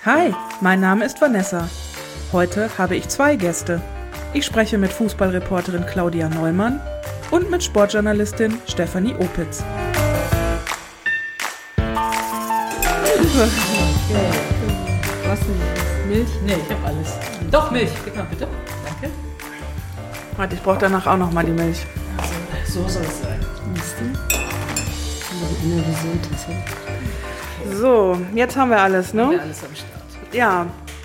Hi, mein Name ist Vanessa. Heute habe ich 2 Gäste. Ich spreche mit Fußballreporterin Claudia Neumann und mit Sportjournalistin Stefanie Opitz. Was denn? Milch? Nee, ich habe alles. Doch, Milch. Gib mal bitte. Danke. Warte, ich brauche danach auch noch mal die Milch. So soll es sein. So, jetzt haben wir alles, ne? Haben wir alles am Start. Ja.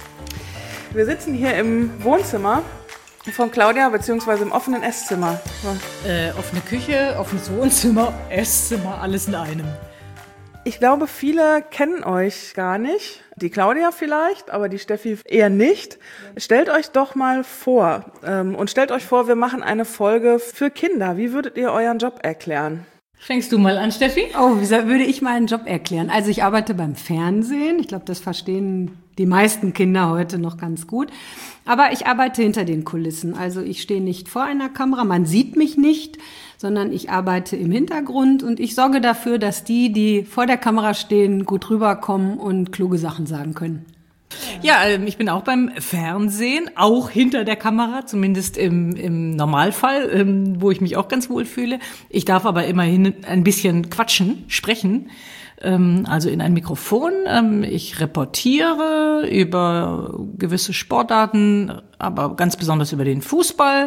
Wir sitzen hier im Wohnzimmer von Claudia, beziehungsweise im offenen Esszimmer. So. Offene Küche, offenes Wohnzimmer, Esszimmer, alles in einem. Ich glaube, viele kennen euch gar nicht. Die Claudia vielleicht, aber die Steffi eher nicht. Stellt euch doch mal vor und stellt euch vor, wir machen eine Folge für Kinder. Wie würdet ihr euren Job erklären? Fängst du mal an, Steffi? Oh, wie würde ich meinen Job erklären? Also ich arbeite beim Fernsehen. Ich glaube, das verstehen die meisten Kinder heute noch ganz gut. Aber ich arbeite hinter den Kulissen. Also ich stehe nicht vor einer Kamera, man sieht mich nicht, sondern ich arbeite im Hintergrund und ich sorge dafür, dass die vor der Kamera stehen, gut rüberkommen und kluge Sachen sagen können. Ja, ich bin auch beim Fernsehen, auch hinter der Kamera, zumindest im Normalfall, wo ich mich auch ganz wohl fühle. Ich darf aber immerhin ein bisschen quatschen, sprechen, also in ein Mikrofon. Ich reportiere über gewisse Sportarten, aber ganz besonders über den Fußball.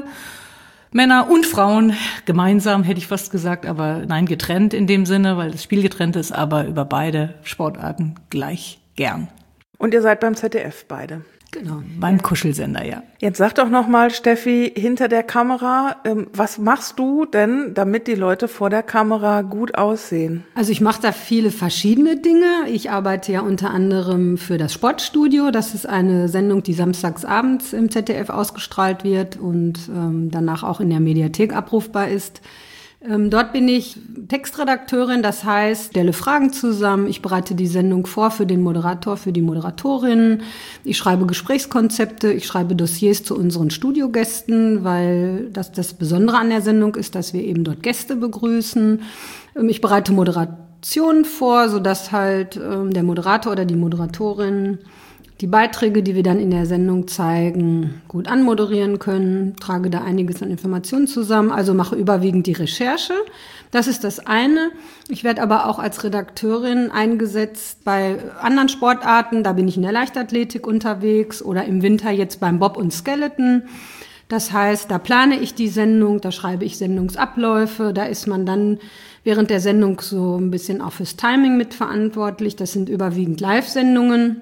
Männer und Frauen gemeinsam, hätte ich fast gesagt, aber nein, getrennt in dem Sinne, weil das Spiel getrennt ist, aber über beide Sportarten gleich gern. Und ihr seid beim ZDF beide. Genau, beim Kuschelsender, ja. Jetzt sag doch noch mal, Steffi, hinter der Kamera, was machst du denn, damit die Leute vor der Kamera gut aussehen? Also ich mache da viele verschiedene Dinge. Ich arbeite ja unter anderem für das Sportstudio. Das ist eine Sendung, die samstags abends im ZDF ausgestrahlt wird und danach auch in der Mediathek abrufbar ist. Dort bin ich Textredakteurin, das heißt, stelle Fragen zusammen, ich bereite die Sendung vor für den Moderator, für die Moderatorin, ich schreibe Gesprächskonzepte, ich schreibe Dossiers zu unseren Studiogästen, weil das Besondere an der Sendung ist, dass wir eben dort Gäste begrüßen. Ich bereite Moderationen vor, sodass halt der Moderator oder die Moderatorin die Beiträge, die wir dann in der Sendung zeigen, gut anmoderieren können, trage da einiges an Informationen zusammen, also mache überwiegend die Recherche. Das ist das eine. Ich werde aber auch als Redakteurin eingesetzt bei anderen Sportarten. Da bin ich in der Leichtathletik unterwegs oder im Winter jetzt beim Bob und Skeleton. Das heißt, da plane ich die Sendung, da schreibe ich Sendungsabläufe, da ist man dann während der Sendung so ein bisschen auch fürs Timing mitverantwortlich. Das sind überwiegend Live-Sendungen.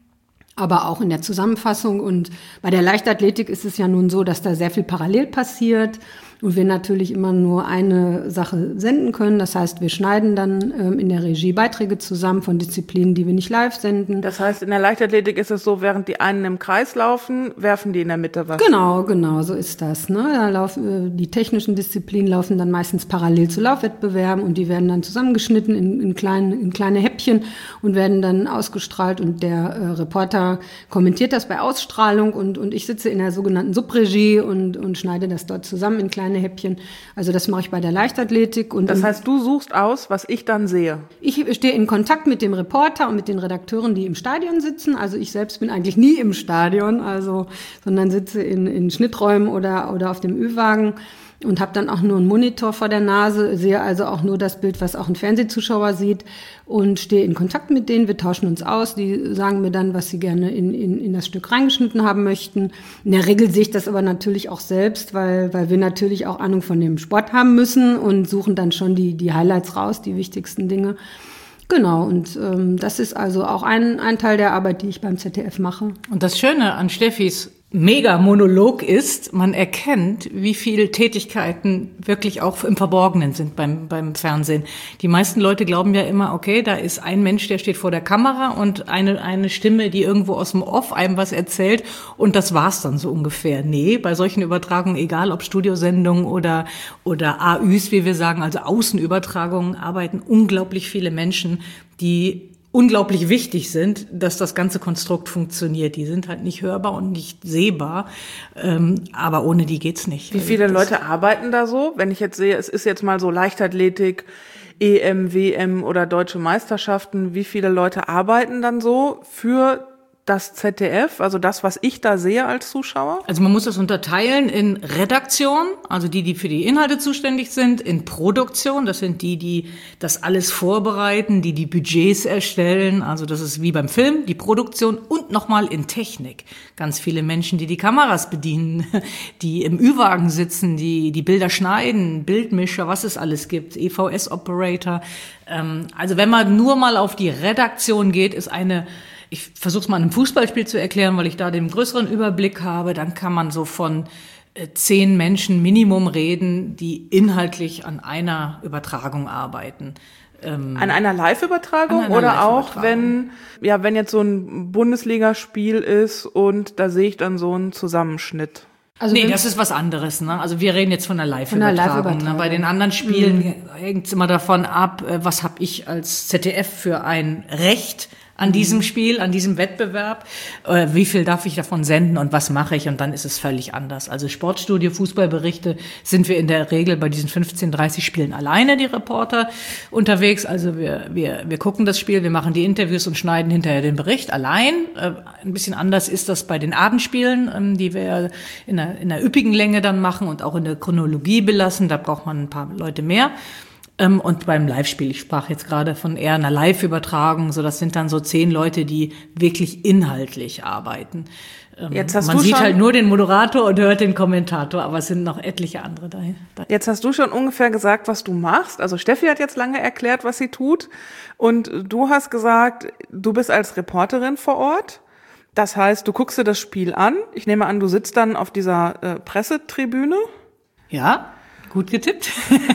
Aber auch in der Zusammenfassung. Und bei der Leichtathletik ist es ja nun so, dass da sehr viel parallel passiert und wir natürlich immer nur eine Sache senden können. Das heißt, wir schneiden dann in der Regie Beiträge zusammen von Disziplinen, die wir nicht live senden. Das heißt, in der Leichtathletik ist es so, während die einen im Kreis laufen, werfen die in der Mitte was. Genau, so ist das. Ne? Da laufen die technischen Disziplinen laufen dann meistens parallel zu Laufwettbewerben und die werden dann zusammengeschnitten in kleine Häppchen und werden dann ausgestrahlt und der Reporter kommentiert das bei Ausstrahlung und ich sitze in der sogenannten Subregie und schneide das dort zusammen in kleine Häppchen. Also das mache ich bei der Leichtathletik. Und das heißt, du suchst aus, was ich dann sehe? Ich stehe in Kontakt mit dem Reporter und mit den Redakteuren, die im Stadion sitzen. Also ich selbst bin eigentlich nie im Stadion, sondern sitze in Schnitträumen oder auf dem Ü-Wagen und habe dann auch nur einen Monitor vor der Nase, sehe also auch nur das Bild, was auch ein Fernsehzuschauer sieht und stehe in Kontakt mit denen. Wir tauschen uns aus, die sagen mir dann, was sie gerne in das Stück reingeschnitten haben möchten. In der Regel sehe ich das aber natürlich auch selbst, weil wir natürlich auch Ahnung von dem Sport haben müssen und suchen dann schon die Highlights raus, die wichtigsten Dinge. Genau, und das ist also auch ein Teil der Arbeit, die ich beim ZDF mache. Und das Schöne an Steffis Mega-Monolog ist, man erkennt, wie viele Tätigkeiten wirklich auch im Verborgenen sind beim Fernsehen. Die meisten Leute glauben ja immer, okay, da ist ein Mensch, der steht vor der Kamera und eine Stimme, die irgendwo aus dem Off einem was erzählt und das war's dann so ungefähr. Nee, bei solchen Übertragungen, egal ob Studiosendungen oder AÜs, wie wir sagen, also Außenübertragungen, arbeiten unglaublich viele Menschen, die unglaublich wichtig sind, dass das ganze Konstrukt funktioniert. Die sind halt nicht hörbar und nicht sehbar, aber ohne die geht's nicht. Wie viele Leute arbeiten da so? Wenn ich jetzt sehe, es ist jetzt mal so Leichtathletik, EM, WM oder Deutsche Meisterschaften, wie viele Leute arbeiten dann so für das ZDF, also das, was ich da sehe als Zuschauer? Also man muss das unterteilen in Redaktion, also die für die Inhalte zuständig sind, in Produktion, das sind die das alles vorbereiten, die Budgets erstellen, also das ist wie beim Film, die Produktion, und nochmal in Technik. Ganz viele Menschen, die Kameras bedienen, die im Ü-Wagen sitzen, die Bilder schneiden, Bildmischer, was es alles gibt, EVS-Operator. Also wenn man nur mal auf die Redaktion geht, ist ich versuche es mal in einem Fußballspiel zu erklären, weil ich da den größeren Überblick habe, dann kann man so von 10 Menschen Minimum reden, die inhaltlich an einer Übertragung arbeiten. An einer Live-Übertragung oder auch, wenn jetzt so ein Bundesligaspiel ist und da sehe ich dann so einen Zusammenschnitt? Also das ist was anderes, ne? Also wir reden jetzt von einer Live-Übertragung. Ne? Bei den anderen Spielen hängt es immer davon ab, was habe ich als ZDF für ein Recht an diesem Spiel, an diesem Wettbewerb, wie viel darf ich davon senden und was mache ich, und dann ist es völlig anders. Also Sportstudio, Fußballberichte sind wir in der Regel bei diesen 15-30 Spielen alleine, die Reporter, unterwegs. Also wir gucken das Spiel, wir machen die Interviews und schneiden hinterher den Bericht allein. Ein bisschen anders ist das bei den Abendspielen, die wir in einer üppigen Länge dann machen und auch in der Chronologie belassen. Da braucht man ein paar Leute mehr. Und beim Live-Spiel, ich sprach jetzt gerade von eher einer Live-Übertragung, so das sind dann so 10 Leute, die wirklich inhaltlich arbeiten. Man sieht halt nur den Moderator und hört den Kommentator, aber es sind noch etliche andere dahin. Jetzt hast du schon ungefähr gesagt, was du machst. Also Steffi hat jetzt lange erklärt, was sie tut. Und du hast gesagt, du bist als Reporterin vor Ort. Das heißt, du guckst dir das Spiel an. Ich nehme an, du sitzt dann auf dieser Pressetribüne. Ja. Gut getippt.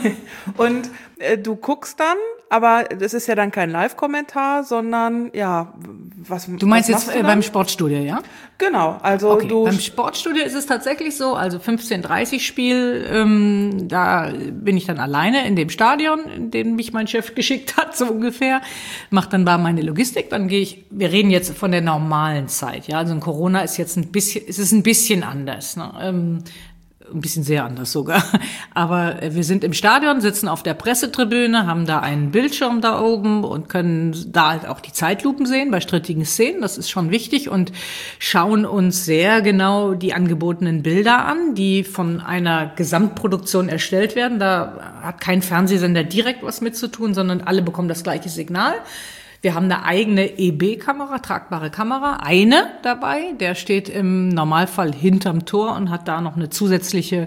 Und du guckst dann, aber das ist ja dann kein Live-Kommentar, sondern was du meinst jetzt beim Sportstudio, ja? Genau, also okay. Beim Sportstudio ist es tatsächlich so, also 15:30 Spiel, da bin ich dann alleine in dem Stadion, in dem mich mein Chef geschickt hat, so ungefähr, mache dann da meine Logistik, dann wir reden jetzt von der normalen Zeit, ja, also in Corona ist jetzt ein bisschen anders, ne? Ein bisschen sehr anders sogar. Aber wir sind im Stadion, sitzen auf der Pressetribüne, haben da einen Bildschirm da oben und können da halt auch die Zeitlupen sehen bei strittigen Szenen. Das ist schon wichtig, und schauen uns sehr genau die angebotenen Bilder an, die von einer Gesamtproduktion erstellt werden. Da hat kein Fernsehsender direkt was mit zu tun, sondern alle bekommen das gleiche Signal. Wir haben eine eigene EB-Kamera, tragbare Kamera, eine dabei, der steht im Normalfall hinterm Tor und hat da noch eine zusätzliche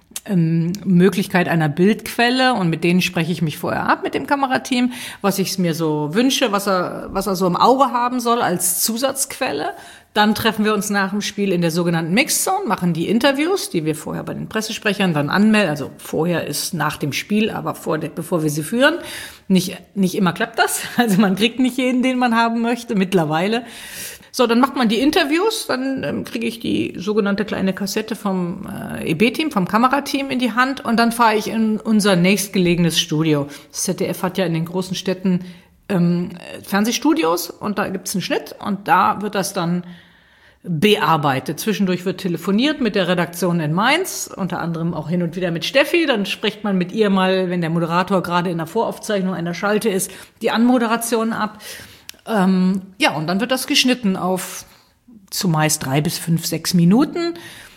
Möglichkeit einer Bildquelle, und mit denen spreche ich mich vorher ab mit dem Kamerateam, was ich mir so wünsche, was er so im Auge haben soll als Zusatzquelle. Dann treffen wir uns nach dem Spiel in der sogenannten Mixzone, machen die Interviews, die wir vorher bei den Pressesprechern dann anmelden. Also vorher ist nach dem Spiel, aber bevor wir sie führen. Nicht immer klappt das. Also man kriegt nicht jeden, den man haben möchte, mittlerweile. So, dann macht man die Interviews, dann kriege ich die sogenannte kleine Kassette vom EB-Team, vom Kamerateam in die Hand, und dann fahre ich in unser nächstgelegenes Studio. Das ZDF hat ja in den großen Städten Fernsehstudios, und da gibt's einen Schnitt, und da wird das dann bearbeitet. Zwischendurch wird telefoniert mit der Redaktion in Mainz, unter anderem auch hin und wieder mit Steffi. Dann spricht man mit ihr mal, wenn der Moderator gerade in der Voraufzeichnung einer Schalte ist, die Anmoderation ab. Und dann wird das geschnitten auf zumeist 3 bis 5, 6 Minuten.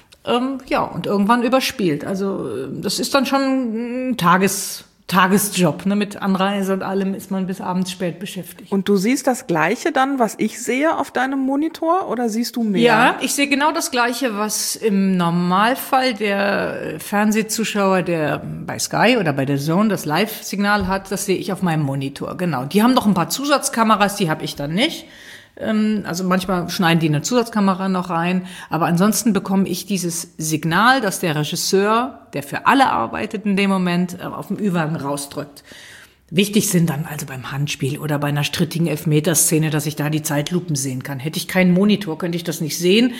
Und irgendwann überspielt. Also das ist dann schon ein Tagesjob, ne? Mit Anreise und allem ist man bis abends spät beschäftigt. Und du siehst das Gleiche dann, was ich sehe auf deinem Monitor, oder siehst du mehr? Ja, ich sehe genau das Gleiche, was im Normalfall der Fernsehzuschauer, der bei Sky oder bei der Zone das Live-Signal hat, das sehe ich auf meinem Monitor, genau. Die haben noch ein paar Zusatzkameras, die habe ich dann nicht. Also manchmal schneiden die eine Zusatzkamera noch rein, aber ansonsten bekomme ich dieses Signal, das der Regisseur, der für alle arbeitet in dem Moment, auf dem Ü-Wagen rausdrückt. Wichtig sind dann also beim Handspiel oder bei einer strittigen Elfmeterszene, dass ich da die Zeitlupen sehen kann. Hätte ich keinen Monitor, könnte ich das nicht sehen.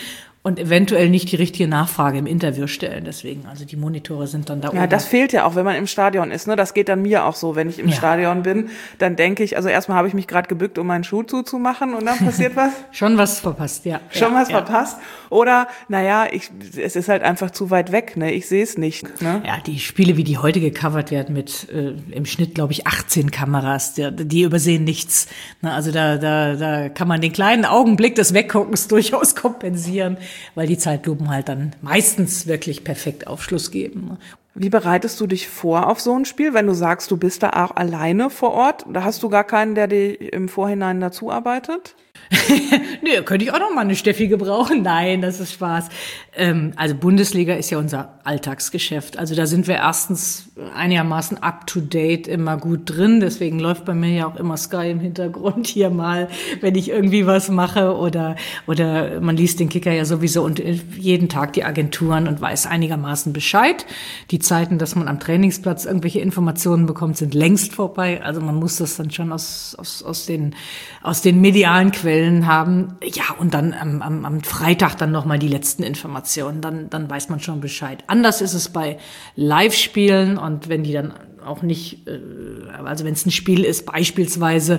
und eventuell nicht die richtige Nachfrage im Interview stellen. Deswegen, also die Monitore sind dann da oben. Ja, das fehlt ja auch, wenn man im Stadion ist. Ne? Das geht dann mir auch so, wenn ich im Stadion bin. Dann denke ich, also erstmal habe ich mich gerade gebückt, um meinen Schuh zuzumachen und dann passiert was. Schon was verpasst, ja. Schon was verpasst. Oder, es ist halt einfach zu weit weg. Ne? Ich sehe es nicht. Ne? Ja, die Spiele, wie die heute gecovert werden mit im Schnitt, glaube ich, 18 Kameras, die übersehen nichts. Ne? Also da kann man den kleinen Augenblick des Wegguckens durchaus kompensieren, weil die Zeitlupen halt dann meistens wirklich perfekt Aufschluss geben. Wie bereitest du dich vor auf so ein Spiel, wenn du sagst, du bist da auch alleine vor Ort? Da hast du gar keinen, der dir im Vorhinein dazu arbeitet? Nö, könnte ich auch noch mal eine Steffi gebrauchen. Nein, das ist Spaß. Also Bundesliga ist ja unser Alltagsgeschäft. Also da sind wir erstens einigermaßen up to date immer gut drin. Deswegen läuft bei mir ja auch immer Sky im Hintergrund hier mal, wenn ich irgendwie was mache oder man liest den Kicker ja sowieso und jeden Tag die Agenturen und weiß einigermaßen Bescheid. Die Zeiten, dass man am Trainingsplatz irgendwelche Informationen bekommt, sind längst vorbei. Also man muss das dann schon aus den medialen Quellen haben. Ja, und dann am Freitag dann nochmal die letzten Informationen. Dann weiß man schon Bescheid. Anders ist es bei Live-Spielen und wenn die dann auch nicht, also wenn es ein Spiel ist, beispielsweise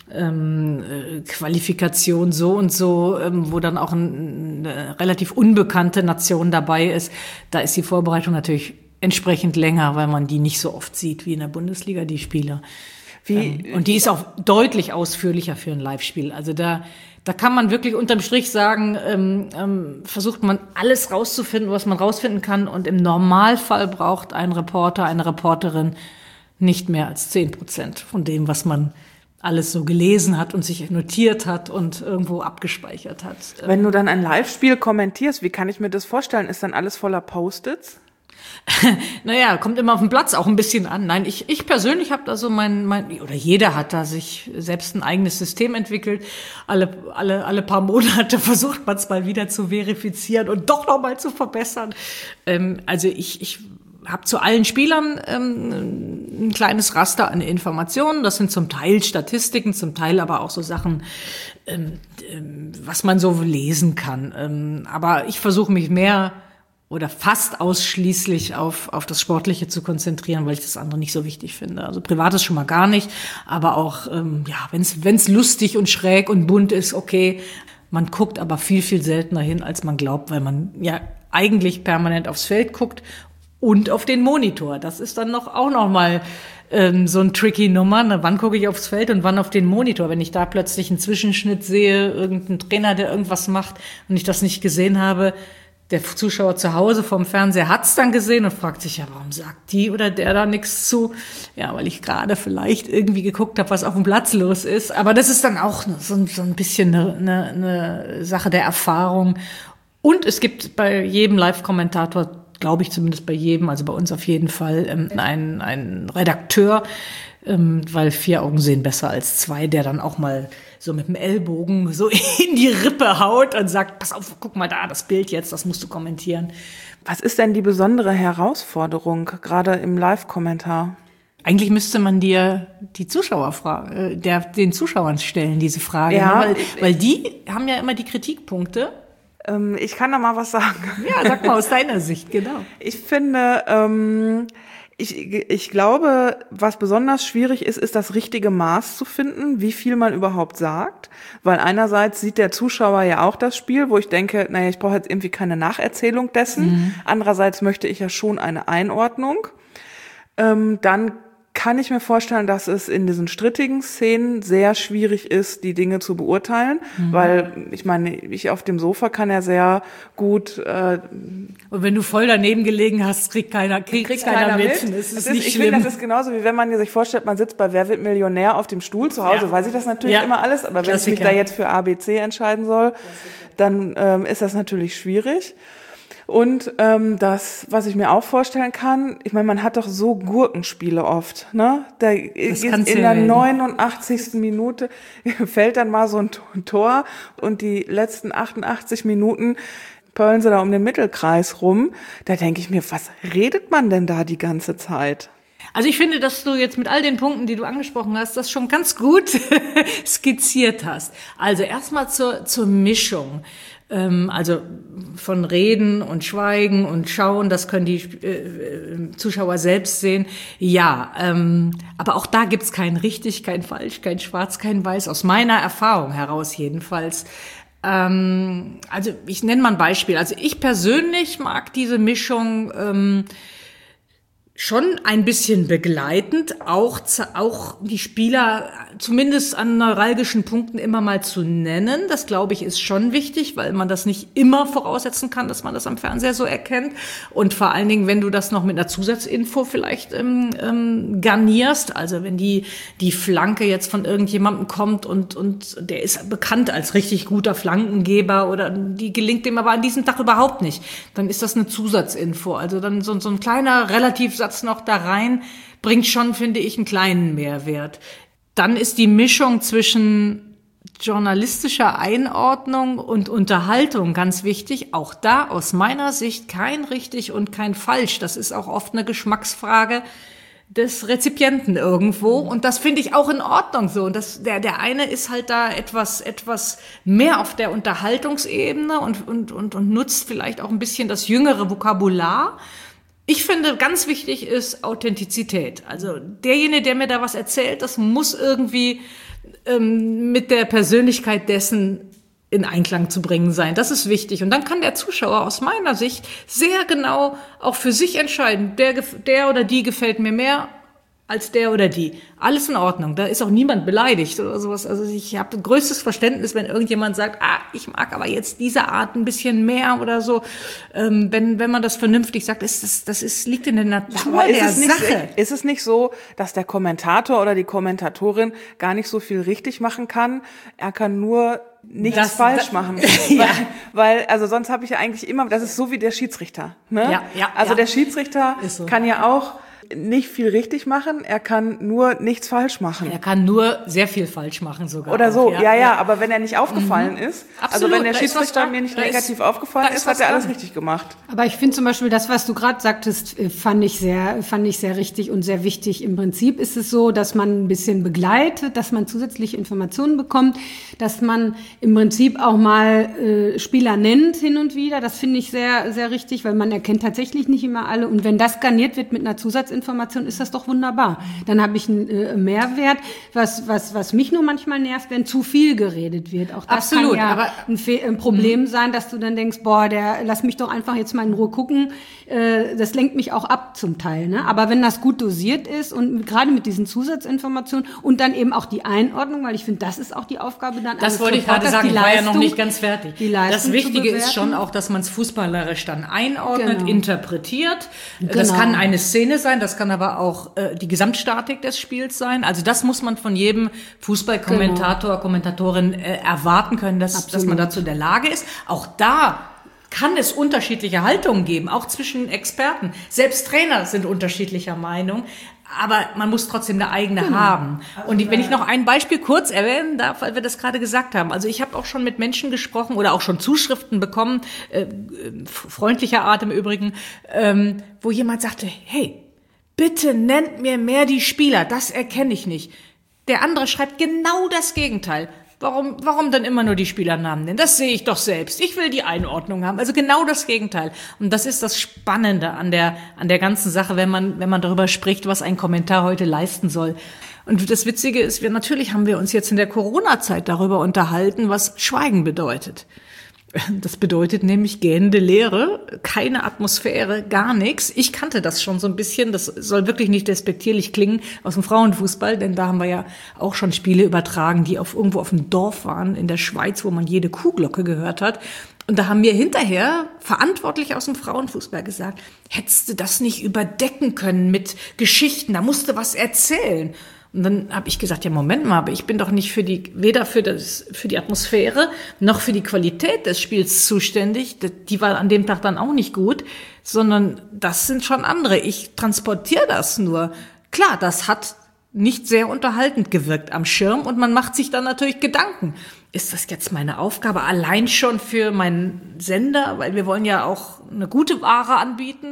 Qualifikation so und so, wo dann auch eine relativ unbekannte Nation dabei ist, da ist die Vorbereitung natürlich entsprechend länger, weil man die nicht so oft sieht wie in der Bundesliga, die Spieler. Und die ist auch deutlich ausführlicher für ein Live-Spiel. Also da kann man wirklich unterm Strich sagen, versucht man alles rauszufinden, was man rausfinden kann. Und im Normalfall braucht ein Reporter, eine Reporterin nicht mehr als 10% von dem, was man alles so gelesen hat und sich notiert hat und irgendwo abgespeichert hat. Wenn du dann ein Live-Spiel kommentierst, wie kann ich mir das vorstellen? Ist dann alles voller Post-its? Naja, kommt immer auf den Platz auch ein bisschen an. Nein, ich persönlich habe da so oder jeder hat da sich selbst ein eigenes System entwickelt. Alle paar Monate versucht man es mal wieder zu verifizieren und doch noch mal zu verbessern. Also ich habe zu allen Spielern ein kleines Raster an Informationen. Das sind zum Teil Statistiken, zum Teil aber auch so Sachen, was man so lesen kann. Aber ich versuche mich mehr oder fast ausschließlich auf das Sportliche zu konzentrieren, weil ich das andere nicht so wichtig finde. Also Privates schon mal gar nicht, aber auch, wenn's lustig und schräg und bunt ist, okay. Man guckt aber viel, viel seltener hin, als man glaubt, weil man ja eigentlich permanent aufs Feld guckt und auf den Monitor. Das ist dann auch noch mal so ein tricky Nummer. Na, wann gucke ich aufs Feld und wann auf den Monitor? Wenn ich da plötzlich einen Zwischenschnitt sehe, irgendein Trainer, der irgendwas macht und ich das nicht gesehen habe, der Zuschauer zu Hause vom Fernseher hat's dann gesehen und fragt sich, ja, warum sagt die oder der da nichts zu? Ja, weil ich gerade vielleicht irgendwie geguckt habe, was auf dem Platz los ist. Aber das ist dann auch so ein bisschen eine Sache der Erfahrung. Und es gibt bei jedem Live-Kommentator, glaube ich zumindest bei jedem, also bei uns auf jeden Fall, einen Redakteur, weil 4 Augen sehen besser als 2, der dann auch mal so mit dem Ellbogen so in die Rippe haut und sagt, pass auf, guck mal da, das Bild jetzt, das musst du kommentieren. Was ist denn die besondere Herausforderung, gerade im Live-Kommentar? Eigentlich müsste man dir die Zuschauer den Zuschauern stellen, diese Frage. Ja, ne? Weil die haben ja immer die Kritikpunkte. Ich kann da mal was sagen. Ja, sag mal aus deiner Sicht, genau. Ich finde, ich glaube, was besonders schwierig ist, ist das richtige Maß zu finden, wie viel man überhaupt sagt. Weil einerseits sieht der Zuschauer ja auch das Spiel, wo ich denke, naja, ich brauche jetzt irgendwie keine Nacherzählung dessen. Mhm. Andererseits möchte ich ja schon eine Einordnung. Dann kann ich mir vorstellen, dass es in diesen strittigen Szenen sehr schwierig ist, die Dinge zu beurteilen, weil ich meine, ich auf dem Sofa kann ja sehr gut. Und wenn du voll daneben gelegen hast, kriegt keiner mit. Das ist nicht schlimm. Ich finde, das ist genauso wie wenn man sich vorstellt, man sitzt bei Wer wird Millionär auf dem Stuhl zu Hause, weiß ich das natürlich immer alles, aber wenn ich mich da jetzt für ABC entscheiden soll, dann ist das natürlich schwierig. Und das, was ich mir auch vorstellen kann, ich meine, man hat doch so Gurkenspiele oft, ne? Da ist in der 89. Minute fällt dann mal so ein Tor und die letzten 88 Minuten pöllen sie da um den Mittelkreis rum. Da denke ich mir, was redet man denn da die ganze Zeit? Also ich finde, dass du jetzt mit all den Punkten, die du angesprochen hast, das schon ganz gut skizziert hast. Also erstmal zur Mischung. Also von Reden und Schweigen und Schauen, das können die Zuschauer selbst sehen. Ja, aber auch da gibt's kein richtig, kein falsch, kein schwarz, kein weiß, aus meiner Erfahrung heraus jedenfalls. Also ich nenne mal ein Beispiel. Also ich persönlich mag diese Mischung schon ein bisschen begleitend, auch die Spieler zumindest an neuralgischen Punkten immer mal zu nennen. Das, glaube ich, ist schon wichtig, weil man das nicht immer voraussetzen kann, dass man das am Fernseher so erkennt. Und vor allen Dingen, wenn du das noch mit einer Zusatzinfo vielleicht garnierst, also wenn die Flanke jetzt von irgendjemandem kommt und der ist bekannt als richtig guter Flankengeber oder die gelingt dem aber an diesem Tag überhaupt nicht, dann ist das eine Zusatzinfo. Also dann so ein kleiner Relativsatz noch da rein, bringt schon, finde ich, einen kleinen Mehrwert. Dann ist die Mischung zwischen journalistischer Einordnung und Unterhaltung ganz wichtig. Auch da aus meiner Sicht kein richtig und kein falsch. Das ist auch oft eine Geschmacksfrage des Rezipienten irgendwo. Und das finde ich auch in Ordnung so. Und der eine ist halt da etwas mehr auf der Unterhaltungsebene und nutzt vielleicht auch ein bisschen das jüngere Vokabular. Ich finde, ganz wichtig ist Authentizität. Also derjenige, der mir da was erzählt, das muss irgendwie mit der Persönlichkeit dessen in Einklang zu bringen sein. Das ist wichtig. Und dann kann der Zuschauer aus meiner Sicht sehr genau auch für sich entscheiden, der oder die gefällt mir mehr als der oder die. Alles in Ordnung. Da ist auch niemand beleidigt oder sowas. Also ich habe größtes Verständnis, wenn irgendjemand sagt, ich mag aber jetzt diese Art ein bisschen mehr oder so. Wenn man das vernünftig sagt, liegt in der Natur der Sache. Ist es nicht so, dass der Kommentator oder die Kommentatorin gar nicht so viel richtig machen kann? Er kann nur nichts falsch machen. Ja. Weil, also sonst habe ich ja eigentlich immer, das ist so wie der Schiedsrichter. Ne? Ja, also der Schiedsrichter so. kann ja auch nicht viel richtig machen, er kann nur nichts falsch machen. Er kann nur sehr viel falsch machen sogar. Oder so, auch, ja, aber wenn er nicht aufgefallen ist, Absolut, also wenn der Schiedsrichter mir nicht negativ aufgefallen ist, hat er alles richtig gemacht. Aber ich finde zum Beispiel das, was du gerade sagtest, fand ich sehr richtig und sehr wichtig. Im Prinzip ist es so, dass man ein bisschen begleitet, dass man zusätzliche Informationen bekommt, dass man im Prinzip auch mal Spieler nennt hin und wieder. Das finde ich sehr, sehr richtig, weil man erkennt tatsächlich nicht immer alle. Und wenn das garniert wird mit einer Zusatzinformation, ist das doch wunderbar. Dann habe ich einen Mehrwert. Was mich nur manchmal nervt, wenn zu viel geredet wird. Auch das Absolut, kann ja aber ein Problem sein, dass du dann denkst, lass mich doch einfach jetzt mal in Ruhe gucken. Das lenkt mich auch ab zum Teil. Ne? Aber wenn das gut dosiert ist und gerade mit diesen Zusatzinformationen und dann eben auch die Einordnung, weil ich finde, das ist auch die Aufgabe dann. Das wollte ich gerade sagen, ich war ja noch nicht ganz fertig. Das Wichtige ist schon auch, dass man es fußballerisch dann einordnet, interpretiert. Genau. Das kann eine Szene sein, das kann aber auch die Gesamtstatik des Spiels sein. Also das muss man von jedem Fußballkommentator, Kommentatorin erwarten können, dass man dazu in der Lage ist. Auch da kann es unterschiedliche Haltungen geben, auch zwischen Experten. Selbst Trainer sind unterschiedlicher Meinung, aber man muss trotzdem eine eigene haben. Und wenn ich noch ein Beispiel kurz erwähnen darf, weil wir das gerade gesagt haben. Also ich habe auch schon mit Menschen gesprochen oder auch schon Zuschriften bekommen, freundlicher Art im Übrigen, wo jemand sagte, hey, bitte nennt mir mehr die Spieler, das erkenne ich nicht. Der andere schreibt genau das Gegenteil. Warum dann immer nur die Spielernamen nennen? Das sehe ich doch selbst. Ich will die Einordnung haben. Also genau das Gegenteil. Und das ist das Spannende an der ganzen Sache, wenn man darüber spricht, was ein Kommentar heute leisten soll. Und das Witzige ist, natürlich haben wir uns jetzt in der Corona-Zeit darüber unterhalten, was Schweigen bedeutet. Das bedeutet nämlich gähnende Leere, keine Atmosphäre, gar nichts. Ich kannte das schon so ein bisschen, das soll wirklich nicht despektierlich klingen aus dem Frauenfußball, denn da haben wir ja auch schon Spiele übertragen, die irgendwo auf dem Dorf waren in der Schweiz, wo man jede Kuhglocke gehört hat. Und da haben mir hinterher Verantwortliche aus dem Frauenfußball gesagt, hättest du das nicht überdecken können mit Geschichten, da musst du was erzählen. Und dann habe ich gesagt, ja, Moment mal, aber ich bin doch nicht weder für die Atmosphäre noch für die Qualität des Spiels zuständig. Die war an dem Tag dann auch nicht gut, sondern das sind schon andere. Ich transportiere das nur. Klar, das hat nicht sehr unterhaltend gewirkt am Schirm und man macht sich dann natürlich Gedanken. Ist das jetzt meine Aufgabe allein schon für meinen Sender? Weil wir wollen ja auch eine gute Ware anbieten.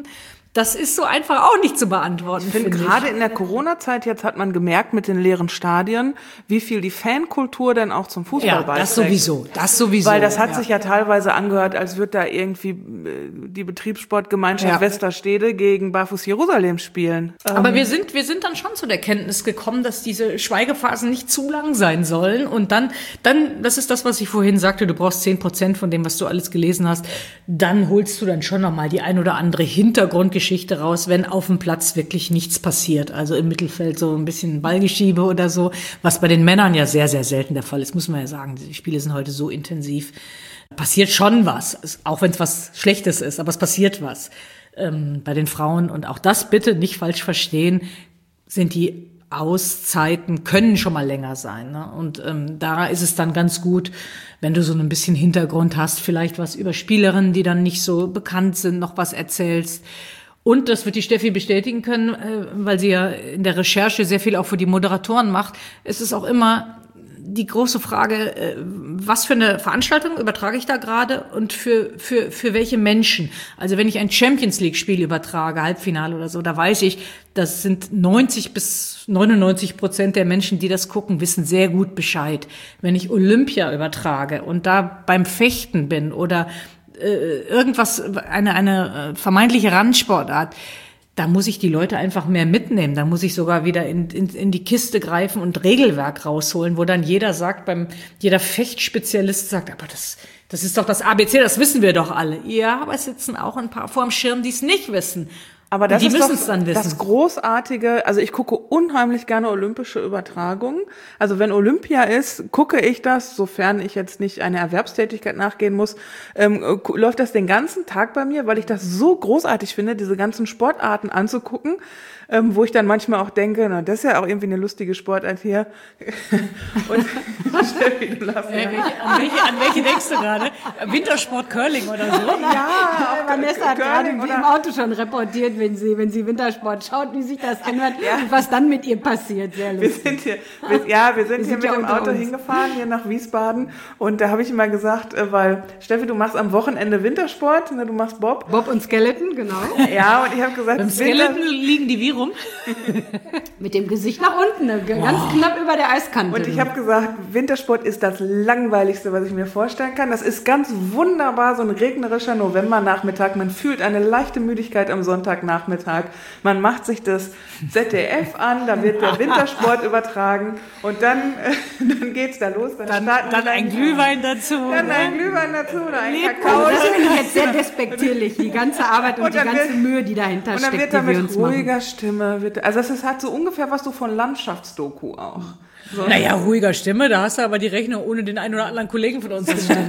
Das ist so einfach auch nicht zu beantworten. Ich finde, gerade in der Corona-Zeit jetzt hat man gemerkt mit den leeren Stadien, wie viel die Fankultur denn auch zum Fußball beiträgt. Das sowieso. Weil das hat sich ja teilweise angehört, als würde da irgendwie die Betriebssportgemeinschaft Westerstede gegen Barfuß Jerusalem spielen. Aber wir sind dann schon zu der Kenntnis gekommen, dass diese Schweigephasen nicht zu lang sein sollen. Und dann, das ist das, was ich vorhin sagte, du brauchst 10% von dem, was du alles gelesen hast. Dann holst du dann schon nochmal die ein oder andere Hintergrundgeschichte raus, wenn auf dem Platz wirklich nichts passiert. Also im Mittelfeld so ein bisschen Ballgeschiebe oder so, was bei den Männern ja sehr, sehr selten der Fall ist, muss man ja sagen. Die Spiele sind heute so intensiv. Passiert schon was, auch wenn es was Schlechtes ist, aber es passiert was. Bei den Frauen, und auch das bitte nicht falsch verstehen, sind die Auszeiten können schon mal länger sein, ne? Und da ist es dann ganz gut, wenn du so ein bisschen Hintergrund hast, vielleicht was über Spielerinnen, die dann nicht so bekannt sind, noch was erzählst. Und das wird die Steffi bestätigen können, weil sie ja in der Recherche sehr viel auch für die Moderatoren macht. Es ist auch immer die große Frage, was für eine Veranstaltung übertrage ich da gerade und für welche Menschen? Also wenn ich ein Champions-League-Spiel übertrage, Halbfinale oder so, da weiß ich, das sind 90-99% der Menschen, die das gucken, wissen sehr gut Bescheid. Wenn ich Olympia übertrage und da beim Fechten bin oder irgendwas, eine vermeintliche Randsportart, da muss ich die Leute einfach mehr mitnehmen. Da muss ich sogar wieder in die Kiste greifen und Regelwerk rausholen, wo dann jeder sagt, jeder Fechtspezialist sagt, aber das ist doch das ABC, das wissen wir doch alle. Ja, aber es sitzen auch ein paar vor dem Schirm, die es nicht wissen. Aber das die ist müssen doch es dann wissen. Das Großartige, also ich gucke unheimlich gerne olympische Übertragungen. Also wenn Olympia ist, gucke ich das, sofern ich jetzt nicht einer Erwerbstätigkeit nachgehen muss, läuft das den ganzen Tag bei mir, weil ich das so großartig finde, diese ganzen Sportarten anzugucken, wo ich dann manchmal auch denke, na, das ist ja auch irgendwie eine lustige Sportart hier. Und Steffi, du lachst ja. An welche denkst du gerade? Wintersport, Curling oder so? Ja, Vanessa hat gerade im Auto schon reportiert, wenn sie Wintersport schaut, wie sich das anhört und was dann mit ihr passiert. Sehr lustig. Wir sind hier mit dem Auto hingefahren, hier nach Wiesbaden, und da habe ich immer gesagt, weil Steffi, du machst am Wochenende Wintersport, ne, du machst Bob. Bob und Skeleton, genau. Ja, und ich habe gesagt, beim Skeleton liegen die wie rum? Mit dem Gesicht nach unten, ganz knapp über der Eiskante. Und ich habe gesagt, Wintersport ist das Langweiligste, was ich mir vorstellen kann. Das ist ganz wunderbar, so ein regnerischer Novembernachmittag. Man fühlt eine leichte Müdigkeit am Sonntagnachmittag. Man macht sich das ZDF an, da wird der Wintersport übertragen und dann geht's da los. Dann ein Glühwein dazu. Dann ein Glühwein dazu oder ein Kakao. Das finde ich jetzt sehr despektierlich, die ganze Arbeit und die ganze Mühe, die dahinter steckt, und dann wird da die wir mit uns ruhiger machen. Stimme, also es hat so ungefähr was so von Landschaftsdoku auch. So. Naja, ruhiger Stimme, da hast du aber die Rechnung ohne den einen oder anderen Kollegen von uns.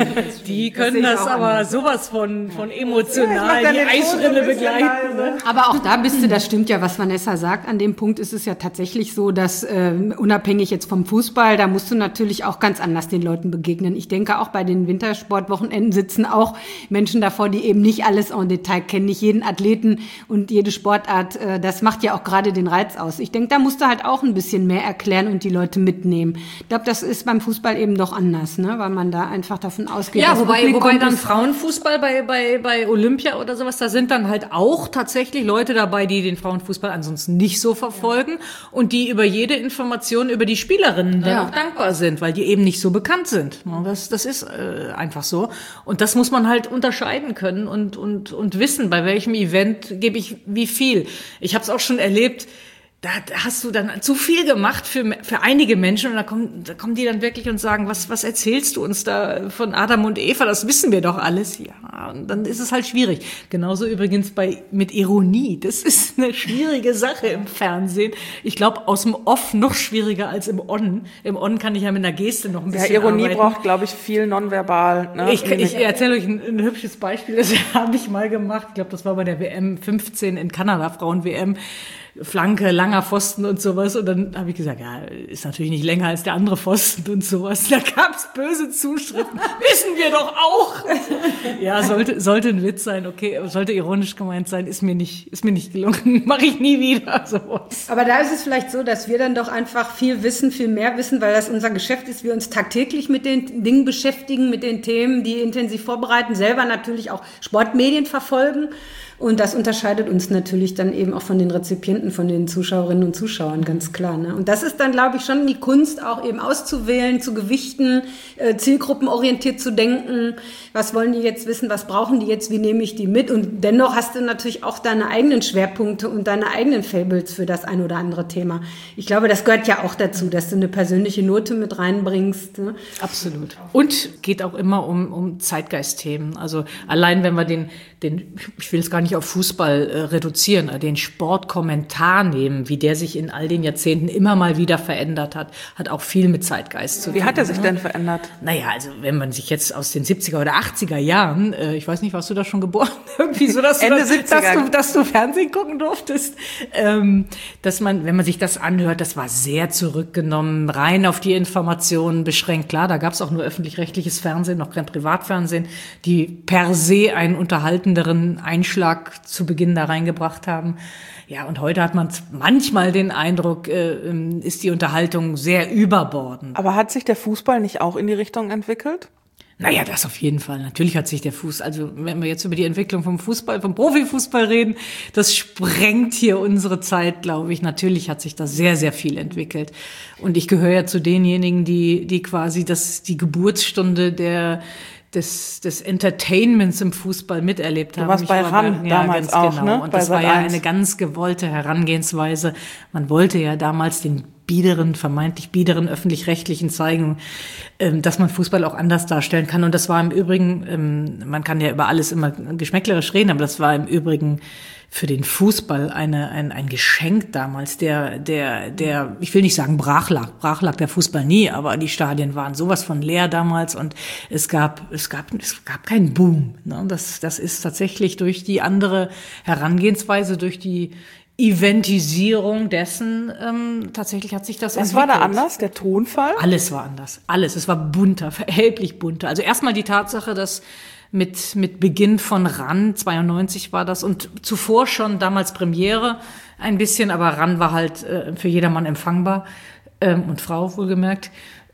Die können das aber sowas von emotional, die Eisrinne begleiten. Ne? Aber auch da bist du, das stimmt ja, was Vanessa sagt, an dem Punkt ist es ja tatsächlich so, dass unabhängig jetzt vom Fußball, da musst du natürlich auch ganz anders den Leuten begegnen. Ich denke, auch bei den Wintersportwochenenden sitzen auch Menschen davor, die eben nicht alles en Detail kennen, nicht jeden Athleten und jede Sportart. Das macht ja auch gerade den Reiz aus. Ich denke, da musst du halt auch ein bisschen mehr erklären und die Leute mitnehmen. Ich glaube, das ist beim Fußball eben doch anders, ne? Weil man da einfach davon ausgeht, ja, dass wobei dann Frauenfußball bei Olympia oder sowas, da sind dann halt auch tatsächlich Leute dabei, die den Frauenfußball ansonsten nicht so verfolgen und die über jede Information über die Spielerinnen dann auch dankbar sind, weil die eben nicht so bekannt sind. Das ist einfach so. Und das muss man halt unterscheiden können und wissen, bei welchem Event gebe ich wie viel. Ich habe es auch schon erlebt, da hast du dann zu viel gemacht für einige Menschen und da kommen die dann wirklich und sagen, was erzählst du uns da von Adam und Eva, das wissen wir doch alles. Ja, und dann ist es halt schwierig. Genauso übrigens mit Ironie. Das ist eine schwierige Sache im Fernsehen. Ich glaube, aus dem Off noch schwieriger als im On. Im On kann ich ja mit einer Geste noch ein bisschen Ironie arbeiten. braucht, glaube ich, viel nonverbal. Ne? Ich erzähle euch ein hübsches Beispiel, das habe ich mal gemacht. Ich glaube, das war bei der WM 15 in Kanada, Frauen-WM. Flanke, langer Pfosten und sowas. Und dann habe ich gesagt, ja, ist natürlich nicht länger als der andere Pfosten und sowas. Da gab's böse Zuschriften. Wissen wir doch auch. Ja, sollte ein Witz sein, okay, sollte ironisch gemeint sein, ist mir nicht gelungen. Mache ich nie wieder sowas. Aber da ist es vielleicht so, dass wir dann doch einfach viel mehr wissen, weil das unser Geschäft ist, wir uns tagtäglich mit den Dingen beschäftigen, mit den Themen, die intensiv vorbereiten, selber natürlich auch Sportmedien verfolgen. Und das unterscheidet uns natürlich dann eben auch von den Rezipienten, von den Zuschauerinnen und Zuschauern, ganz klar. Ne? Und das ist dann, glaube ich, schon die Kunst, auch eben auszuwählen, zu gewichten, zielgruppenorientiert zu denken. Was wollen die jetzt wissen? Was brauchen die jetzt? Wie nehme ich die mit? Und dennoch hast du natürlich auch deine eigenen Schwerpunkte und deine eigenen Fables für das ein oder andere Thema. Ich glaube, das gehört ja auch dazu, dass du eine persönliche Note mit reinbringst. Ne? Absolut. Und geht auch immer um Zeitgeistthemen. Also allein wenn wir den, ich will es gar nicht auf Fußball reduzieren, den Sportkommentar nehmen, wie der sich in all den Jahrzehnten immer mal wieder verändert hat auch viel mit Zeitgeist zu tun. Wie hat er sich denn verändert? Naja, also wenn man sich jetzt aus den 70er oder 80er Jahren, ich weiß nicht, warst du da schon geboren? Irgendwie so, dass Ende 70er. dass du Fernsehen gucken durftest. Dass man, wenn man sich das anhört, das war sehr zurückgenommen, rein auf die Informationen beschränkt. Klar, da gab es auch nur öffentlich-rechtliches Fernsehen, noch kein Privatfernsehen, die per se einen unterhaltenderen Einschlag zu Beginn da reingebracht haben. Ja, und heute hat man manchmal den Eindruck, ist die Unterhaltung sehr überbordend. Aber hat sich der Fußball nicht auch in die Richtung entwickelt? Naja, das auf jeden Fall. Natürlich hat sich der also wenn wir jetzt über die Entwicklung vom Fußball, vom Profifußball reden, das sprengt hier unsere Zeit, glaube ich. Natürlich hat sich da sehr, sehr viel entwickelt. Und ich gehöre ja zu denjenigen, die quasi die Geburtsstunde des Entertainments im Fußball miterlebt haben. Du warst bei RAN damals auch, genau. Ne? Und das war ja eine ganz gewollte Herangehensweise. Man wollte ja damals den vermeintlich biederen Öffentlich-Rechtlichen zeigen, dass man Fußball auch anders darstellen kann. Und das war im Übrigen, man kann ja über alles immer geschmäcklerisch reden, aber das war im Übrigen für den Fußball ein Geschenk damals, der, ich will nicht sagen brach lag der Fußball nie, aber die Stadien waren sowas von leer damals und es gab keinen Boom. Ne? Das ist tatsächlich durch die andere Herangehensweise, durch die Eventisierung dessen, tatsächlich hat sich das entwickelt. Was war da anders, der Tonfall? Alles war anders. Alles. Es war bunter, erheblich bunter. Also erstmal die Tatsache, dass mit Beginn von RAN, 92 war das, und zuvor schon damals Premiere ein bisschen, aber RAN war halt für jedermann empfangbar, und Frau wohlgemerkt,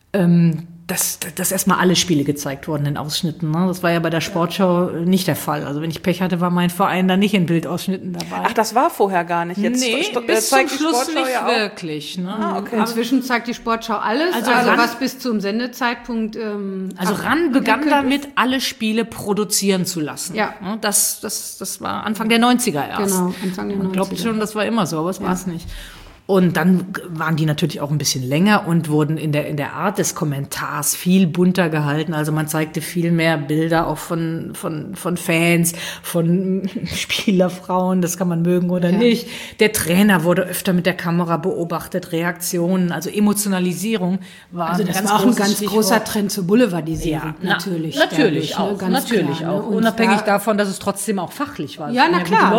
dass erstmal alle Spiele gezeigt wurden in Ausschnitten. Ne? Das war ja bei der Sportschau nicht der Fall. Also wenn ich Pech hatte, war mein Verein da nicht in Bildausschnitten dabei. Ach, das war vorher gar nicht. Jetzt bis zum Schluss nicht ja wirklich. Ne? Okay. Inzwischen zeigt die Sportschau alles, also was bis zum Sendezeitpunkt RAN begann damit, alle Spiele produzieren zu lassen. Ja. Das war Anfang der 90er erst. Genau, Anfang der 90er. Ich glaube schon, das war immer so, aber es war es nicht. Und dann waren die natürlich auch ein bisschen länger und wurden in der Art des Kommentars viel bunter gehalten. Also man zeigte viel mehr Bilder auch von Fans, von Spielerfrauen, das kann man mögen oder nicht. Der Trainer wurde öfter mit der Kamera beobachtet, Reaktionen, also Emotionalisierung war also das war auch ein ganz großer Trend zur Boulevardisierung, natürlich. Natürlich auch, natürlich klar, auch. Unabhängig davon, dass es trotzdem auch fachlich war. Ja, na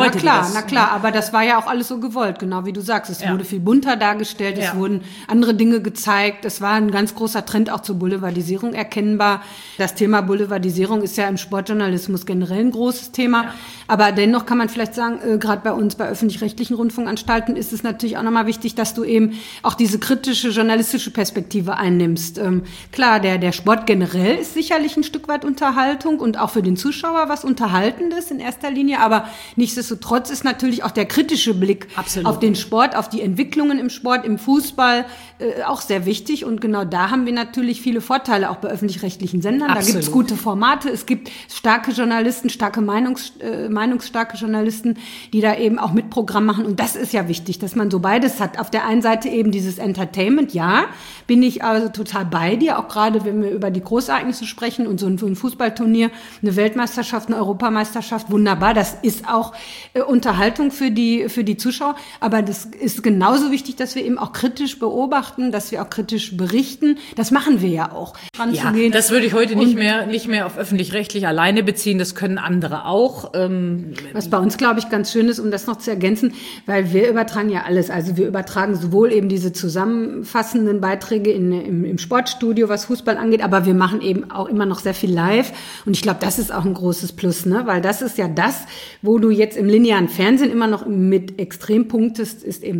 klar, aber das war ja auch alles so gewollt, genau wie du sagst. Es wurde viel bunter dargestellt, es wurden andere Dinge gezeigt, es war ein ganz großer Trend auch zur Boulevardisierung erkennbar. Das Thema Boulevardisierung ist ja im Sportjournalismus generell ein großes Thema, aber dennoch kann man vielleicht sagen, gerade bei uns, bei öffentlich-rechtlichen Rundfunkanstalten ist es natürlich auch nochmal wichtig, dass du eben auch diese kritische journalistische Perspektive einnimmst. Klar, der Sport generell ist sicherlich ein Stück weit Unterhaltung und auch für den Zuschauer was Unterhaltendes in erster Linie, aber nichtsdestotrotz ist natürlich auch der kritische Blick auf den Sport, auf die Entwicklungen im Sport, im Fußball auch sehr wichtig. Und genau da haben wir natürlich viele Vorteile, auch bei öffentlich-rechtlichen Sendern. Absolut. Da gibt es gute Formate, es gibt starke Journalisten, meinungsstarke Journalisten, die da eben auch mit Programm machen. Und das ist ja wichtig, dass man so beides hat. Auf der einen Seite eben dieses Entertainment, ja, bin ich also total bei dir, auch gerade wenn wir über die Großereignisse sprechen und so ein Fußballturnier, eine Weltmeisterschaft, eine Europameisterschaft, wunderbar. Das ist auch Unterhaltung für die Zuschauer. Aber das ist genauso wichtig, dass wir eben auch kritisch beobachten, dass wir auch kritisch berichten. Das machen wir ja auch. Ja, das würde ich heute nicht mehr auf öffentlich-rechtlich alleine beziehen. Das können andere auch. Was bei uns, glaube ich, ganz schön ist, um das noch zu ergänzen, weil wir übertragen ja alles. Also wir übertragen sowohl eben diese zusammenfassenden Beiträge im Sportstudio, was Fußball angeht, aber wir machen eben auch immer noch sehr viel live. Und ich glaube, das ist auch ein großes Plus, ne? Weil das ist ja das, wo du jetzt im linearen Fernsehen immer noch mit extrem punktest, ist eben Live-Übertragung.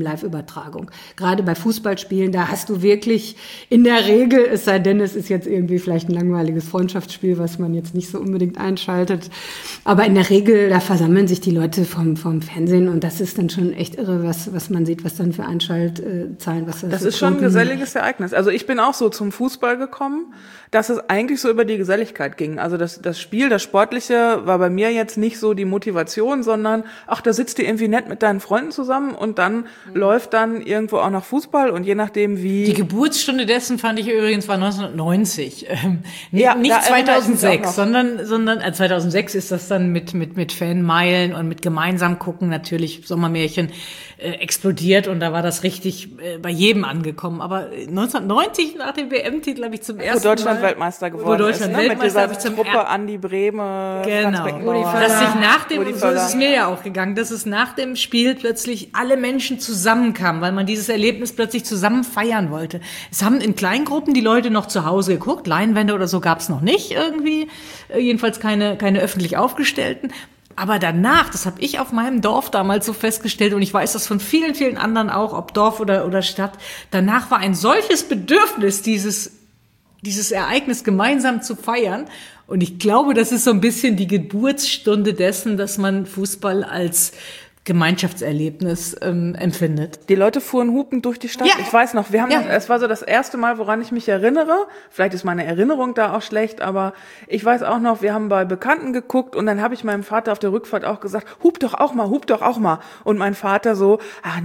Live-Übertragung. Gerade bei Fußballspielen, da hast du wirklich in der Regel, es sei denn, es ist jetzt irgendwie vielleicht ein langweiliges Freundschaftsspiel, was man jetzt nicht so unbedingt einschaltet, aber in der Regel, da versammeln sich die Leute vom Fernsehen und das ist dann schon echt irre, was man sieht, was dann für Einschaltzahlen, was das ist schon ein geselliges Ereignis. Also ich bin auch so zum Fußball gekommen, dass es eigentlich so über die Geselligkeit ging. Also das Spiel, das Sportliche war bei mir jetzt nicht so die Motivation, sondern ach, da sitzt du irgendwie nett mit deinen Freunden zusammen und dann läuft dann irgendwo auch noch Fußball und je nachdem wie... Die Geburtsstunde dessen fand ich übrigens war 1990. Ja, nicht da erinnere ich mich auch 2006, noch. sondern 2006 ist das dann mit Fanmeilen und mit gemeinsam gucken natürlich Sommermärchen explodiert und da war das richtig bei jedem angekommen. Aber 1990 nach dem WM-Titel habe ich zum ersten Wo Deutschland Mal... Weltmeister geworden Deutschland ist, ne? Mit Weltmeister habe dieser ich zum Truppe Andi Brehme, Franz Genau. Beckenbauer. Dass sich nach dem, Rudi so ist Völler. es mir ja auch gegangen, dass es nach dem Spiel plötzlich alle Menschen zusammenkamen, weil man dieses Erlebnis plötzlich zusammen feiern wollte. Es haben in Kleingruppen die Leute noch zu Hause geguckt, Leinwände oder so gab es noch nicht irgendwie, jedenfalls keine öffentlich aufgestellten. Aber danach, das habe ich auf meinem Dorf damals so festgestellt und ich weiß das von vielen, vielen anderen auch, ob Dorf oder Stadt, danach war ein solches Bedürfnis, dieses Ereignis gemeinsam zu feiern. Und ich glaube, das ist so ein bisschen die Geburtsstunde dessen, dass man Fußball als Gemeinschaftserlebnis empfindet. Die Leute fuhren hupend durch die Stadt. Ja. Ich weiß noch, Ja. es war so das erste Mal, woran ich mich erinnere. Vielleicht ist meine Erinnerung da auch schlecht, aber ich weiß auch noch, wir haben bei Bekannten geguckt und dann habe ich meinem Vater auf der Rückfahrt auch gesagt, hup doch auch mal. Und mein Vater so,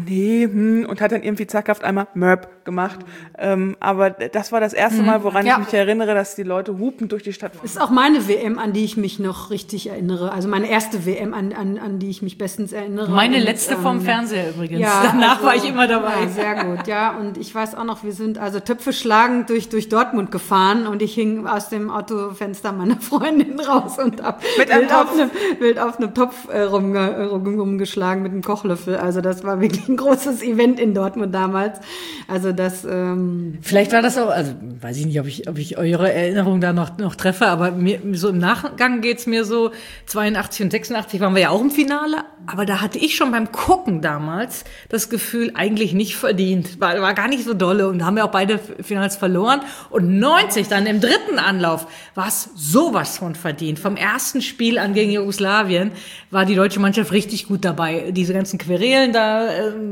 und hat dann irgendwie zackhaft einmal Mörb gemacht. Aber das war das erste Mal, woran ich mich erinnere, dass die Leute hupend durch die Stadt fuhren. Das ist auch meine WM, an die ich mich noch richtig erinnere. Also meine erste WM, an die ich mich bestens erinnere. Meine Und, letzte vom Fernseher übrigens. Ja, Danach also, war ich immer dabei. Ja, sehr gut, ja. Und ich weiß auch noch, wir sind also Töpfe schlagend durch Dortmund gefahren und ich hing aus dem Autofenster meiner Freundin raus und hab wild auf einem Topf rumgeschlagen mit einem Kochlöffel. Also das war wirklich ein großes Event in Dortmund damals. Also das... Vielleicht war das auch, also weiß ich nicht, ob ich eure Erinnerung da noch treffe, aber mir, so im Nachgang geht's mir so, 82 und 86 waren wir ja auch im Finale, aber da hatte ich schon beim Gucken damals das Gefühl, eigentlich nicht verdient. War gar nicht so dolle und haben ja auch beide Finals verloren. Und 90 dann im dritten Anlauf war es sowas von verdient. Vom ersten Spiel an gegen Jugoslawien war die deutsche Mannschaft richtig gut dabei. Diese ganzen Querelen da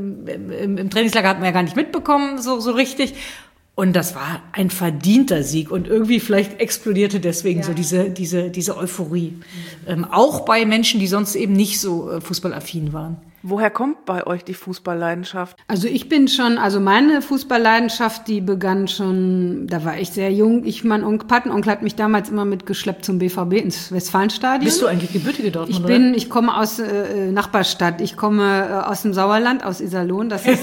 im Trainingslager hatten wir ja gar nicht mitbekommen, so richtig. Und das war ein verdienter Sieg und irgendwie vielleicht explodierte deswegen so diese Euphorie. Auch bei Menschen, die sonst eben nicht so fußballaffin waren. Woher kommt bei euch die Fußballleidenschaft? Also meine Fußballleidenschaft, die begann schon, da war ich sehr jung. Mein Patenonkel hat mich damals immer mitgeschleppt zum BVB ins Westfalenstadion. Bist du eigentlich gebürtige Dortmund, Ich komme aus Nachbarstadt. Ich komme aus dem Sauerland, aus Iserlohn. Das ist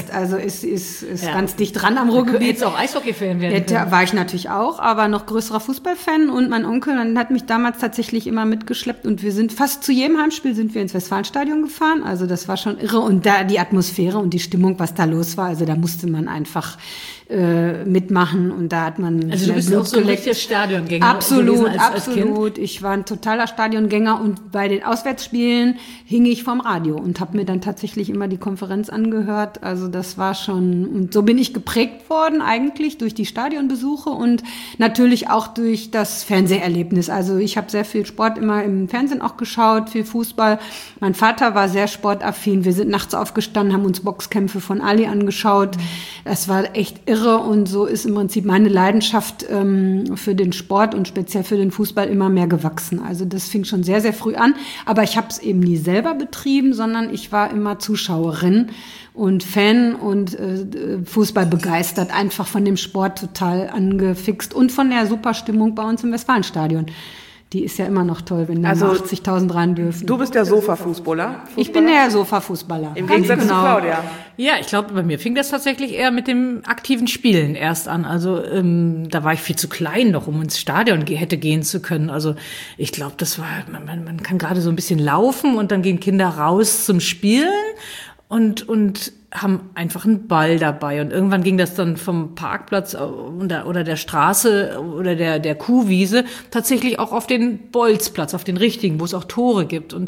ganz dicht dran am Ruhrgebiet. Jetzt auch Eishockey-Fan werden können. Da war ich natürlich auch, aber noch größerer Fußballfan. Und mein Onkel hat mich damals tatsächlich immer mitgeschleppt. Und wir sind fast zu jedem Heimspiel sind wir ins Westfalenstadion gefahren. Also das war schon irre. Und da die Atmosphäre und die Stimmung, was da los war, also da musste man einfach mitmachen. Und da hat man also du bist auch so ein richtiger Stadiongänger absolut, als Kind. Absolut. Ich war ein totaler Stadiongänger und bei den Auswärtsspielen hing ich vom Radio und habe mir dann tatsächlich immer die Konferenz angehört. Also das war schon, und so bin ich geprägt worden eigentlich durch die Stadionbesuche und natürlich auch durch das Fernseherlebnis. Also ich habe sehr viel Sport immer im Fernsehen auch geschaut, viel Fußball. Mein Vater war sehr sportaffin. Wir sind nachts aufgestanden, haben uns Boxkämpfe von Ali angeschaut. Das war echt irre und so ist im Prinzip meine Leidenschaft für den Sport und speziell für den Fußball immer mehr gewachsen. Also das fing schon sehr, sehr früh an. Aber ich habe es eben nie selber betrieben, sondern ich war immer Zuschauerin und Fan und Fußball begeistert, einfach von dem Sport total angefixt und von der super Stimmung bei uns im Westfalenstadion. Die ist ja immer noch toll, wenn da 80.000 rein dürfen. Du bist der Sofa-Fußballer. Ich bin der Sofa-Fußballer. Im Gegensatz zu Claudia. Ja, ich glaube, bei mir fing das tatsächlich eher mit dem aktiven Spielen erst an. Also da war ich viel zu klein noch, um ins Stadion hätte gehen zu können. Also ich glaube, das war, man kann gerade so ein bisschen laufen und dann gehen Kinder raus zum Spielen und haben einfach einen Ball dabei. Und irgendwann ging das dann vom Parkplatz oder der Straße oder der Kuhwiese tatsächlich auch auf den Bolzplatz, auf den richtigen, wo es auch Tore gibt. Und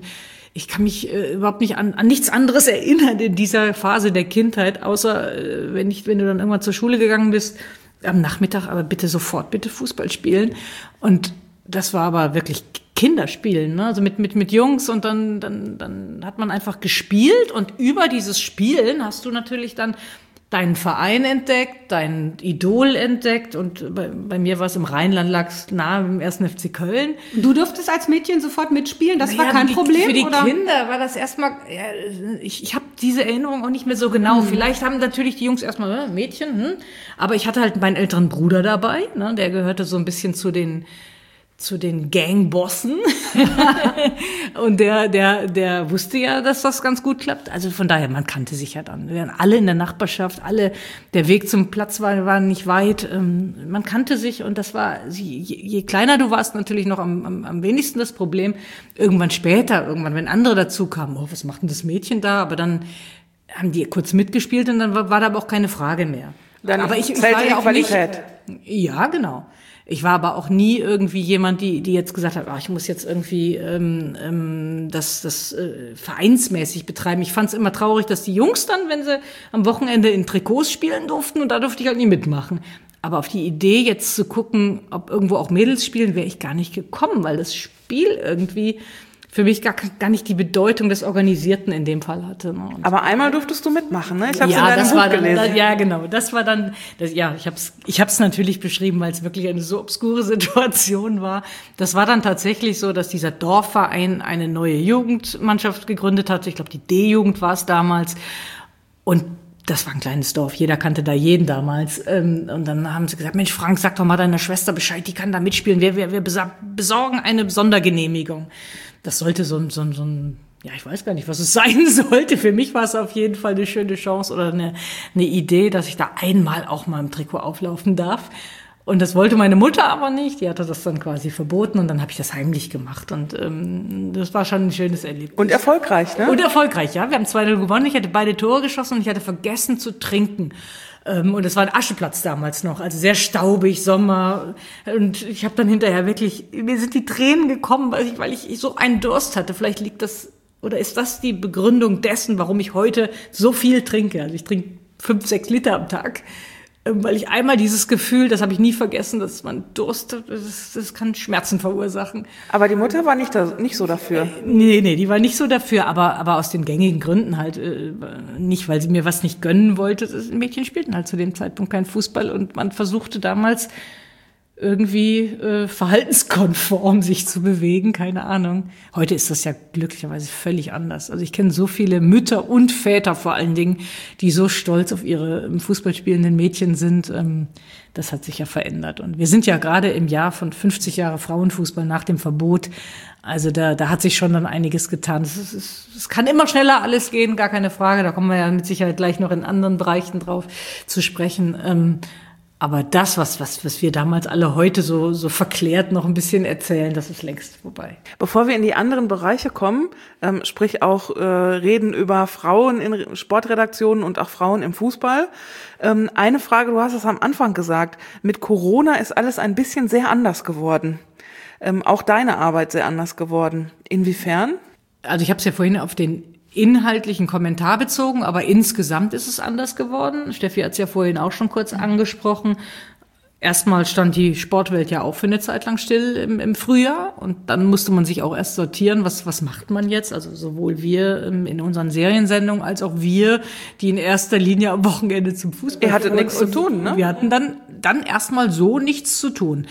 ich kann mich überhaupt nicht an nichts anderes erinnern in dieser Phase der Kindheit, außer wenn du dann irgendwann zur Schule gegangen bist, am Nachmittag, aber bitte sofort, bitte Fußball spielen. Und das war aber wirklich Kinderspielen, ne? Also mit Jungs, und dann hat man einfach gespielt, und über dieses Spielen hast du natürlich dann deinen Verein entdeckt, dein Idol entdeckt, und bei mir war es im Rheinland, lag's nahe im 1. FC Köln. Du durftest als Mädchen sofort mitspielen, das war kein Problem? Für die oder? Kinder war das erstmal, ich habe diese Erinnerung auch nicht mehr so genau. Vielleicht haben natürlich die Jungs erstmal, Mädchen, aber ich hatte halt meinen älteren Bruder dabei, ne? Der gehörte so ein bisschen zu den Gangbossen. Und der wusste ja, dass das ganz gut klappt. Also von daher, man kannte sich ja dann. Wir waren alle in der Nachbarschaft, der Weg zum Platz war nicht weit. Man kannte sich, und das war, je kleiner du warst, natürlich noch am wenigsten das Problem. Irgendwann, wenn andere dazu kamen, was macht denn das Mädchen da? Aber dann haben die kurz mitgespielt, und dann war da aber auch keine Frage mehr. Dann aber zählt die Qualität. Ja, genau. Ich war aber auch nie irgendwie jemand, die jetzt gesagt hat, ich muss jetzt irgendwie das vereinsmäßig betreiben. Ich fand es immer traurig, dass die Jungs dann, wenn sie am Wochenende in Trikots spielen durften, und da durfte ich halt nie mitmachen. Aber auf die Idee, jetzt zu gucken, ob irgendwo auch Mädels spielen, wäre ich gar nicht gekommen, weil das Spiel irgendwie für mich gar nicht die Bedeutung des Organisierten in dem Fall hatte. Ne? Aber einmal durftest du mitmachen, ne? Ich habe es in deinem Buch gelesen. Ja, genau. Das war dann, ich hab's natürlich beschrieben, weil es wirklich eine so obskure Situation war. Das war dann tatsächlich so, dass dieser Dorfverein eine neue Jugendmannschaft gegründet hatte. Ich glaube, die D-Jugend war es damals. Und das war ein kleines Dorf, jeder kannte da jeden damals. Und dann haben sie gesagt, Mensch, Frank, sag doch mal deiner Schwester Bescheid, die kann da mitspielen. Wir besorgen eine Sondergenehmigung. Das sollte so ein, ich weiß gar nicht, was es sein sollte. Für mich war es auf jeden Fall eine schöne Chance oder eine Idee, dass ich da einmal auch mal im Trikot auflaufen darf. Und das wollte meine Mutter aber nicht. Die hatte das dann quasi verboten, und dann habe ich das heimlich gemacht. Und das war schon ein schönes Erlebnis. Und erfolgreich, ne? Und erfolgreich, ja. Wir haben 2-0 gewonnen. Ich hatte beide Tore geschossen, und ich hatte vergessen zu trinken. Und es war ein Ascheplatz damals noch, also sehr staubig, Sommer. Und ich habe dann hinterher wirklich, mir sind die Tränen gekommen, weil ich so einen Durst hatte. Vielleicht liegt das, oder ist das die Begründung dessen, warum ich heute so viel trinke. Also ich trinke 5-6 Liter am Tag. Weil ich einmal dieses Gefühl, das habe ich nie vergessen, dass man Durst, das kann Schmerzen verursachen. Aber die Mutter war nicht so dafür. Nee, die war nicht so dafür, aber aus den gängigen Gründen halt nicht, weil sie mir was nicht gönnen wollte. Das Mädchen spielten halt zu dem Zeitpunkt kein Fußball, und man versuchte damals irgendwie verhaltenskonform sich zu bewegen, keine Ahnung. Heute ist das ja glücklicherweise völlig anders. Also ich kenne so viele Mütter und Väter vor allen Dingen, die so stolz auf ihre im Fußball spielenden Mädchen sind. Das hat sich ja verändert. Und wir sind ja gerade im Jahr von 50 Jahre Frauenfußball nach dem Verbot. Also da hat sich schon dann einiges getan. Es kann immer schneller alles gehen, gar keine Frage. Da kommen wir ja mit Sicherheit gleich noch in anderen Bereichen drauf zu sprechen. Aber das, was wir damals alle heute so verklärt noch ein bisschen erzählen, das ist längst vorbei. Bevor wir in die anderen Bereiche kommen, sprich auch reden über Frauen in Sportredaktionen und auch Frauen im Fußball. Eine Frage, du hast es am Anfang gesagt, mit Corona ist alles ein bisschen sehr anders geworden. Auch deine Arbeit sehr anders geworden. Inwiefern? Also ich habe es ja vorhin auf den inhaltlichen Kommentar bezogen, aber insgesamt ist es anders geworden. Steffi hat es ja vorhin auch schon kurz angesprochen. Erstmal stand die Sportwelt ja auch für eine Zeit lang still im Frühjahr, und dann musste man sich auch erst sortieren, was macht man jetzt? Also sowohl wir in unseren Seriensendungen als auch wir, die in erster Linie am Wochenende zum Fußball. Ihr hattet nichts zu tun, ne? Wir hatten dann erstmal so nichts zu tun.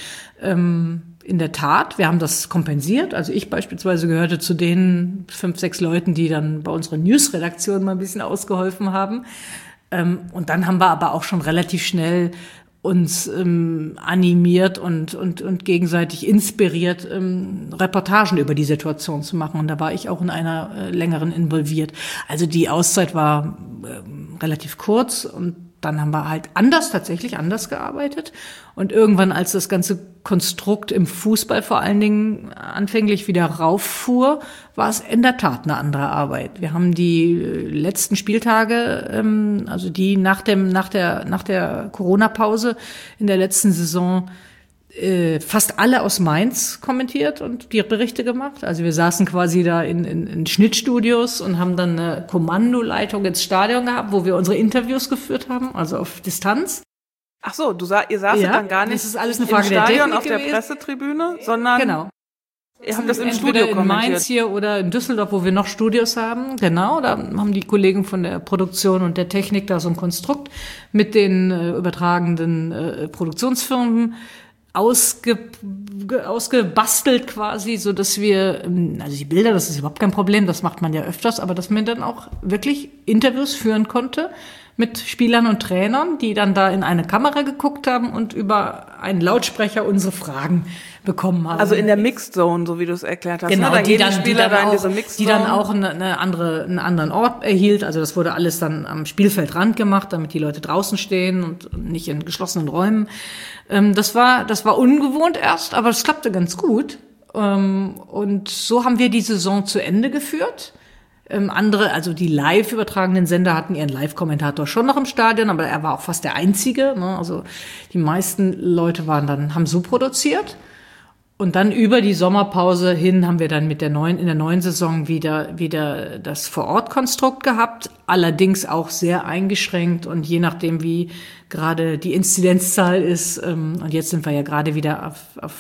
In der Tat, wir haben das kompensiert. Also ich beispielsweise gehörte zu den 5-6 Leuten, die dann bei unserer News-Redaktion mal ein bisschen ausgeholfen haben. Und dann haben wir aber auch schon relativ schnell uns animiert und gegenseitig inspiriert, Reportagen über die Situation zu machen. Und da war ich auch in einer längeren involviert. Also die Auszeit war relativ kurz, und dann haben wir halt tatsächlich anders gearbeitet. Und irgendwann, als das ganze Konstrukt im Fußball vor allen Dingen anfänglich wieder rauffuhr, war es in der Tat eine andere Arbeit. Wir haben die letzten Spieltage, also die nach der Corona-Pause in der letzten Saison, fast alle aus Mainz kommentiert und die Berichte gemacht. Also wir saßen quasi da in Schnittstudios und haben dann eine Kommandoleitung ins Stadion gehabt, wo wir unsere Interviews geführt haben, also auf Distanz. Ach so, ihr saßt dann gar nicht das ist alles eine Frage im Stadion der Technik auf der gewesen. Pressetribüne, sondern Genau. ihr habt das im Entweder Studio in kommentiert. Mainz hier oder in Düsseldorf, wo wir noch Studios haben. Genau, da haben die Kollegen von der Produktion und der Technik da so ein Konstrukt mit den übertragenden Produktionsfirmen ausgebastelt quasi, so dass wir, also die Bilder, das ist überhaupt kein Problem, das macht man ja öfters, aber dass man dann auch wirklich Interviews führen konnte mit Spielern und Trainern, die dann da in eine Kamera geguckt haben und über einen Lautsprecher unsere Fragen bekommen haben. Also in der Mixed Zone, so wie du es erklärt hast. Genau, ne? die dann in diese Mixed Zone. Die dann auch einen anderen Ort erhielt. Also das wurde alles dann am Spielfeldrand gemacht, damit die Leute draußen stehen und nicht in geschlossenen Räumen. Das war ungewohnt erst, aber es klappte ganz gut. Und so haben wir die Saison zu Ende geführt. Andere, also die live übertragenen Sender hatten ihren Live-Kommentator schon noch im Stadion, aber er war auch fast der Einzige. Ne? Also die meisten Leute haben so produziert. Und dann über die Sommerpause hin haben wir dann in der neuen Saison wieder das Vor-Ort-Konstrukt gehabt, allerdings auch sehr eingeschränkt und je nachdem, wie gerade die Inzidenzzahl ist, und jetzt sind wir ja gerade wieder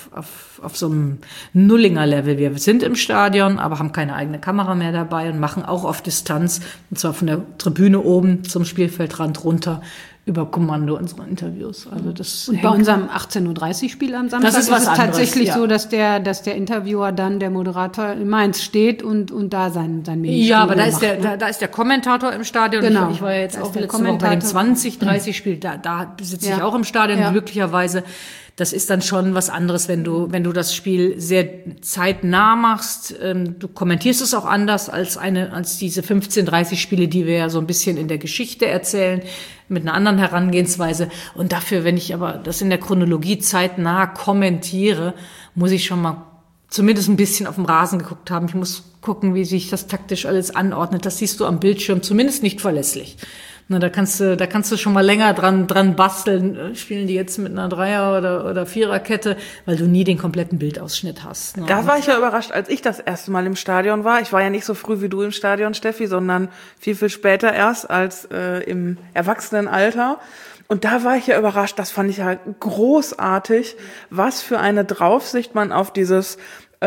auf so einem Nullinger-Level. Wir sind im Stadion, aber haben keine eigene Kamera mehr dabei und machen auch auf Distanz, und zwar von der Tribüne oben zum Spielfeldrand runter, über Kommando unsere Interviews. Also das und bei unserem 18:30 Uhr Spiel am Samstag ist ist was es anderes, tatsächlich ja. so, dass der Interviewer dann, der Moderator in Mainz steht und da sein Medienstudio ja, aber da macht, ist der Kommentator im Stadion. Genau. Ich war jetzt Da ist auch der letzte Woche bei dem Kommentator. 20:30 Spiel. Da sitze ich Ja. auch im Stadion, Ja. glücklicherweise. Das ist dann schon was anderes, wenn du das Spiel sehr zeitnah machst. Du kommentierst es auch anders als diese 15:30 Spiele, die wir ja so ein bisschen in der Geschichte erzählen, mit einer anderen Herangehensweise. Und dafür, wenn ich aber das in der Chronologie zeitnah kommentiere, muss ich schon mal zumindest ein bisschen auf dem Rasen geguckt haben. Ich muss gucken, wie sich das taktisch alles anordnet. Das siehst du am Bildschirm zumindest nicht verlässlich. Na, da kannst du schon mal länger dran basteln. Spielen die jetzt mit einer Dreier- oder Viererkette, weil du nie den kompletten Bildausschnitt hast. Ne? Da war ich ja überrascht, als ich das erste Mal im Stadion war. Ich war ja nicht so früh wie du im Stadion, Steffi, sondern viel, viel später erst als im Erwachsenenalter. Und da war ich ja überrascht, das fand ich ja großartig, was für eine Draufsicht man auf dieses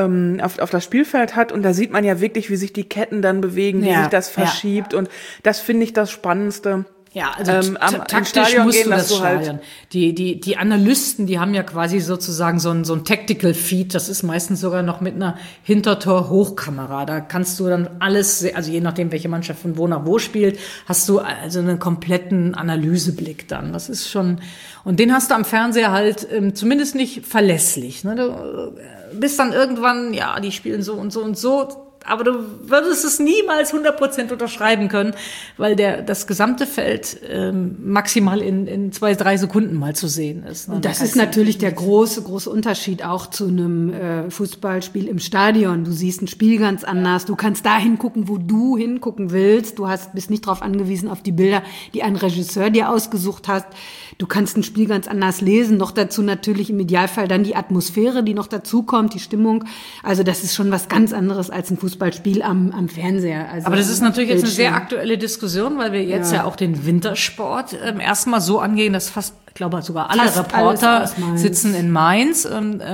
auf das Spielfeld hat, und da sieht man ja wirklich, wie sich die Ketten dann bewegen, wie Ja, sich das verschiebt, und das finde ich das Spannendste. Ja, also im taktisch Stadion musst gehen, du dass das du halt- steuern. Die Analysten, die haben ja quasi sozusagen so ein Tactical Feed. Das ist meistens sogar noch mit einer Hintertor-Hochkamera. Da kannst du dann alles, also je nachdem, welche Mannschaft von wo nach wo spielt, hast du also einen kompletten Analyseblick dann. Das ist schon, und den hast du am Fernseher halt zumindest nicht verlässlich. Ne? Du bist dann irgendwann, ja, die spielen so und so und so. Aber du würdest es niemals 100% unterschreiben können, weil das gesamte Feld maximal in 2-3 Sekunden mal zu sehen ist. Ne? Und das ist natürlich der große Unterschied auch zu einem Fußballspiel im Stadion. Du siehst ein Spiel ganz anders. Du kannst da hingucken, wo du hingucken willst. Bist nicht darauf angewiesen auf die Bilder, die ein Regisseur dir ausgesucht hat. Du kannst ein Spiel ganz anders lesen. Noch dazu natürlich im Idealfall dann die Atmosphäre, die noch dazu kommt, die Stimmung. Also das ist schon was ganz anderes als ein Fußballspiel am Fernseher. Also aber das ist natürlich jetzt eine Bildschirm. sehr aktuelle Diskussion, weil wir jetzt ja auch den Wintersport erstmal so angehen, dass ich glaube sogar alle Fast Reporter alles aus Mainz. sitzen in Mainz,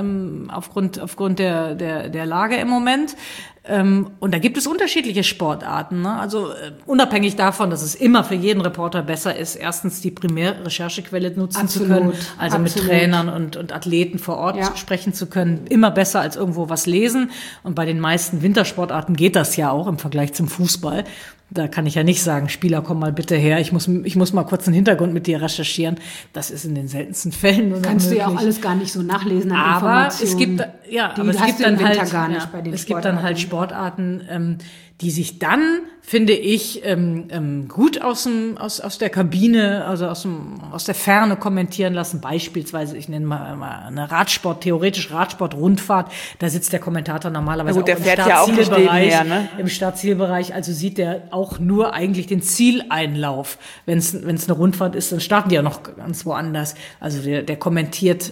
aufgrund der Lage im Moment. Und da gibt es unterschiedliche Sportarten. Ne? Also unabhängig davon, dass es immer für jeden Reporter besser ist, erstens die Primärrecherchequelle nutzen zu können, also mit Trainern und Athleten vor Ort sprechen zu können, immer besser als irgendwo was lesen. Und bei den meisten Wintersportarten geht das ja auch im Vergleich zum Fußball. Da kann ich ja nicht sagen, Spieler, komm mal bitte her, ich muss mal kurz einen Hintergrund mit dir recherchieren. Das ist in den seltensten Fällen nur Kannst möglich. du ja auch alles gar nicht so nachlesen an Aber Informationen. Ja, Die aber es hast gibt du im dann Winter halt, gar nicht bei den es gibt dann halt Sportarten. Sportarten, die sich dann, finde ich, gut aus der Kabine, also aus der Ferne kommentieren lassen. Beispielsweise, ich nenne mal eine theoretisch Radsport-Rundfahrt. Da sitzt der Kommentator normalerweise Na gut, der auch im fährt ja auch nicht nebenher, ne? Im Startzielbereich, also sieht der auch nur eigentlich den Zieleinlauf. Wenn es eine Rundfahrt ist, dann starten die ja noch ganz woanders. Also der kommentiert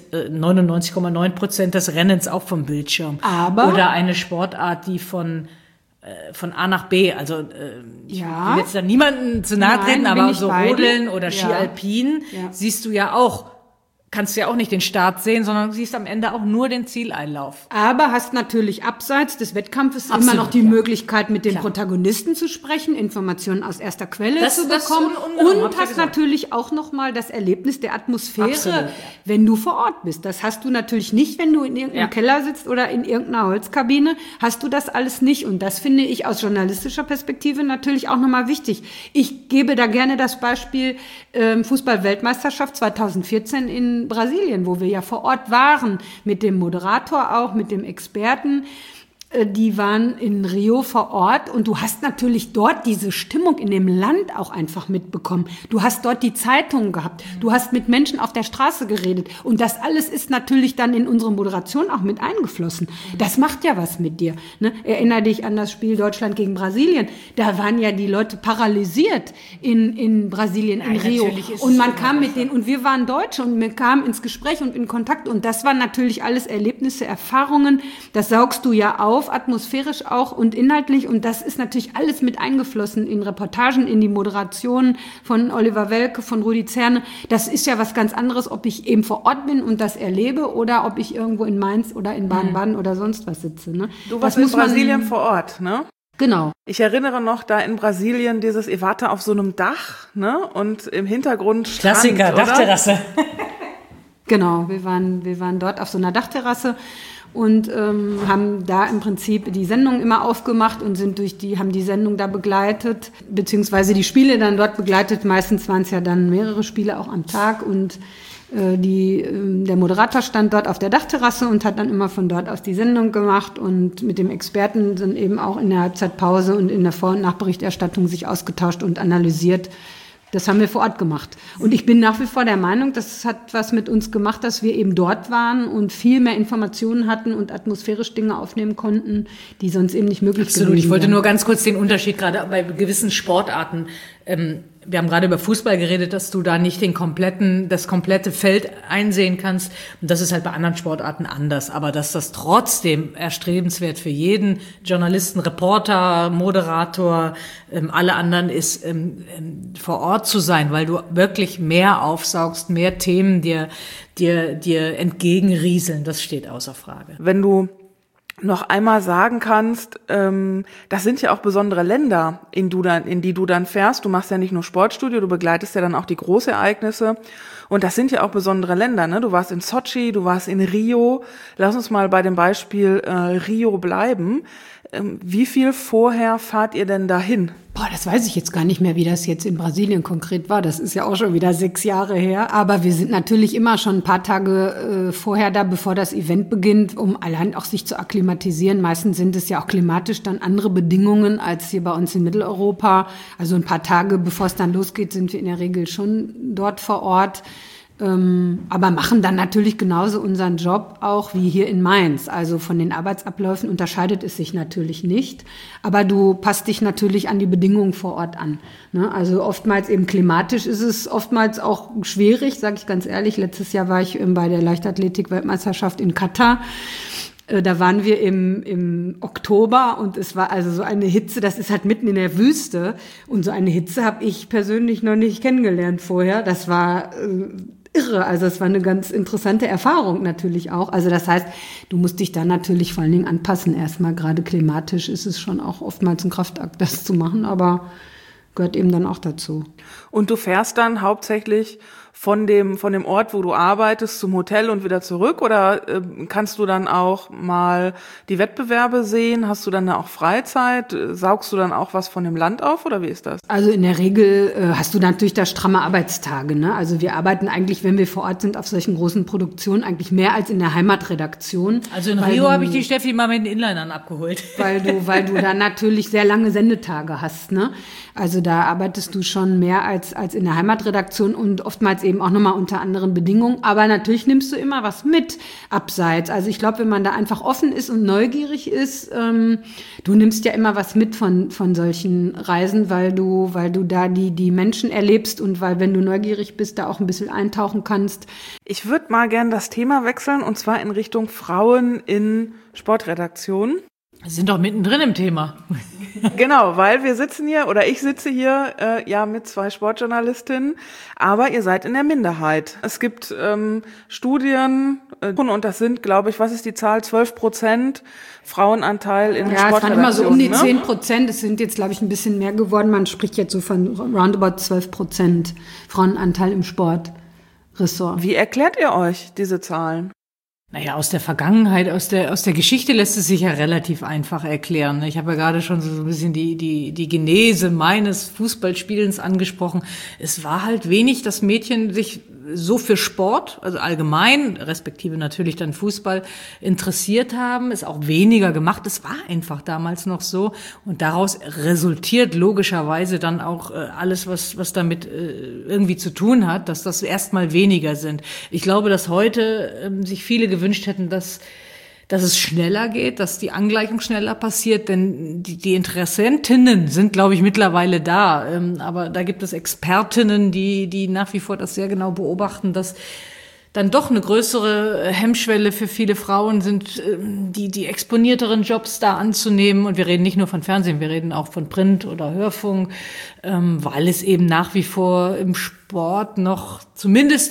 99,9% des Rennens auch vom Bildschirm. Aber oder eine Sportart, die von A nach B, also ich will jetzt da niemanden zu nahe treten, aber so Rodeln oder Ski Alpin siehst du ja auch. Kannst du ja auch nicht den Start sehen, sondern siehst am Ende auch nur den Zieleinlauf. Aber hast natürlich abseits des Wettkampfes immer noch die Möglichkeit, mit den Protagonisten zu sprechen, Informationen aus erster Quelle zu bekommen. Und hast natürlich auch nochmal das Erlebnis der Atmosphäre, wenn du vor Ort bist. Das hast du natürlich nicht, wenn du in irgendeinem Keller sitzt oder in irgendeiner Holzkabine. Hast du das alles nicht. Und das finde ich aus journalistischer Perspektive natürlich auch nochmal wichtig. Ich gebe da gerne das Beispiel Fußball-Weltmeisterschaft 2014 in Brasilien, wo wir ja vor Ort waren, mit dem Moderator auch, mit dem Experten. Die waren in Rio vor Ort und du hast natürlich dort diese Stimmung in dem Land auch einfach mitbekommen. Du hast dort die Zeitungen gehabt, du hast mit Menschen auf der Straße geredet und das alles ist natürlich dann in unsere Moderation auch mit eingeflossen. Das macht ja was mit dir. Ne? Erinnere dich an das Spiel Deutschland gegen Brasilien. Da waren ja die Leute paralysiert in Brasilien, in Rio. Und man kam mit denen und wir waren Deutsche und wir kamen ins Gespräch und in Kontakt und das waren natürlich alles Erlebnisse, Erfahrungen. Das saugst du ja auf, atmosphärisch auch und inhaltlich und das ist natürlich alles mit eingeflossen in Reportagen, in die Moderation von Oliver Welke, von Rudi Zerne. Das ist ja was ganz anderes, ob ich eben vor Ort bin und das erlebe oder ob ich irgendwo in Mainz oder in Baden-Baden oder sonst was sitze. Ne? Du warst in Brasilien vor Ort, ne? Genau. Ich erinnere noch da in Brasilien ihr wart da auf so einem Dach, ne? Und im Hintergrund Strand, Klassiker, oder? Dachterrasse. Genau, wir waren dort auf so einer Dachterrasse und haben da im Prinzip die Sendung immer aufgemacht und haben die Sendung da begleitet, beziehungsweise die Spiele dann dort begleitet. Meistens waren es ja dann mehrere Spiele auch am Tag und der Moderator stand dort auf der Dachterrasse und hat dann immer von dort aus die Sendung gemacht und mit dem Experten dann eben auch in der Halbzeitpause und in der Vor- und Nachberichterstattung sich ausgetauscht und analysiert. Das haben wir vor Ort gemacht. Und ich bin nach wie vor der Meinung, das hat was mit uns gemacht, dass wir eben dort waren und viel mehr Informationen hatten und atmosphärisch Dinge aufnehmen konnten, die sonst eben nicht möglich gewesen wären. Absolut. Ich wollte nur ganz kurz den Unterschied gerade bei gewissen Sportarten. Wir haben gerade über Fußball geredet, dass du da nicht das komplette Feld einsehen kannst. Und das ist halt bei anderen Sportarten anders. Aber dass das trotzdem erstrebenswert für jeden Journalisten, Reporter, Moderator, alle anderen ist, vor Ort zu sein, weil du wirklich mehr aufsaugst, mehr Themen dir entgegenrieseln. Das steht außer Frage. Wenn du noch einmal sagen kannst, das sind ja auch besondere Länder, in die du dann fährst. Du machst ja nicht nur Sportstudio, du begleitest ja dann auch die Großereignisse. Und das sind ja auch besondere Länder, ne? Du warst in Sochi, du warst in Rio. Lass uns mal bei dem Beispiel Rio bleiben. Wie viel vorher fahrt ihr denn dahin? Boah, das weiß ich jetzt gar nicht mehr, wie das jetzt in Brasilien konkret war. Das ist ja auch schon wieder 6 Jahre her. Aber wir sind natürlich immer schon ein paar Tage vorher da, bevor das Event beginnt, um allein auch sich zu akklimatisieren. Meistens sind es ja auch klimatisch dann andere Bedingungen als hier bei uns in Mitteleuropa. Also ein paar Tage, bevor es dann losgeht, sind wir in der Regel schon dort vor Ort. Aber machen dann natürlich genauso unseren Job auch wie hier in Mainz. Also von den Arbeitsabläufen unterscheidet es sich natürlich nicht. Aber du passt dich natürlich an die Bedingungen vor Ort an. Ne? Also oftmals eben klimatisch ist es oftmals auch schwierig, sage ich ganz ehrlich. Letztes Jahr war ich bei der Leichtathletik-Weltmeisterschaft in Katar. Da waren wir im Oktober und es war also so eine Hitze, das ist halt mitten in der Wüste. Und so eine Hitze habe ich persönlich noch nicht kennengelernt vorher. Das war irre. Also es war eine ganz interessante Erfahrung natürlich auch. Also das heißt, du musst dich da natürlich vor allen Dingen anpassen. Erstmal gerade klimatisch ist es schon auch oftmals ein Kraftakt, das zu machen, aber gehört eben dann auch dazu. Und du fährst dann hauptsächlich von dem Ort, wo du arbeitest, zum Hotel und wieder zurück? Oder kannst du dann auch mal die Wettbewerbe sehen? Hast du dann da auch Freizeit? Saugst du dann auch was von dem Land auf oder wie ist das? Also in der Regel hast du natürlich da stramme Arbeitstage, ne? Also wir arbeiten eigentlich, wenn wir vor Ort sind, auf solchen großen Produktionen eigentlich mehr als in der Heimatredaktion. Also in Rio habe ich die Steffi mal mit den Inlinern abgeholt. Weil du da natürlich sehr lange Sendetage hast, ne? Also da arbeitest du schon mehr als in der Heimatredaktion und oftmals eben auch nochmal unter anderen Bedingungen. Aber natürlich nimmst du immer was mit abseits. Also ich glaube, wenn man da einfach offen ist und neugierig ist, du nimmst ja immer was mit von solchen Reisen, weil du da die Menschen erlebst und weil, wenn du neugierig bist, da auch ein bisschen eintauchen kannst. Ich würde mal gern das Thema wechseln und zwar in Richtung Frauen in Sportredaktionen. Wir sind doch mittendrin im Thema. Genau, weil wir sitzen hier oder ich sitze hier mit 2 Sportjournalistinnen, aber ihr seid in der Minderheit. Es gibt Studien und das sind, glaube ich, was ist die Zahl? 12% Frauenanteil in Sportredaktionen. Ja, es waren immer so um die 10%. Es sind jetzt, glaube ich, ein bisschen mehr geworden. Man spricht jetzt so von roundabout 12% Frauenanteil im Sportressort. Wie erklärt ihr euch diese Zahlen? Naja, aus der Vergangenheit, aus der Geschichte lässt es sich ja relativ einfach erklären. Ich habe ja gerade schon so ein bisschen die Genese meines Fußballspielens angesprochen. Es war halt wenig, dass Mädchen sich so für Sport, also allgemein, respektive natürlich dann Fußball, interessiert haben, ist auch weniger gemacht. Es war einfach damals noch so. Und daraus resultiert logischerweise dann auch alles, was damit irgendwie zu tun hat, dass das erstmal weniger sind. Ich glaube, dass heute sich viele gewünscht hätten, dass es schneller geht, dass die Angleichung schneller passiert, denn die Interessentinnen sind, glaube ich, mittlerweile da. Aber da gibt es Expertinnen, die nach wie vor das sehr genau beobachten, dass dann doch eine größere Hemmschwelle für viele Frauen sind, die exponierteren Jobs da anzunehmen. Und wir reden nicht nur von Fernsehen, wir reden auch von Print oder Hörfunk, weil es eben nach wie vor im Sport noch zumindest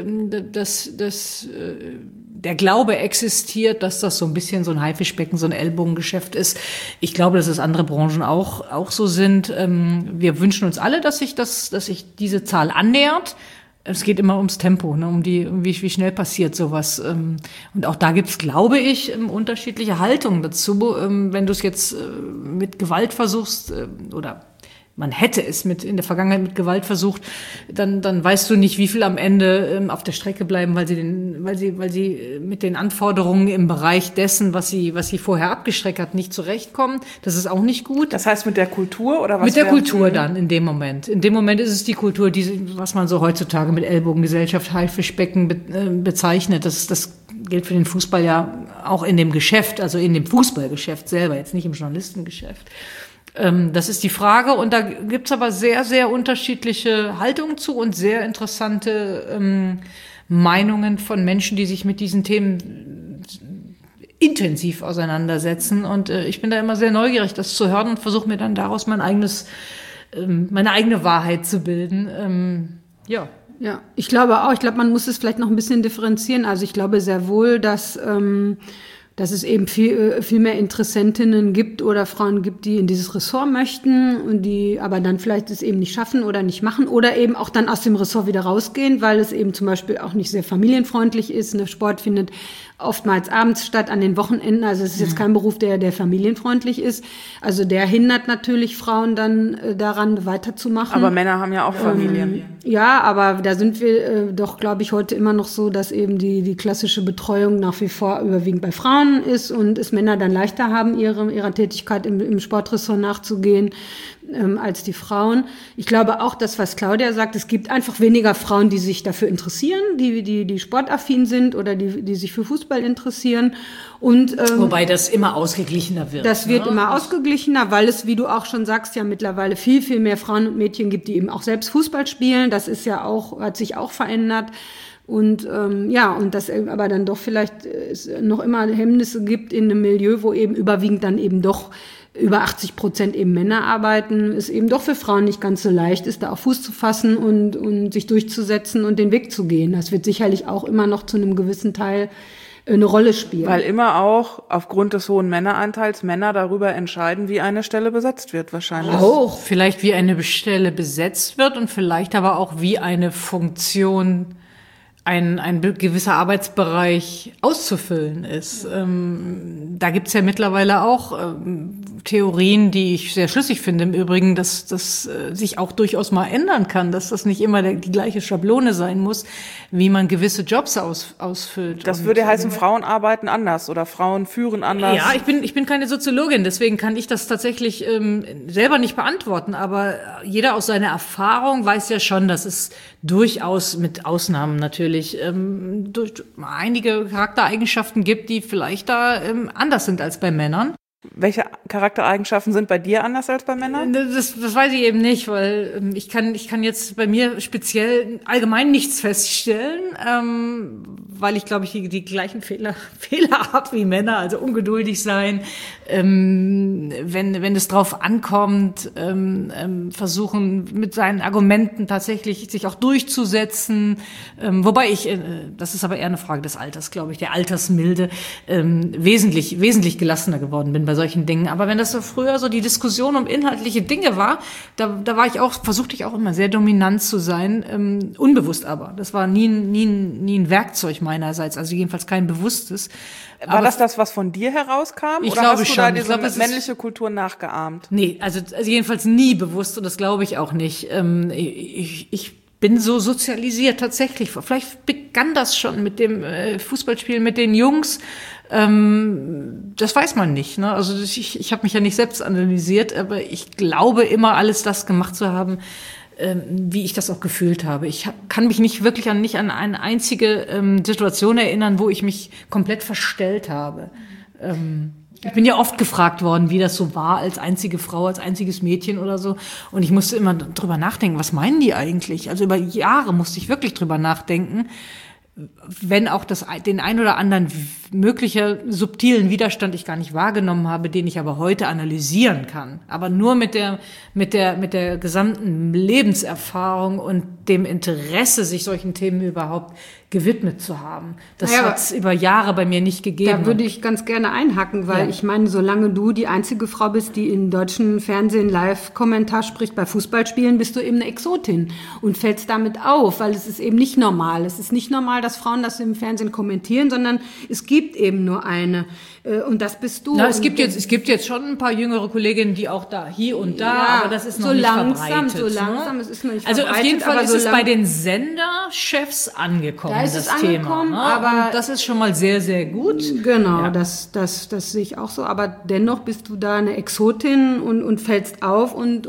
der Glaube existiert, dass das so ein bisschen so ein Haifischbecken, so ein Ellbogengeschäft ist. Ich glaube, dass es andere Branchen auch so sind. Wir wünschen uns alle, dass sich diese Zahl annähert. Es geht immer ums Tempo, ne, wie schnell passiert sowas. Und auch da gibt's, glaube ich, unterschiedliche Haltungen dazu. Wenn du es jetzt mit Gewalt versuchst oder man hätte es in der Vergangenheit mit Gewalt versucht, dann weißt du nicht, wie viel am Ende auf der Strecke bleiben, weil sie mit den Anforderungen im Bereich dessen, was sie vorher abgestreckt hat, nicht zurechtkommen. Das ist auch nicht gut. Das heißt mit der Kultur oder was? Mit der Kultur dann in dem Moment. In dem Moment ist es die Kultur, was man so heutzutage mit Ellbogengesellschaft, Haifischbecken bezeichnet. Das gilt für den Fußball ja auch in dem Geschäft, also in dem Fußballgeschäft selber, jetzt nicht im Journalistengeschäft. Das ist die Frage und da gibt's aber sehr, sehr unterschiedliche Haltungen zu und sehr interessante Meinungen von Menschen, die sich mit diesen Themen intensiv auseinandersetzen und ich bin da immer sehr neugierig, das zu hören und versuche mir dann daraus meine eigene Wahrheit zu bilden. Ja, ich glaube auch. Ich glaube, man muss es vielleicht noch ein bisschen differenzieren. Also ich glaube sehr wohl, dass es eben viel mehr Interessentinnen gibt oder Frauen gibt, die in dieses Ressort möchten und die aber dann vielleicht es eben nicht schaffen oder nicht machen oder eben auch dann aus dem Ressort wieder rausgehen, weil es eben zum Beispiel auch nicht sehr familienfreundlich ist. Der Sport findet oftmals abends statt, an den Wochenenden. Also es ist jetzt kein Beruf, der familienfreundlich ist. Also der hindert natürlich Frauen dann daran, weiterzumachen. Aber Männer haben ja auch Familien. Ja, aber da sind wir doch, glaube ich, heute immer noch so, dass eben die klassische Betreuung nach wie vor überwiegend bei Frauen ist und es Männer dann leichter haben, ihrer Tätigkeit im Sportressort nachzugehen als die Frauen. Ich glaube auch, das, was Claudia sagt, es gibt einfach weniger Frauen, die sich dafür interessieren, die sportaffin sind oder die sich für Fußball interessieren. Und wobei das immer ausgeglichener wird. Das wird immer ausgeglichener, weil es, wie du auch schon sagst, ja mittlerweile viel, viel mehr Frauen und Mädchen gibt, die eben auch selbst Fußball spielen. Das ist ja auch, hat sich auch verändert. Und und dass aber dann doch vielleicht es noch immer Hemmnisse gibt in einem Milieu, wo eben überwiegend dann eben doch über 80% eben Männer arbeiten, es eben doch für Frauen nicht ganz so leicht ist, da auf Fuß zu fassen und sich durchzusetzen und den Weg zu gehen. Das wird sicherlich auch immer noch zu einem gewissen Teil eine Rolle spielen. Weil immer auch aufgrund des hohen Männeranteils Männer darüber entscheiden, wie eine Stelle besetzt wird, wahrscheinlich. Auch. Vielleicht wie eine Stelle besetzt wird und vielleicht aber auch wie eine Funktion, ein gewisser Arbeitsbereich auszufüllen ist. Da gibt's ja mittlerweile auch Theorien, die ich sehr schlüssig finde im Übrigen, dass das sich auch durchaus mal ändern kann, dass das nicht immer die gleiche Schablone sein muss, wie man gewisse Jobs ausfüllt. Das würde heißen, Frauen arbeiten anders oder Frauen führen anders. Ja, ich bin keine Soziologin, deswegen kann ich das tatsächlich selber nicht beantworten, aber jeder aus seiner Erfahrung weiß ja schon, dass es durchaus mit Ausnahmen natürlich durch einige Charaktereigenschaften gibt, die vielleicht da anders sind als bei Männern. Welche Charaktereigenschaften sind bei dir anders als bei Männern? Das weiß ich eben nicht, weil ich kann jetzt bei mir speziell allgemein nichts feststellen, weil ich glaube, ich die gleichen Fehler habe wie Männer, also ungeduldig sein, wenn es drauf ankommt, versuchen mit seinen Argumenten tatsächlich sich auch durchzusetzen, wobei das ist aber eher eine Frage des Alters, glaube ich, der Altersmilde, wesentlich gelassener geworden bin bei solchen Dingen. Aber wenn das so früher so die Diskussion um inhaltliche Dinge war, da versuchte ich auch immer sehr dominant zu sein, unbewusst aber. Das war nie ein Werkzeug meinerseits, also jedenfalls kein bewusstes. War das, was von dir herauskam? Ich oder glaube hast du schon. da diese männliche Kultur nachgeahmt? Nee, also jedenfalls nie bewusst und das glaube ich auch nicht. Ich bin so sozialisiert tatsächlich. Vielleicht begann das schon mit dem Fußballspielen mit den Jungs. Das weiß man nicht. Ne? Also ich habe mich ja nicht selbst analysiert, aber ich glaube immer alles das gemacht zu haben, wie ich das auch gefühlt habe. Ich kann mich nicht an eine einzige Situation erinnern, wo ich mich komplett verstellt habe. Ich bin ja oft gefragt worden, wie das so war als einzige Frau, als einziges Mädchen oder so. Und ich musste immer drüber nachdenken, was meinen die eigentlich? Also über Jahre musste ich wirklich drüber nachdenken, wenn auch den ein oder anderen möglicher subtilen Widerstand ich gar nicht wahrgenommen habe, den ich aber heute analysieren kann. Aber nur mit der gesamten Lebenserfahrung und dem Interesse, sich solchen Themen überhaupt gewidmet zu haben. Das hat es über Jahre bei mir nicht gegeben. Da würde ich ganz gerne einhaken, weil ich meine, solange du die einzige Frau bist, die in deutschen Fernsehen Live-Kommentar spricht, bei Fußballspielen bist du eben eine Exotin und fällst damit auf, weil es ist eben nicht normal. Es ist nicht normal, dass Frauen das im Fernsehen kommentieren, sondern es gibt eben nur eine. Und das bist du. Na, es gibt jetzt schon ein paar jüngere Kolleginnen, die auch da, hier und da, aber das ist noch nicht verbreitet. So langsam, es ist noch nicht also verbreitet. Also auf jeden Fall ist es bei den Senderchefs angekommen, da ist das es Thema. Angekommen, Ne? aber und das ist schon mal sehr, sehr gut. Genau, das sehe ich auch so. Aber dennoch bist du da eine Exotin und fällst auf und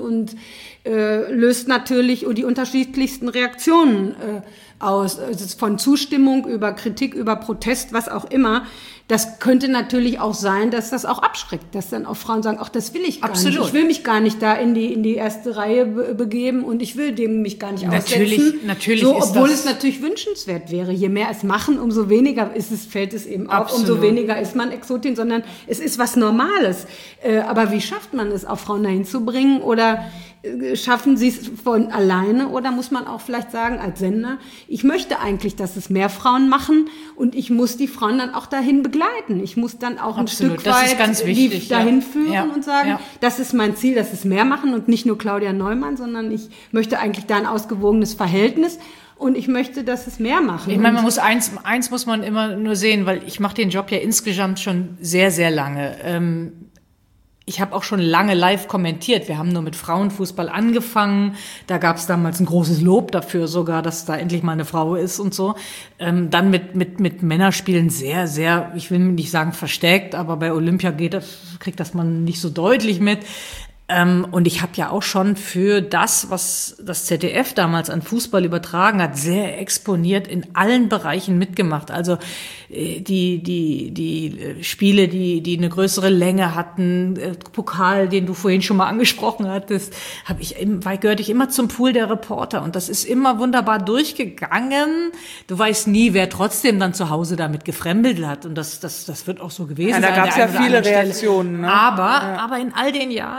löst natürlich die unterschiedlichsten Reaktionen aus. Von Zustimmung über Kritik, über Protest, was auch immer. Das könnte natürlich auch sein, dass das auch abschreckt, dass dann auch Frauen sagen, ach, das will ich gar nicht. Ich will mich gar nicht da in die erste Reihe begeben und ich will dem mich gar nicht aussetzen. Natürlich so, ist obwohl das es natürlich wünschenswert wäre. Je mehr es machen, umso weniger fällt es eben auf, umso weniger ist man Exotin, sondern es ist was Normales. Aber wie schafft man es, auch Frauen dahin zu bringen oder schaffen sie es von alleine oder muss man auch vielleicht sagen als Sender, ich möchte eigentlich, dass es mehr Frauen machen und ich muss die Frauen dann auch dahin begleiten. Ich muss dann auch ein Stück weit die dahin führen und sagen, das ist mein Ziel, dass es mehr machen und nicht nur Claudia Neumann, sondern ich möchte eigentlich da ein ausgewogenes Verhältnis und ich möchte, dass es mehr machen. Ich meine, eins muss man immer nur sehen, weil ich mache den Job ja insgesamt schon sehr, sehr lange. Ich habe auch schon lange live kommentiert. Wir haben nur mit Frauenfußball angefangen. Da gab es damals ein großes Lob dafür sogar, dass da endlich mal eine Frau ist und so. Dann mit Männerspielen sehr, sehr, ich will nicht sagen versteckt, aber bei Olympia kriegt das man nicht so deutlich mit. Und ich habe ja auch schon für das, was das ZDF damals an Fußball übertragen hat, sehr exponiert in allen Bereichen mitgemacht. Also die Spiele, die eine größere Länge hatten, Pokal, den du vorhin schon mal angesprochen hattest, gehörte ich immer zum Pool der Reporter. Und das ist immer wunderbar durchgegangen. Du weißt nie, wer trotzdem dann zu Hause damit gefremdelt hat. Und das wird auch so gewesen sein. Da gab es ja viele Reaktionen. Ne? Aber in all den Jahren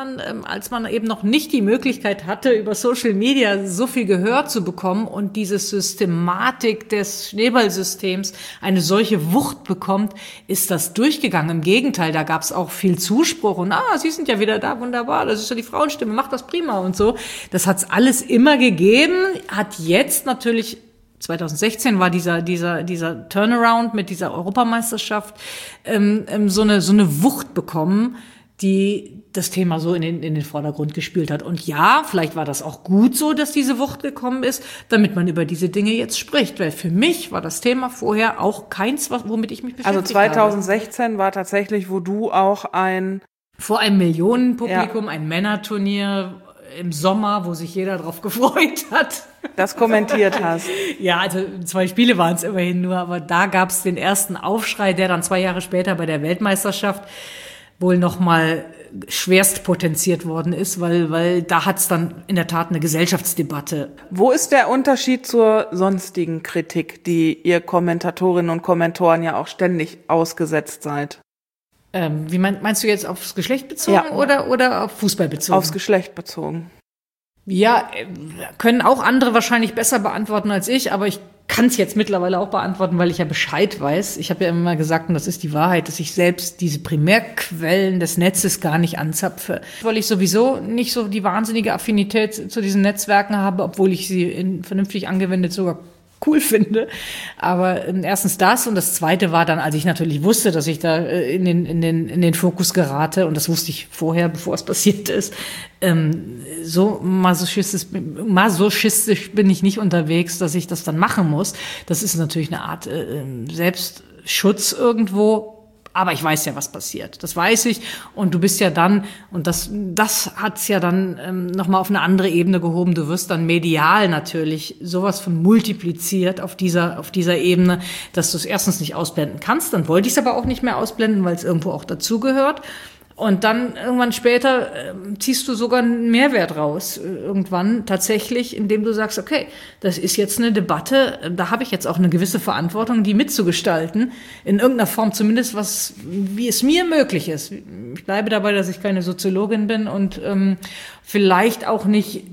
als man eben noch nicht die Möglichkeit hatte, über Social Media so viel Gehör zu bekommen und diese Systematik des Schneeballsystems eine solche Wucht bekommt, ist das durchgegangen. Im Gegenteil, da gab es auch viel Zuspruch und Sie sind ja wieder da, wunderbar, das ist ja die Frauenstimme, macht das prima und so. Das hat's alles immer gegeben, hat jetzt natürlich 2016 war dieser Turnaround mit dieser Europameisterschaft so eine Wucht bekommen, die das Thema so in den Vordergrund gespielt hat. Und ja, vielleicht war das auch gut so, dass diese Wucht gekommen ist, damit man über diese Dinge jetzt spricht. Weil für mich war das Thema vorher auch keins, womit ich mich beschäftigt habe. Also 2016 war tatsächlich, wo du auch vor einem Millionenpublikum, ein Männerturnier im Sommer, wo sich jeder drauf gefreut hat. Das kommentiert hast. Ja, also 2 Spiele waren es immerhin nur, aber da gab es den ersten Aufschrei, der dann 2 Jahre später bei der Weltmeisterschaft wohl nochmal schwerst potenziert worden ist, weil da hat es dann in der Tat eine Gesellschaftsdebatte. Wo ist der Unterschied zur sonstigen Kritik, die ihr Kommentatorinnen und Kommentatoren ja auch ständig ausgesetzt seid? Wie meinst du jetzt aufs Geschlecht bezogen oder auf Fußball bezogen? Aufs Geschlecht bezogen. Ja, können auch andere wahrscheinlich besser beantworten als ich, aber ich kann es jetzt mittlerweile auch beantworten, weil ich ja Bescheid weiß. Ich habe ja immer gesagt, und das ist die Wahrheit, dass ich selbst diese Primärquellen des Netzes gar nicht anzapfe, weil ich sowieso nicht so die wahnsinnige Affinität zu diesen Netzwerken habe, obwohl ich sie vernünftig angewendet sogar cool finde. Aber erstens das und das Zweite war dann, als ich natürlich wusste, dass ich da in den Fokus gerate, und das wusste ich vorher, bevor es passiert ist, so masochistisch bin ich nicht unterwegs, dass ich das dann machen muss. Das ist natürlich eine Art Selbstschutz irgendwo. Aber ich weiß ja, was passiert. Das weiß ich. Und du bist ja dann, und das hat's ja dann nochmal auf eine andere Ebene gehoben. Du wirst dann medial natürlich sowas von multipliziert auf dieser Ebene, dass du es erstens nicht ausblenden kannst. Dann wollte ich es aber auch nicht mehr ausblenden, weil es irgendwo auch dazugehört. Und dann irgendwann später ziehst du sogar einen Mehrwert raus. Irgendwann tatsächlich, indem du sagst, okay, das ist jetzt eine Debatte, da habe ich jetzt auch eine gewisse Verantwortung, die mitzugestalten. In irgendeiner Form zumindest, wie es mir möglich ist. Ich bleibe dabei, dass ich keine Soziologin bin und vielleicht auch nicht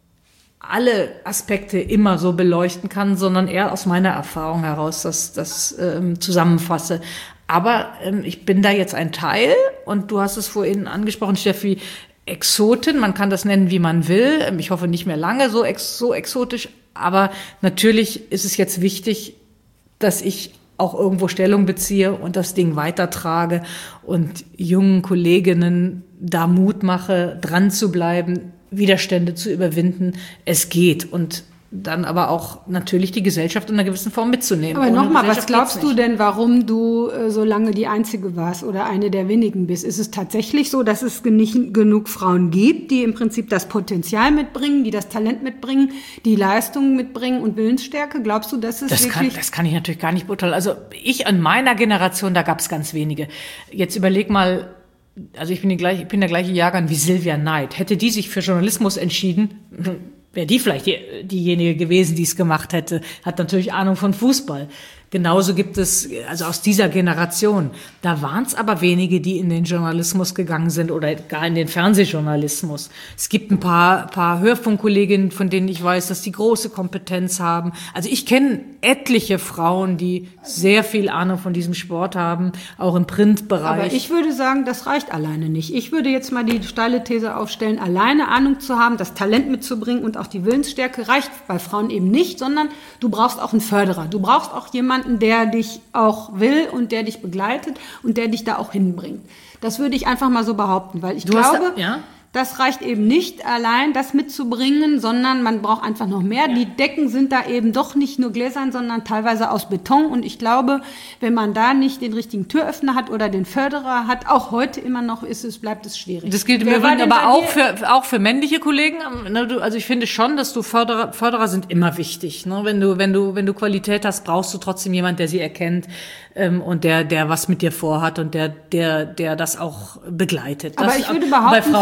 alle Aspekte immer so beleuchten kann, sondern eher aus meiner Erfahrung heraus das zusammenfasse. Aber ich bin da jetzt ein Teil, und du hast es vorhin angesprochen, Steffi, Exotin, man kann das nennen, wie man will. Ich hoffe nicht mehr lange so exotisch, aber natürlich ist es jetzt wichtig, dass ich auch irgendwo Stellung beziehe und das Ding weitertrage und jungen Kolleginnen da Mut mache, dran zu bleiben, Widerstände zu überwinden. Es geht, und dann aber auch natürlich die Gesellschaft in einer gewissen Form mitzunehmen. Aber nochmal, was glaubst du denn, warum du so lange die Einzige warst oder eine der wenigen bist? Ist es tatsächlich so, dass es nicht genug Frauen gibt, die im Prinzip das Potenzial mitbringen, die das Talent mitbringen, die Leistung mitbringen und Willensstärke? Glaubst du, dass es das kann ich natürlich gar nicht beurteilen. Also ich an meiner Generation, da gab es ganz wenige. Jetzt überleg mal, also ich bin der gleiche Jahrgang wie Silvia Neid. Hätte die sich für Journalismus entschieden, wäre die vielleicht diejenige gewesen, die es gemacht hätte, hat natürlich Ahnung von Fußball. Genauso gibt es, also aus dieser Generation, da waren es aber wenige, die in den Journalismus gegangen sind oder gar in den Fernsehjournalismus. Es gibt ein paar Hörfunkkolleginnen, von denen ich weiß, dass die große Kompetenz haben. Also ich kenne etliche Frauen, die sehr viel Ahnung von diesem Sport haben, auch im Printbereich. Aber ich würde sagen, das reicht alleine nicht. Ich würde jetzt mal die steile These aufstellen, alleine Ahnung zu haben, das Talent mitzubringen und auch die Willensstärke reicht bei Frauen eben nicht, sondern du brauchst auch einen Förderer. Du brauchst auch jemanden, der dich auch will und der dich begleitet und der dich da auch hinbringt. Das würde ich einfach mal so behaupten, weil ich glaube, das reicht eben nicht allein, das mitzubringen, sondern man braucht einfach noch mehr. Ja. Die Decken sind da eben doch nicht nur gläsern, sondern teilweise aus Beton. Und ich glaube, wenn man da nicht den richtigen Türöffner hat oder den Förderer hat, auch heute immer noch bleibt es schwierig. Das gilt im Übrigen aber auch für männliche Kollegen. Also ich finde schon, dass Förderer sind immer wichtig. Wenn du Qualität hast, brauchst du trotzdem jemand, der sie erkennt und der was mit dir vorhat und der das auch begleitet. Aber ich würde behaupten, bei Frauen ist es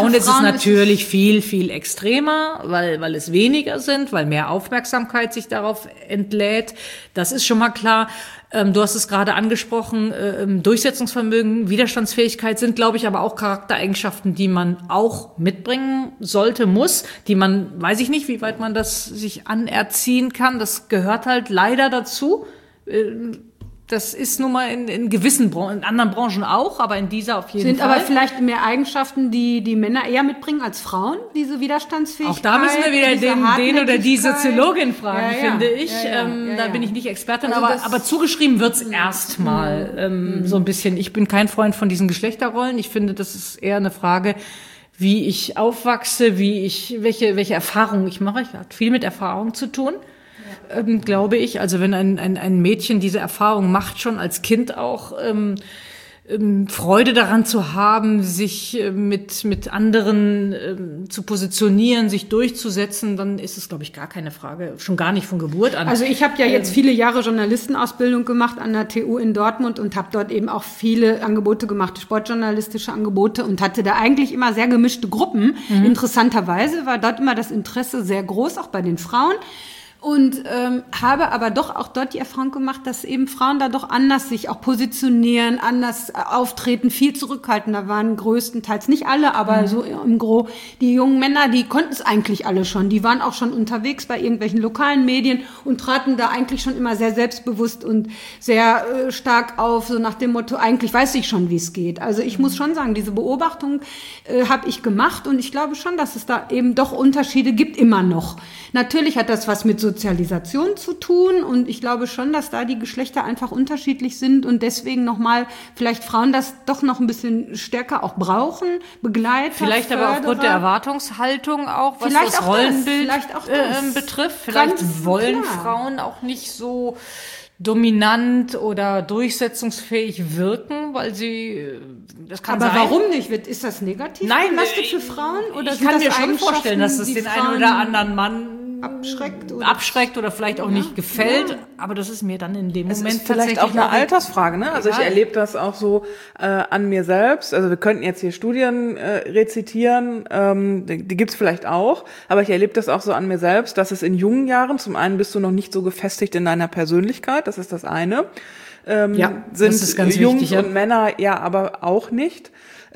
natürlich viel, viel extremer, weil es weniger sind, weil mehr Aufmerksamkeit sich darauf entlädt. Das ist schon mal klar. Du hast es gerade angesprochen, Durchsetzungsvermögen, Widerstandsfähigkeit sind, glaube ich, aber auch Charaktereigenschaften, die man auch mitbringen sollte, muss, die man, weiß ich nicht, wie weit man das sich anerziehen kann. Das gehört halt leider dazu. Das ist nun mal in gewissen Branchen, in anderen Branchen auch, aber in dieser auf jeden Fall. Sind aber vielleicht mehr Eigenschaften, die Männer eher mitbringen als Frauen, diese Widerstandsfähigkeit. Auch da müssen wir wieder den oder die Soziologin fragen, finde ich. Da bin ich nicht Expertin, also aber zugeschrieben wird's erstmal so ein bisschen. Ich bin kein Freund von diesen Geschlechterrollen. Ich finde, das ist eher eine Frage, wie ich aufwachse, welche Erfahrungen ich mache. Ich hat viel mit Erfahrung zu tun. Glaube ich. Also wenn ein Mädchen diese Erfahrung macht, schon als Kind auch, Freude daran zu haben, sich mit anderen zu positionieren, sich durchzusetzen, dann ist es, glaube ich, gar keine Frage, schon gar nicht von Geburt an. Also ich habe ja jetzt viele Jahre Journalistenausbildung gemacht an der TU in Dortmund und habe dort eben auch viele Angebote gemacht, sportjournalistische Angebote, und hatte da eigentlich immer sehr gemischte Gruppen. Interessanterweise war dort immer das Interesse sehr groß, auch bei den Frauen. Und habe aber doch auch dort die Erfahrung gemacht, dass eben Frauen da doch anders sich auch positionieren, anders auftreten, viel zurückhaltender waren, größtenteils, nicht alle, aber so im Gros. Die jungen Männer, die konnten es eigentlich alle schon. Die waren auch schon unterwegs bei irgendwelchen lokalen Medien und traten da eigentlich schon immer sehr selbstbewusst und sehr stark auf, so nach dem Motto, eigentlich weiß ich schon, wie es geht. Also ich muss schon sagen, diese Beobachtung habe ich gemacht, und ich glaube schon, dass es da eben doch Unterschiede gibt, immer noch. Natürlich hat das was mit Sozialisation zu tun, und ich glaube schon, dass da die Geschlechter einfach unterschiedlich sind und deswegen nochmal vielleicht Frauen das doch noch ein bisschen stärker auch brauchen, Begleiter, vielleicht Förderer. Aber aufgrund der Erwartungshaltung auch, was vielleicht das auch Rollenbild das betrifft. Vielleicht Ganz wollen klar. Frauen auch nicht so dominant oder durchsetzungsfähig wirken, weil sie, das kann Aber sein. warum nicht? Ist das negativ Nein, belastet für Frauen? Oder ich sind kann das mir schon Eigenschaften, vorstellen, dass es die den einen Frauen oder anderen Mann abschreckt oder vielleicht auch nicht gefällt, aber das ist mir dann in dem Es Moment ist vielleicht tatsächlich auch eine Altersfrage, ne? Also ich erlebe das auch so an mir selbst. Also wir könnten jetzt hier Studien rezitieren, die gibt's vielleicht auch, aber ich erlebe das auch so an mir selbst, dass es in jungen Jahren, zum einen bist du noch nicht so gefestigt in deiner Persönlichkeit, das ist das eine. das ist ganz Jungs wichtig, und Männer ja aber auch nicht.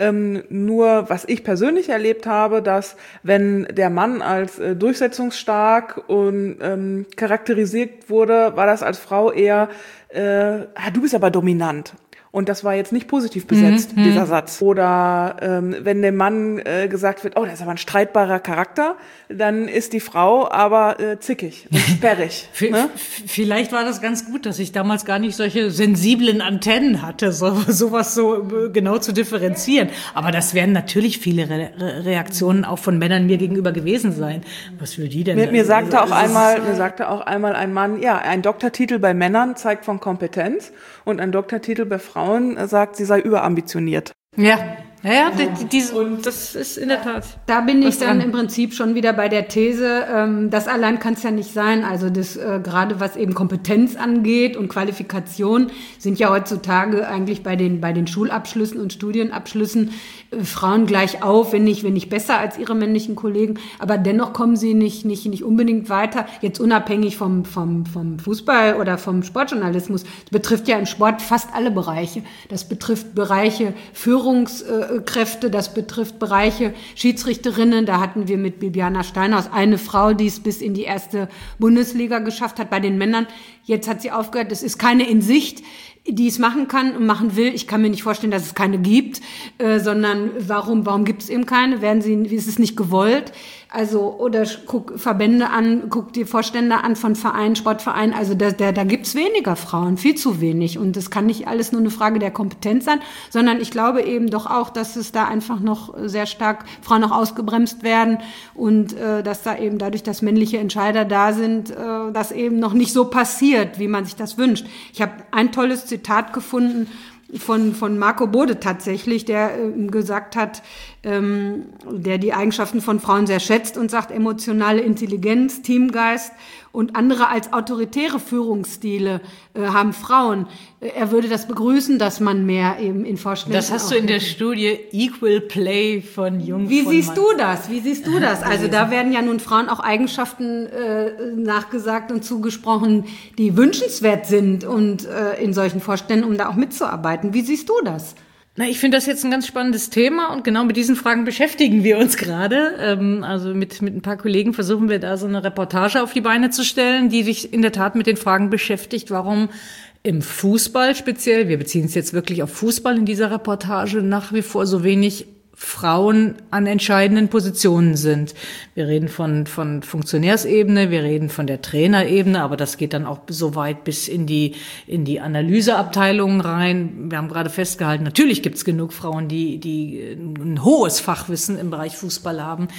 Nur, was ich persönlich erlebt habe, dass wenn der Mann als durchsetzungsstark und charakterisiert wurde, war das als Frau eher, du bist aber dominant. Und das war jetzt nicht positiv besetzt, dieser Satz. Oder wenn dem Mann gesagt wird, das ist aber ein streitbarer Charakter, dann ist die Frau aber zickig und sperrig. Ne? Vielleicht war das ganz gut, dass ich damals gar nicht solche sensiblen Antennen hatte, sowas so genau zu differenzieren. Aber das werden natürlich viele Reaktionen auch von Männern mir gegenüber gewesen sein. Was für die denn? Mir sagte auch einmal ein Mann, ein Doktortitel bei Männern zeigt von Kompetenz und ein Doktortitel bei Frauen sagt, sie sei überambitioniert. Das ist in der Tat. Da bin ich dann im Prinzip schon wieder bei der These, das allein kann es ja nicht sein. Also das gerade was eben Kompetenz angeht und Qualifikation sind ja heutzutage eigentlich bei den Schulabschlüssen und Studienabschlüssen Frauen gleich auf, wenn nicht besser als ihre männlichen Kollegen. Aber dennoch kommen sie nicht unbedingt weiter. Jetzt unabhängig vom Fußball oder vom Sportjournalismus. Das betrifft ja im Sport fast alle Bereiche. Das betrifft Bereiche Führungskräfte, das betrifft Bereiche Schiedsrichterinnen. Da hatten wir mit Bibiana Steinhaus eine Frau, die es bis in die erste Bundesliga geschafft hat bei den Männern. Jetzt hat sie aufgehört. Es ist keine in Sicht, die es machen kann und machen will. Ich kann mir nicht vorstellen, dass es keine gibt, sondern warum gibt es eben keine? Ist es nicht gewollt? Also, oder guck Verbände an, guck die Vorstände an von Vereinen, Sportvereinen. Also da gibt's weniger Frauen, viel zu wenig. Und das kann nicht alles nur eine Frage der Kompetenz sein, sondern ich glaube eben doch auch, dass es da einfach noch sehr stark Frauen noch ausgebremst werden und dass da eben dadurch, dass männliche Entscheider da sind, das eben noch nicht so passiert, wie man sich das wünscht. Ich habe ein tolles Zitat gefunden von Marco Bode tatsächlich, der gesagt hat, der die Eigenschaften von Frauen sehr schätzt und sagt, emotionale Intelligenz, Teamgeist und andere als autoritäre Führungsstile haben Frauen. Er würde das begrüßen, dass man mehr eben in Vorständen... Das hast du in der Studie Equal Play von Jung Wie von siehst Mann. du das? Wie siehst du das? Also da werden ja nun Frauen auch Eigenschaften nachgesagt und zugesprochen, die wünschenswert sind und in solchen Vorständen, um da auch mitzuarbeiten. Wie siehst du das? Na, ich finde das jetzt ein ganz spannendes Thema und genau mit diesen Fragen beschäftigen wir uns gerade. Also mit ein paar Kollegen versuchen wir da so eine Reportage auf die Beine zu stellen, die sich in der Tat mit den Fragen beschäftigt, warum im Fußball speziell, wir beziehen es jetzt wirklich auf Fußball in dieser Reportage, nach wie vor so wenig Frauen an entscheidenden Positionen sind. Wir reden von Funktionärsebene, wir reden von der Trainerebene, aber das geht dann auch so weit bis in die Analyseabteilungen rein. Wir haben gerade festgehalten, natürlich gibt es genug Frauen, die ein hohes Fachwissen im Bereich Fußball haben.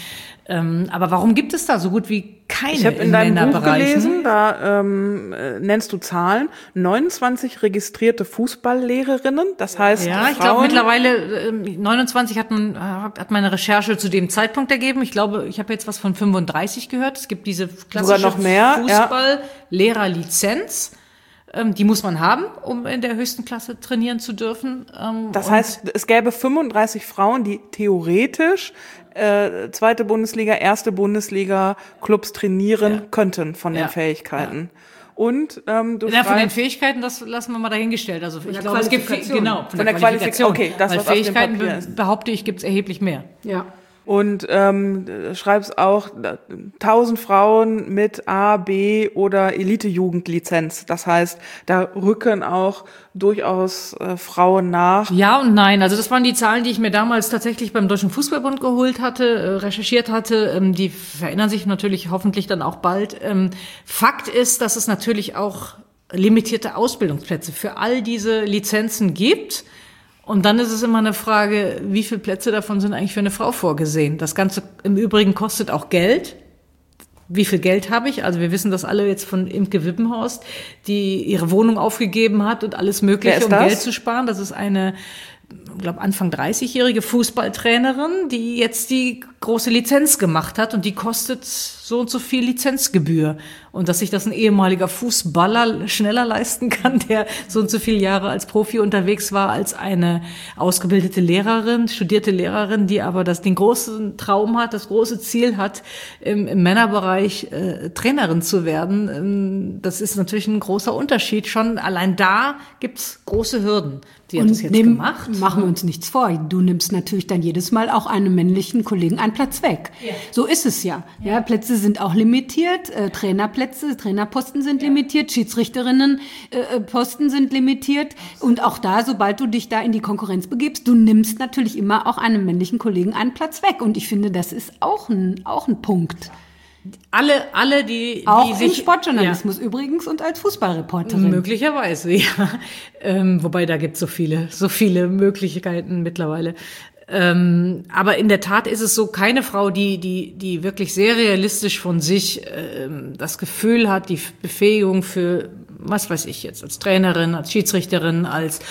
Aber warum gibt es da so gut wie keine Ich habe in deinem Buch Männerbereichen? gelesen, da nennst du Zahlen, 29 registrierte Fußballlehrerinnen, das heißt Ja, ich glaube mittlerweile 29 hat meine Recherche zu dem Zeitpunkt ergeben. Ich glaube, ich habe jetzt was von 35 gehört. Es gibt diese klassische noch mehr, Fußball-Lehrerlizenz. Die muss man haben, um in der höchsten Klasse trainieren zu dürfen. Das heißt, es gäbe 35 Frauen, die theoretisch zweite Bundesliga, erste Bundesliga Clubs trainieren könnten von den Fähigkeiten. Und du von den Fähigkeiten, das lassen wir mal dahingestellt. Also ich glaube, es gibt von der Qualifikation. Okay, das weil was auf dem Fähigkeiten Papier ist. behaupte ich, gibt es erheblich mehr. Ja. Und schreibst auch 1000 Frauen mit A, B oder Elite-Jugendlizenz. Das heißt, da rücken auch durchaus Frauen nach. Ja und nein. Also das waren die Zahlen, die ich mir damals tatsächlich beim Deutschen Fußballbund geholt hatte, recherchiert hatte. Die verändern sich natürlich hoffentlich dann auch bald. Fakt ist, dass es natürlich auch limitierte Ausbildungsplätze für all diese Lizenzen gibt. Und dann ist es immer eine Frage, wie viele Plätze davon sind eigentlich für eine Frau vorgesehen? Das Ganze im Übrigen kostet auch Geld. Wie viel Geld habe ich? Also wir wissen das alle jetzt von Imke Wippenhorst, die ihre Wohnung aufgegeben hat und alles Mögliche, um Geld zu sparen. Das ist eine, ich glaube, Anfang 30-jährige Fußballtrainerin, die jetzt die große Lizenz gemacht hat und die kostet so und so viel Lizenzgebühr. Und dass sich das ein ehemaliger Fußballer schneller leisten kann, der so und so viele Jahre als Profi unterwegs war, als eine ausgebildete Lehrerin, studierte Lehrerin, die aber den großen Traum hat, das große Ziel hat, im Männerbereich Trainerin zu werden. Das ist natürlich ein großer Unterschied. Schon allein da gibt's große Hürden. Die hat das jetzt gemacht. Machen wir uns nichts vor. Du nimmst natürlich dann jedes Mal auch einem männlichen Kollegen einen Platz weg. Ja. So ist es ja. Ja, Plätze sind auch limitiert, Trainerposten sind limitiert, Schiedsrichterinnenposten sind limitiert. Und auch da, sobald du dich da in die Konkurrenz begibst, du nimmst natürlich immer auch einem männlichen Kollegen einen Platz weg. Und ich finde, das ist auch ein Punkt. Alle, die auch sich im Sportjournalismus übrigens und als Fußballreporterin. Möglicherweise, ja. Wobei da gibt es so viele Möglichkeiten mittlerweile. Aber in der Tat ist es so, keine Frau, die wirklich sehr realistisch von sich das Gefühl hat, die Befähigung für, was weiß ich jetzt, als Trainerin, als Schiedsrichterin, als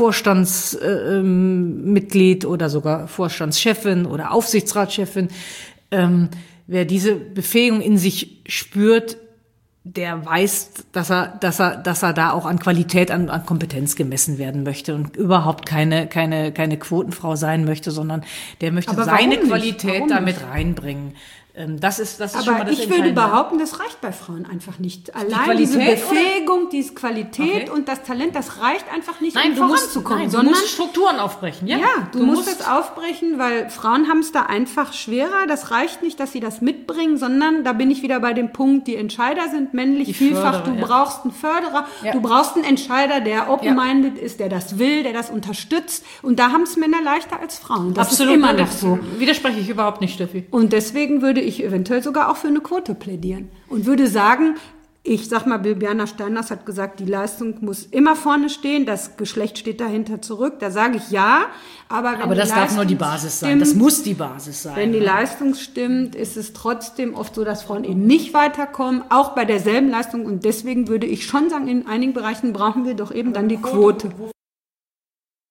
Vorstandsmitglied oder sogar Vorstandschefin oder Aufsichtsratschefin, wer diese Befähigung in sich spürt, der weiß, dass er da auch an Qualität, an Kompetenz gemessen werden möchte und überhaupt keine Quotenfrau sein möchte, sondern der möchte seine Qualität damit reinbringen. Das ist schon mal das ich würde behaupten, das reicht bei Frauen einfach nicht. Allein diese Befähigung, diese Qualität und das Talent, das reicht einfach nicht, um voranzukommen. Du musst Strukturen aufbrechen. Ja, du musst es aufbrechen, weil Frauen haben es da einfach schwerer. Das reicht nicht, dass sie das mitbringen, sondern da bin ich wieder bei dem Punkt, die Entscheider sind männlich vielfach. Du brauchst einen Förderer, du brauchst einen Entscheider, der open-minded ist, der das will, der das unterstützt. Und da haben es Männer leichter als Frauen. Das ist immer noch so. Widerspreche ich überhaupt nicht, Steffi. Und deswegen würde ich eventuell sogar auch für eine Quote plädieren und würde sagen, ich sag mal, Bibiana Steiners hat gesagt, die Leistung muss immer vorne stehen, das Geschlecht steht dahinter zurück. Da sage ich ja, aber das darf nur die Basis sein, das muss die Basis sein. Wenn die Leistung stimmt, ist es trotzdem oft so, dass Frauen eben nicht weiterkommen, auch bei derselben Leistung. Und deswegen würde ich schon sagen, in einigen Bereichen brauchen wir doch eben dann die Quote.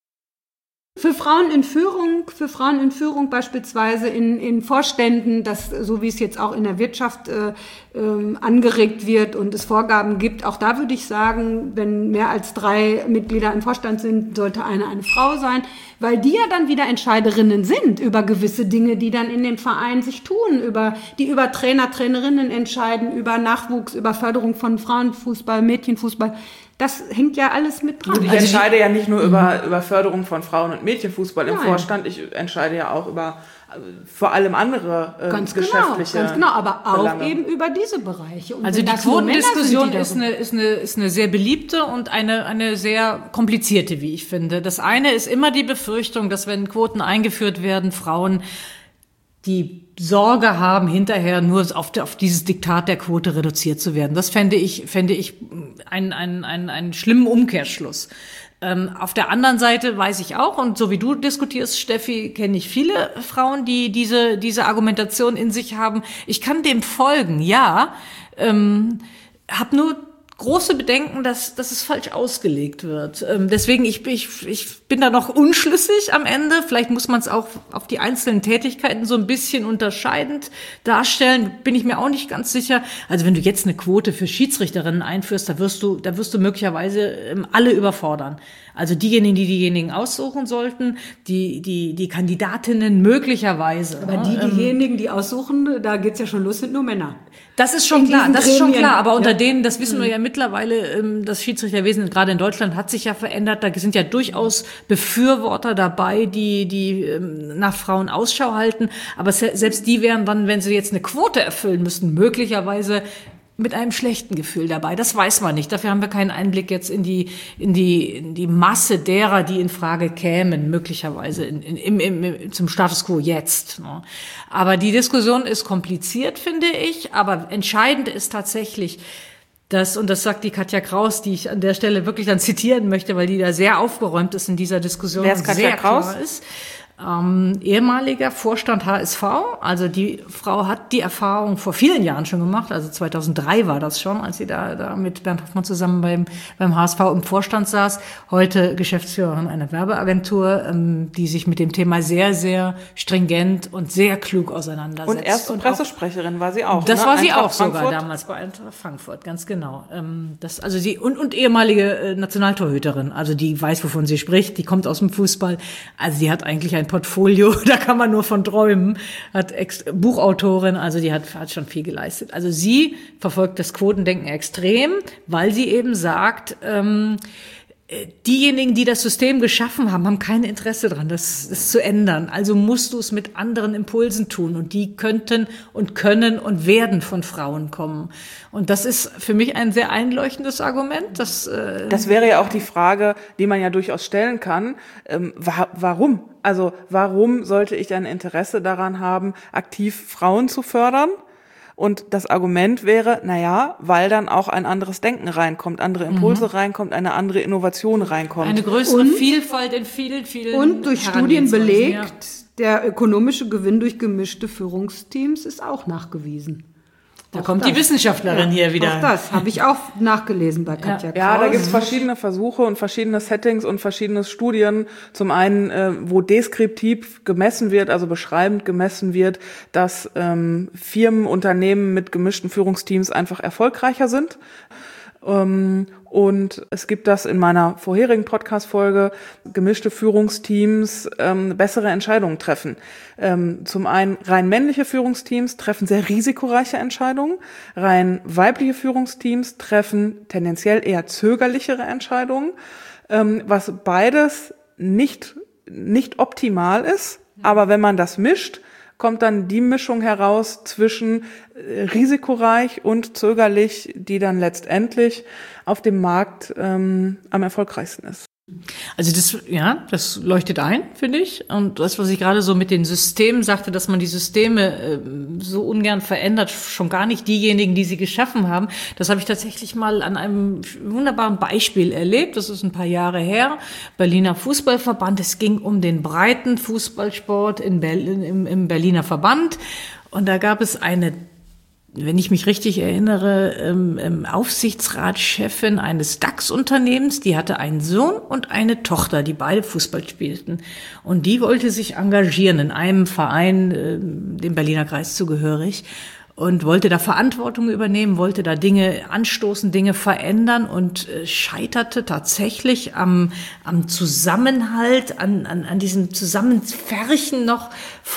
Für Frauen in Führung beispielsweise in Vorständen, das, so wie es jetzt auch in der Wirtschaft angeregt wird und es Vorgaben gibt, auch da würde ich sagen, wenn mehr als 3 Mitglieder im Vorstand sind, sollte eine Frau sein, weil die ja dann wieder Entscheiderinnen sind über gewisse Dinge, die dann in den Vereinen sich tun, die über Trainer, Trainerinnen entscheiden, über Nachwuchs, über Förderung von Frauenfußball, Mädchenfußball. Das hängt ja alles mit dran. Und ich entscheide ja nicht nur über Förderung von Frauen- und Mädchenfußball im Vorstand, ich entscheide ja auch über vor allem andere geschäftliche Ganz genau, aber auch Belange. Eben über diese Bereiche. Und also die Quotendiskussion ist eine sehr beliebte und eine sehr komplizierte, wie ich finde. Das eine ist immer die Befürchtung, dass wenn Quoten eingeführt werden, Frauen die Sorge haben, hinterher nur auf dieses Diktat der Quote reduziert zu werden. Das fände ich einen schlimmen Umkehrschluss. Auf der anderen Seite weiß ich auch, und so wie du diskutierst, Steffi, kenne ich viele Frauen, die diese Argumentation in sich haben. Ich kann dem folgen, ja, habe nur große Bedenken, dass es falsch ausgelegt wird. Deswegen, ich bin da noch unschlüssig am Ende. Vielleicht muss man es auch auf die einzelnen Tätigkeiten so ein bisschen unterscheidend darstellen. Bin ich mir auch nicht ganz sicher. Also wenn du jetzt eine Quote für Schiedsrichterinnen einführst, da wirst du möglicherweise alle überfordern. Also diejenigen aussuchen sollten, die Kandidatinnen möglicherweise. Aber diejenigen, die aussuchen, da geht's ja schon los, sind nur Männer. Das ist schon klar. Aber unter denen, das wissen wir ja mittlerweile, das Schiedsrichterwesen gerade in Deutschland hat sich ja verändert. Da sind ja durchaus Befürworter dabei, die nach Frauen Ausschau halten. Aber selbst die wären dann, wenn sie jetzt eine Quote erfüllen müssten, möglicherweise mit einem schlechten Gefühl dabei. Das weiß man nicht. Dafür haben wir keinen Einblick jetzt in die Masse derer, die in Frage kämen, möglicherweise zum Status quo jetzt. Aber die Diskussion ist kompliziert, finde ich. Aber entscheidend ist tatsächlich, und das sagt die Katja Kraus, die ich an der Stelle wirklich dann zitieren möchte, weil die da sehr aufgeräumt ist in dieser Diskussion. Wer ist Katja Kraus? Klar ist. Ehemaliger Vorstand HSV, also die Frau hat die Erfahrung vor vielen Jahren schon gemacht, also 2003 war das schon, als sie da mit Bernd Hoffmann zusammen beim HSV im Vorstand saß, heute Geschäftsführerin einer Werbeagentur, die sich mit dem Thema sehr, sehr stringent und sehr klug auseinandersetzt. Und erste Pressesprecherin war sie auch. Das war sie Eintracht auch sogar Frankfurt. damals bei Eintracht Frankfurt, ganz genau. Also sie und ehemalige Nationaltorhüterin, also die weiß, wovon sie spricht, die kommt aus dem Fußball, also die hat eigentlich ein Portfolio, da kann man nur von träumen, hat Buchautorin, also die hat schon viel geleistet. Also sie verfolgt das Quotendenken extrem, weil sie eben sagt, diejenigen, die das System geschaffen haben, haben kein Interesse daran, das zu ändern. Also musst du es mit anderen Impulsen tun. Und die könnten und können und werden von Frauen kommen. Und das ist für mich ein sehr einleuchtendes Argument. Das wäre ja auch die Frage, die man ja durchaus stellen kann. Warum? Also warum sollte ich ein Interesse daran haben, aktiv Frauen zu fördern? Und das Argument wäre, weil dann auch ein anderes Denken reinkommt, andere Impulse reinkommt, eine andere Innovation reinkommt. Eine größere Vielfalt in vielen und durch Studien belegt, der ökonomische Gewinn durch gemischte Führungsteams ist auch nachgewiesen. Da kommt die Wissenschaftlerin hier wieder. Auch das habe ich auch nachgelesen bei Katja Kraus. Ja, da gibt's verschiedene Versuche und verschiedene Settings und verschiedene Studien. Zum einen, wo deskriptiv gemessen wird, also beschreibend gemessen wird, dass Firmen, Unternehmen mit gemischten Führungsteams einfach erfolgreicher sind. Und es gibt das in meiner vorherigen Podcast-Folge, gemischte Führungsteams bessere Entscheidungen treffen. Zum einen rein männliche Führungsteams treffen sehr risikoreiche Entscheidungen, rein weibliche Führungsteams treffen tendenziell eher zögerlichere Entscheidungen, was beides nicht optimal ist, aber wenn man das mischt, kommt dann die Mischung heraus zwischen risikoreich und zögerlich, die dann letztendlich auf dem Markt am erfolgreichsten ist. Also das leuchtet ein, finde ich. Und das, was ich gerade so mit den Systemen sagte, dass man die Systeme so ungern verändert, schon gar nicht diejenigen, die sie geschaffen haben, das habe ich tatsächlich mal an einem wunderbaren Beispiel erlebt. Das ist ein paar Jahre her. Berliner Fußballverband. Es ging um den breiten Fußballsport im Berliner Verband. Und da gab es eine wenn ich mich richtig erinnere, Aufsichtsratschefin eines DAX-Unternehmens, die hatte einen Sohn und eine Tochter, die beide Fußball spielten. Und die wollte sich engagieren in einem Verein, dem Berliner Kreis zugehörig, und wollte da Verantwortung übernehmen, wollte da Dinge anstoßen, Dinge verändern und scheiterte tatsächlich am Zusammenhalt, an diesem Zusammenpferchen noch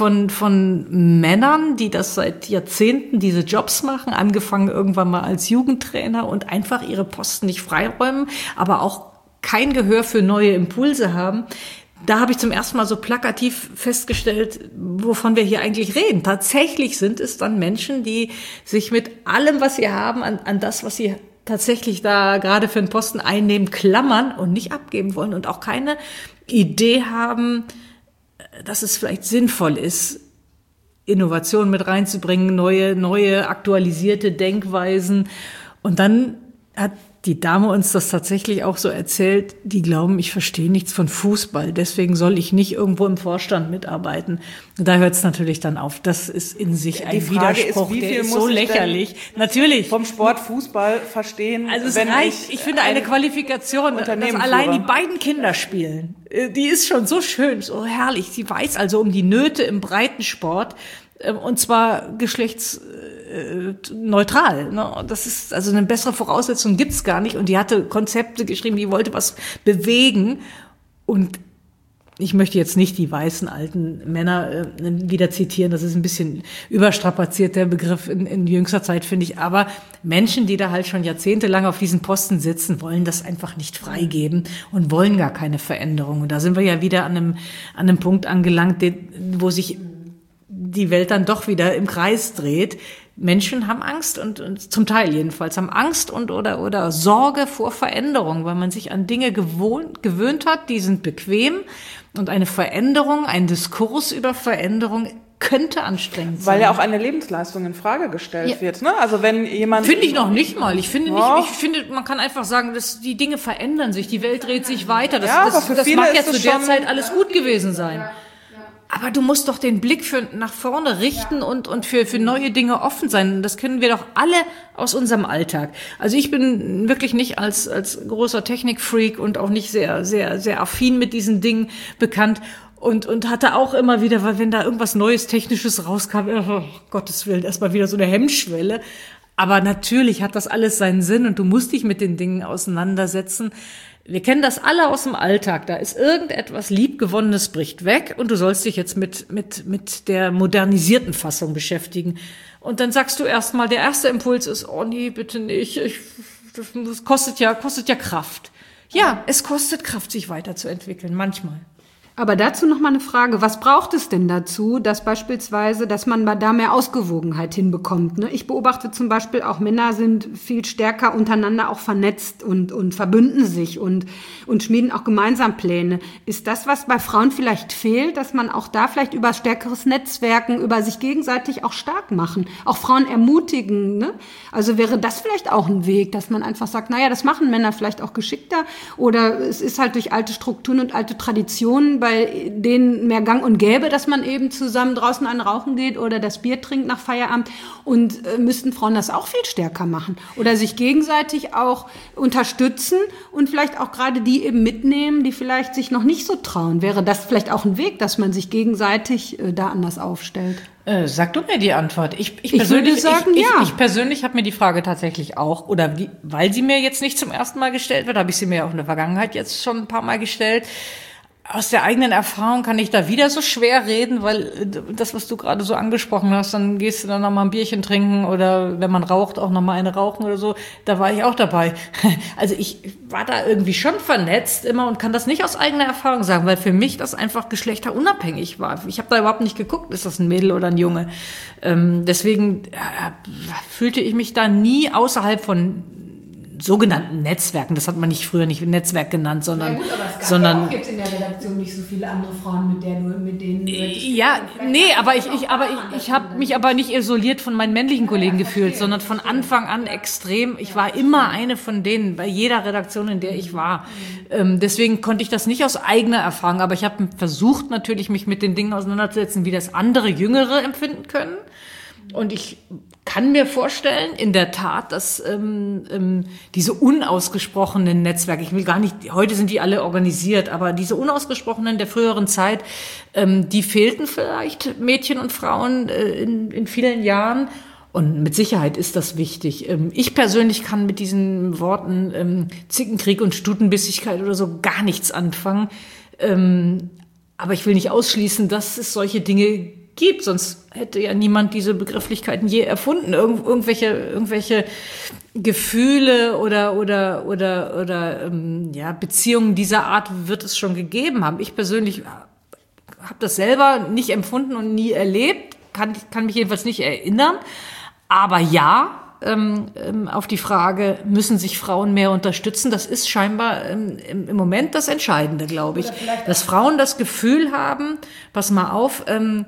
von Männern, die das seit Jahrzehnten diese Jobs machen, angefangen irgendwann mal als Jugendtrainer und einfach ihre Posten nicht freiräumen, aber auch kein Gehör für neue Impulse haben. Da habe ich zum ersten Mal so plakativ festgestellt, wovon wir hier eigentlich reden. Tatsächlich sind es dann Menschen, die sich mit allem, was sie haben, an das, was sie tatsächlich da gerade für einen Posten einnehmen, klammern und nicht abgeben wollen und auch keine Idee haben, dass es vielleicht sinnvoll ist, Innovationen mit reinzubringen, neue aktualisierte Denkweisen. Und dann hat die Dame uns das tatsächlich auch so erzählt, die glauben, ich verstehe nichts von Fußball, deswegen soll ich nicht irgendwo im Vorstand mitarbeiten. Und da hört es natürlich dann auf. Das ist in sich ein Widerspruch, der ist so lächerlich. Natürlich. Vom Sport Fußball verstehen. Also es reicht, ich finde eine Qualifikation, dass allein die beiden Kinder spielen, die ist schon so schön, so herrlich. Sie weiß also um die Nöte im Breitensport, und zwar geschlechtsneutral. Ne? Das ist also eine bessere Voraussetzung gibt's gar nicht. Und die hatte Konzepte geschrieben, die wollte was bewegen. Und ich möchte jetzt nicht die weißen alten Männer wieder zitieren. Das ist ein bisschen überstrapaziert, der Begriff in jüngster Zeit, finde ich. Aber Menschen, die da halt schon jahrzehntelang auf diesen Posten sitzen, wollen das einfach nicht freigeben und wollen gar keine Veränderung. Und da sind wir ja wieder an einem Punkt angelangt, wo sich die Welt dann doch wieder im Kreis dreht. Menschen haben Angst und zum Teil jedenfalls haben Angst oder Sorge vor Veränderung, weil man sich an Dinge gewöhnt hat, die sind bequem und eine Veränderung, ein Diskurs über Veränderung könnte anstrengend sein. Weil ja auch eine Lebensleistung in Frage gestellt wird, ne? Also wenn jemand... Finde ich noch nicht mal. Ich finde, man kann einfach sagen, dass die Dinge verändern sich, die Welt dreht sich weiter. Das mag ja zu der Zeit alles gut gewesen sein. Aber du musst doch den Blick nach vorne richten und für neue Dinge offen sein. Das kennen wir doch alle aus unserem Alltag. Also ich bin wirklich nicht als großer Technikfreak und auch nicht sehr, sehr, sehr affin mit diesen Dingen bekannt und hatte auch immer wieder, weil wenn da irgendwas Neues, Technisches rauskam, oh, Gottes Willen, erstmal wieder so eine Hemmschwelle. Aber natürlich hat das alles seinen Sinn und du musst dich mit den Dingen auseinandersetzen. Wir kennen das alle aus dem Alltag. Da ist irgendetwas Liebgewonnenes bricht weg und du sollst dich jetzt mit der modernisierten Fassung beschäftigen. Und dann sagst du erstmal, der erste Impuls ist, oh nee, bitte nicht. Das kostet ja Kraft. Ja, es kostet Kraft, sich weiterzuentwickeln, manchmal. Aber dazu noch mal eine Frage. Was braucht es denn dazu, dass man da mehr Ausgewogenheit hinbekommt? Ne? Ich beobachte zum Beispiel auch, Männer sind viel stärker untereinander auch vernetzt und verbünden sich und schmieden auch gemeinsam Pläne. Ist das, was bei Frauen vielleicht fehlt, dass man auch da vielleicht über stärkeres Netzwerken, über sich gegenseitig auch stark machen, auch Frauen ermutigen? Ne? Also wäre das vielleicht auch ein Weg, dass man einfach sagt, naja, das machen Männer vielleicht auch geschickter oder es ist halt durch alte Strukturen und alte Traditionen bei denen mehr Gang und Gäbe, dass man eben zusammen draußen einen rauchen geht oder das Bier trinkt nach Feierabend und müssten Frauen das auch viel stärker machen oder sich gegenseitig auch unterstützen und vielleicht auch gerade die eben mitnehmen, die vielleicht sich noch nicht so trauen. Wäre das vielleicht auch ein Weg, dass man sich gegenseitig da anders aufstellt? Sag du mir die Antwort. Ich würde sagen, ja. Ich persönlich habe mir die Frage tatsächlich auch, weil sie mir jetzt nicht zum ersten Mal gestellt wird, habe ich sie mir auch in der Vergangenheit jetzt schon ein paar Mal gestellt. Aus der eigenen Erfahrung kann ich da wieder so schwer reden, weil das, was du gerade so angesprochen hast, dann gehst du dann noch mal ein Bierchen trinken oder wenn man raucht, auch noch mal eine rauchen oder so. Da war ich auch dabei. Also ich war da irgendwie schon vernetzt immer und kann das nicht aus eigener Erfahrung sagen, weil für mich das einfach geschlechterunabhängig war. Ich habe da überhaupt nicht geguckt, ist das ein Mädel oder ein Junge. Deswegen fühlte ich mich da nie außerhalb von sogenannten Netzwerken, das hat man früher nicht Netzwerk genannt, sondern, ja gut, aber es gab ja auch jetzt in der Redaktion nicht so viele andere Frauen, mit denen aber ich habe mich aber nicht isoliert von meinen männlichen Kollegen gefühlt, sondern von Anfang an extrem. Ich war immer eine von denen bei jeder Redaktion, in der ich war. Deswegen konnte ich das nicht aus eigener Erfahrung, aber ich habe versucht natürlich, mich mit den Dingen auseinanderzusetzen, wie das andere Jüngere empfinden können. Und ich kann mir vorstellen, in der Tat, dass diese unausgesprochenen Netzwerke, ich will gar nicht, heute sind die alle organisiert, aber diese unausgesprochenen der früheren Zeit, die fehlten vielleicht Mädchen und Frauen in vielen Jahren. Und mit Sicherheit ist das wichtig. Ich persönlich kann mit diesen Worten Zickenkrieg und Stutenbissigkeit oder so gar nichts anfangen. Aber ich will nicht ausschließen, dass es solche Dinge gibt, sonst hätte ja niemand diese Begrifflichkeiten je erfunden. Irgendwelche Gefühle oder Beziehungen dieser Art wird es schon gegeben haben. Ich persönlich habe das selber nicht empfunden und nie erlebt, kann mich jedenfalls nicht erinnern. Aber ja, auf die Frage, müssen sich Frauen mehr unterstützen, das ist scheinbar im Moment das Entscheidende, glaube ich. Dass Frauen das Gefühl haben, pass mal auf,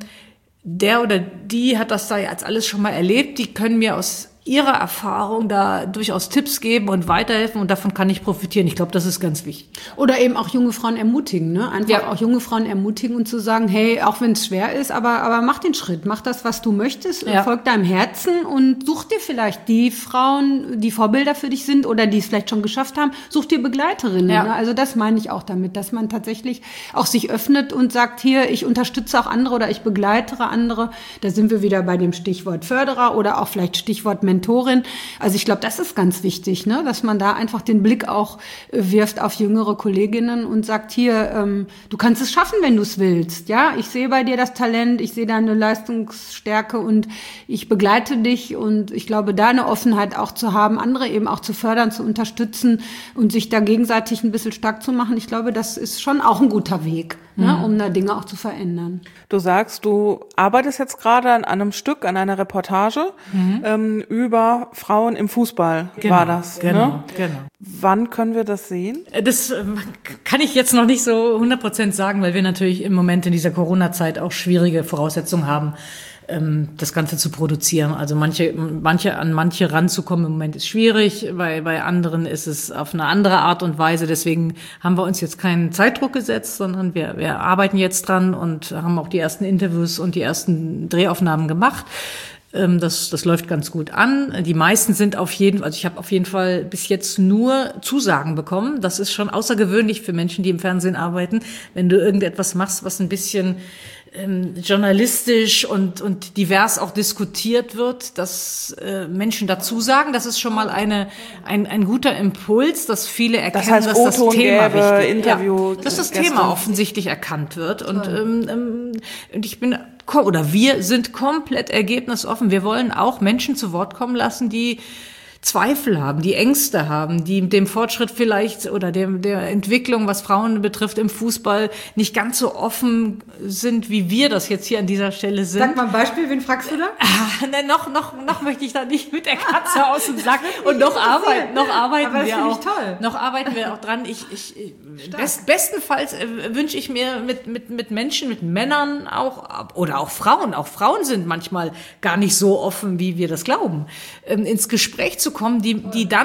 der oder die hat das da jetzt alles schon mal erlebt, die können mir aus ihrer Erfahrung da durchaus Tipps geben und weiterhelfen und davon kann ich profitieren. Ich glaube, das ist ganz wichtig. Oder eben auch junge Frauen ermutigen, ne? Einfach auch junge Frauen ermutigen und zu sagen, hey, auch wenn es schwer ist, aber mach den Schritt, mach das, was du möchtest, folg deinem Herzen und such dir vielleicht die Frauen, die Vorbilder für dich sind oder die es vielleicht schon geschafft haben, such dir Begleiterinnen. Ja. Ne? Also das meine ich auch damit, dass man tatsächlich auch sich öffnet und sagt, hier, ich unterstütze auch andere oder ich begleitere andere. Da sind wir wieder bei dem Stichwort Förderer oder auch vielleicht Stichwort Mentorin. Also ich glaube, das ist ganz wichtig, ne? Dass man da einfach den Blick auch wirft auf jüngere Kolleginnen und sagt, hier, du kannst es schaffen, wenn du es willst. Ja, ich sehe bei dir das Talent, ich sehe deine Leistungsstärke und ich begleite dich und ich glaube, da eine Offenheit auch zu haben, andere eben auch zu fördern, zu unterstützen und sich da gegenseitig ein bisschen stark zu machen. Ich glaube, das ist schon auch ein guter Weg, ne? Um da Dinge auch zu verändern. Du sagst, du arbeitest jetzt gerade an einem Stück, an einer Reportage über Frauen im Fußball, war das. Genau. Wann können wir das sehen? Das kann ich jetzt noch nicht so 100% sagen, weil wir natürlich im Moment in dieser Corona-Zeit auch schwierige Voraussetzungen haben, das Ganze zu produzieren. Also an manche ranzukommen im Moment ist schwierig, bei anderen ist es auf eine andere Art und Weise. Deswegen haben wir uns jetzt keinen Zeitdruck gesetzt, sondern wir arbeiten jetzt dran und haben auch die ersten Interviews und die ersten Drehaufnahmen gemacht. Das läuft ganz gut an. Die meisten sind also ich habe auf jeden Fall bis jetzt nur Zusagen bekommen. Das ist schon außergewöhnlich für Menschen, die im Fernsehen arbeiten, wenn du irgendetwas machst, was ein bisschen journalistisch und divers auch diskutiert wird, dass Menschen dazu sagen, das ist schon mal ein guter Impuls, dass viele erkennen, das heißt, dass das Thema wichtig ist. Interview, dass das Thema offensichtlich erkannt wird. Und wir sind komplett ergebnisoffen. Wir wollen auch Menschen zu Wort kommen lassen, die Zweifel haben, die Ängste haben, die dem Fortschritt vielleicht oder der Entwicklung, was Frauen betrifft im Fußball, nicht ganz so offen sind, wie wir das jetzt hier an dieser Stelle sind. Sag mal ein Beispiel, wen fragst du da? Noch möchte ich da nicht mit der Katze aus dem Sack. Und noch arbeiten wir auch. Toll. Noch arbeiten wir auch dran. Bestenfalls wünsche ich mir mit Menschen, mit Männern auch, oder auch Frauen. Auch Frauen sind manchmal gar nicht so offen, wie wir das glauben, ins Gespräch zu kommen, die dann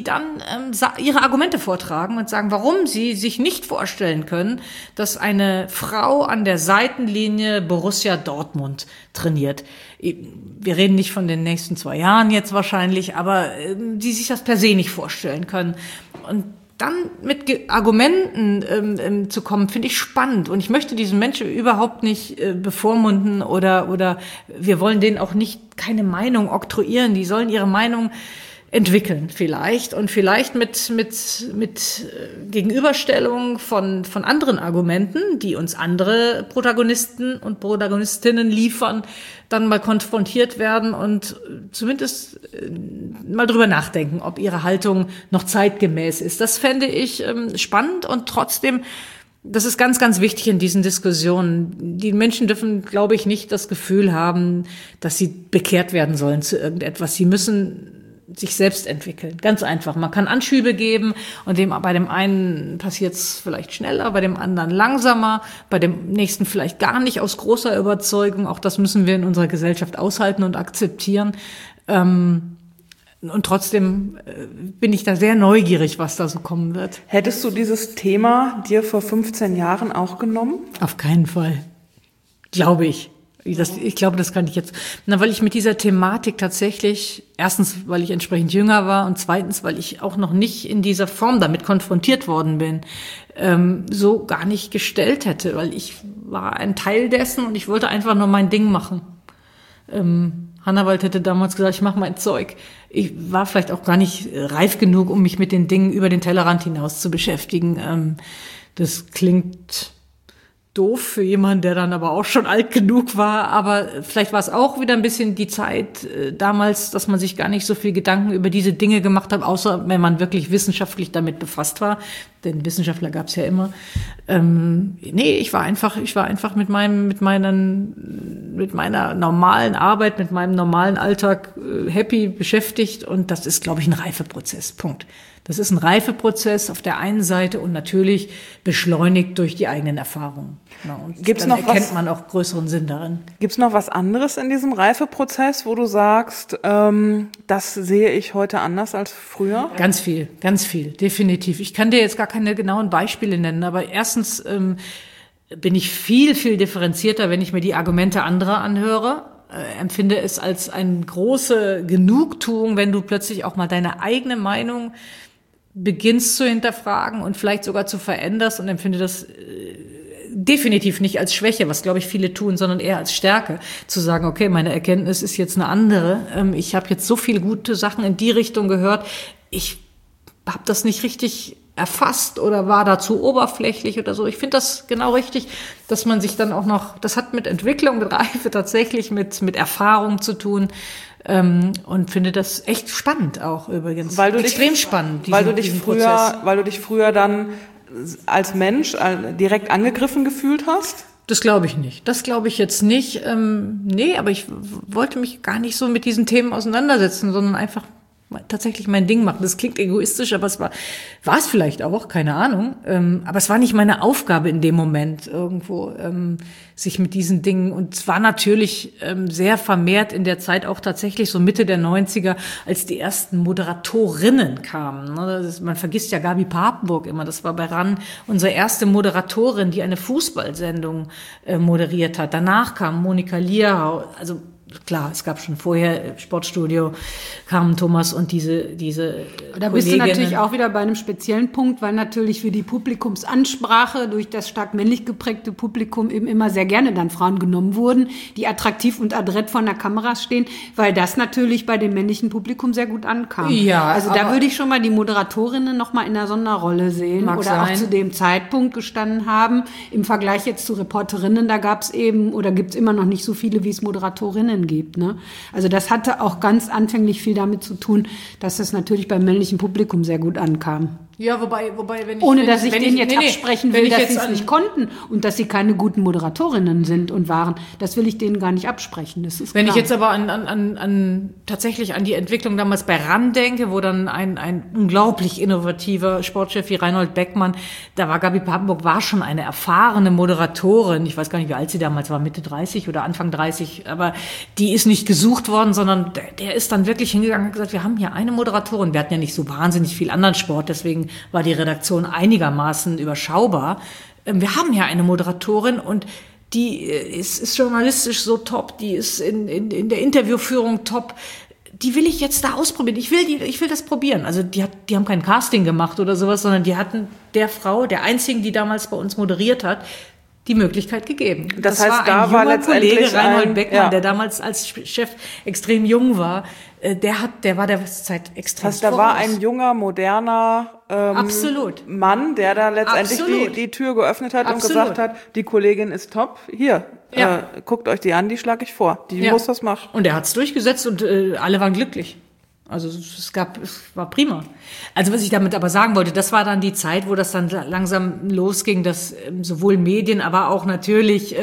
ihre Argumente vortragen und sagen, warum sie sich nicht vorstellen können, dass eine Frau an der Seitenlinie Borussia Dortmund trainiert. Wir reden nicht von den nächsten 2 Jahren jetzt wahrscheinlich, aber die sich das per se nicht vorstellen können. Und dann mit Argumenten zu kommen, finde ich spannend. Und ich möchte diesen Menschen überhaupt nicht bevormunden oder wir wollen denen auch keine Meinung oktroyieren. Die sollen ihre Meinung entwickeln vielleicht und vielleicht mit Gegenüberstellung von anderen Argumenten, die uns andere Protagonisten und Protagonistinnen liefern, dann mal konfrontiert werden und zumindest mal drüber nachdenken, ob ihre Haltung noch zeitgemäß ist. Das fände ich spannend und trotzdem, das ist ganz, ganz wichtig in diesen Diskussionen. Die Menschen dürfen, glaube ich, nicht das Gefühl haben, dass sie bekehrt werden sollen zu irgendetwas. Sie müssen sich selbst entwickeln. Ganz einfach. Man kann Anschübe geben und bei dem einen passiert es vielleicht schneller, bei dem anderen langsamer, bei dem nächsten vielleicht gar nicht aus großer Überzeugung. Auch das müssen wir in unserer Gesellschaft aushalten und akzeptieren. Und trotzdem bin ich da sehr neugierig, was da so kommen wird. Hättest du dieses Thema dir vor 15 Jahren auch genommen? Auf keinen Fall. Glaube ich. Ich glaube, das kann ich jetzt. Weil ich mit dieser Thematik tatsächlich, erstens, weil ich entsprechend jünger war und zweitens, weil ich auch noch nicht in dieser Form damit konfrontiert worden bin, so gar nicht gestellt hätte, weil ich war ein Teil dessen und ich wollte einfach nur mein Ding machen. Hannawald hätte damals gesagt, ich mache mein Zeug. Ich war vielleicht auch gar nicht reif genug, um mich mit den Dingen über den Tellerrand hinaus zu beschäftigen. Das klingt doof für jemanden, der dann aber auch schon alt genug war. Aber vielleicht war es auch wieder ein bisschen die Zeit damals, dass man sich gar nicht so viel Gedanken über diese Dinge gemacht hat, außer wenn man wirklich wissenschaftlich damit befasst war. Denn Wissenschaftler gab es ja immer. Ich war einfach mit meiner normalen Arbeit, mit meinem normalen Alltag happy beschäftigt. Und das ist, glaube ich, ein Reifeprozess. Punkt. Das ist ein Reifeprozess auf der einen Seite und natürlich beschleunigt durch die eigenen Erfahrungen. Ja, und Gibt's dann noch erkennt man auch größeren Sinn darin. Gibt's noch was anderes in diesem Reifeprozess, wo du sagst, das sehe ich heute anders als früher? Ganz viel, definitiv. Ich kann dir jetzt gar keine genauen Beispiele nennen, aber erstens bin ich viel, viel differenzierter, wenn ich mir die Argumente anderer anhöre. Empfinde es als eine große Genugtuung, wenn du plötzlich auch mal deine eigene Meinung beginnst zu hinterfragen und vielleicht sogar zu veränderst und empfinde das definitiv nicht als Schwäche, was glaube ich viele tun, sondern eher als Stärke, zu sagen, okay, meine Erkenntnis ist jetzt eine andere. Ich habe jetzt so viele gute Sachen in die Richtung gehört. Ich habe das nicht richtig erfasst oder war dazu oberflächlich oder so. Ich finde das genau richtig, dass man sich dann auch noch, das hat mit Entwicklung, mit Reife tatsächlich mit Erfahrung zu tun. Und finde das echt spannend auch übrigens. Extrem spannend. Weil du dich früher dann als Mensch direkt angegriffen gefühlt hast? Das glaube ich nicht. Das glaube ich jetzt nicht. Aber ich wollte mich gar nicht so mit diesen Themen auseinandersetzen, sondern einfach tatsächlich mein Ding machen. Das klingt egoistisch, aber war es vielleicht auch, keine Ahnung. Aber es war nicht meine Aufgabe in dem Moment irgendwo, sich mit diesen Dingen, und es war natürlich sehr vermehrt in der Zeit auch tatsächlich so Mitte der 90er, als die ersten Moderatorinnen kamen. Man vergisst ja Gabi Papenburg immer, das war bei RAN unsere erste Moderatorin, die eine Fußballsendung moderiert hat. Danach kam Monika Lierhau, also klar, es gab schon vorher Sportstudio, Carmen Thomas und diese Da bist du natürlich auch wieder bei einem speziellen Punkt, weil natürlich für die Publikumsansprache durch das stark männlich geprägte Publikum eben immer sehr gerne dann Frauen genommen wurden, die attraktiv und adrett vor der Kamera stehen, weil das natürlich bei dem männlichen Publikum sehr gut ankam. Ja, also da würde ich schon mal die Moderatorinnen noch mal in einer Sonderrolle sehen oder sein. Auch zu dem Zeitpunkt gestanden haben. Im Vergleich jetzt zu Reporterinnen, da gab es eben oder gibt es immer noch nicht so viele, wie es Moderatorinnen gibt. Ne? Also das hatte auch ganz anfänglich viel damit zu tun, dass es natürlich beim männlichen Publikum sehr gut ankam. Ja, wobei, ohne dass ich denen jetzt absprechen will, dass sie es nicht konnten und dass sie keine guten Moderatorinnen sind und waren. Das will ich denen gar nicht absprechen. Das ist Wenn klar. ich jetzt aber tatsächlich an die Entwicklung damals bei RAN denke, wo dann ein unglaublich innovativer Sportchef wie Reinhold Beckmann, da war Gabi Papenburg, war schon eine erfahrene Moderatorin. Ich weiß gar nicht, wie alt sie damals war, Mitte 30 oder Anfang 30, aber die ist nicht gesucht worden, sondern der ist dann wirklich hingegangen und gesagt, wir haben hier eine Moderatorin. Wir hatten ja nicht so wahnsinnig viel anderen Sport, deswegen war die Redaktion einigermaßen überschaubar. Wir haben ja eine Moderatorin und die ist journalistisch so top, die ist in der Interviewführung top. Die will ich jetzt da ausprobieren. Ich will das probieren. Also die haben kein Casting gemacht oder sowas, sondern die hatten der Frau, der einzigen, die damals bei uns moderiert hat, die Möglichkeit gegeben. Das heißt, da war letztendlich Kollege Reinhold Beckmann, der damals als Chef extrem jung war, der war der Zeit extrem voraus. Da war ein junger, moderner Mann, der da letztendlich die Tür geöffnet hat und gesagt hat, die Kollegin ist top, hier, guckt euch die an, die schlage ich vor, die muss das machen. Und er hat es durchgesetzt und alle waren glücklich. Also es war prima. Also was ich damit aber sagen wollte, das war dann die Zeit, wo das dann langsam losging, dass sowohl Medien, aber auch natürlich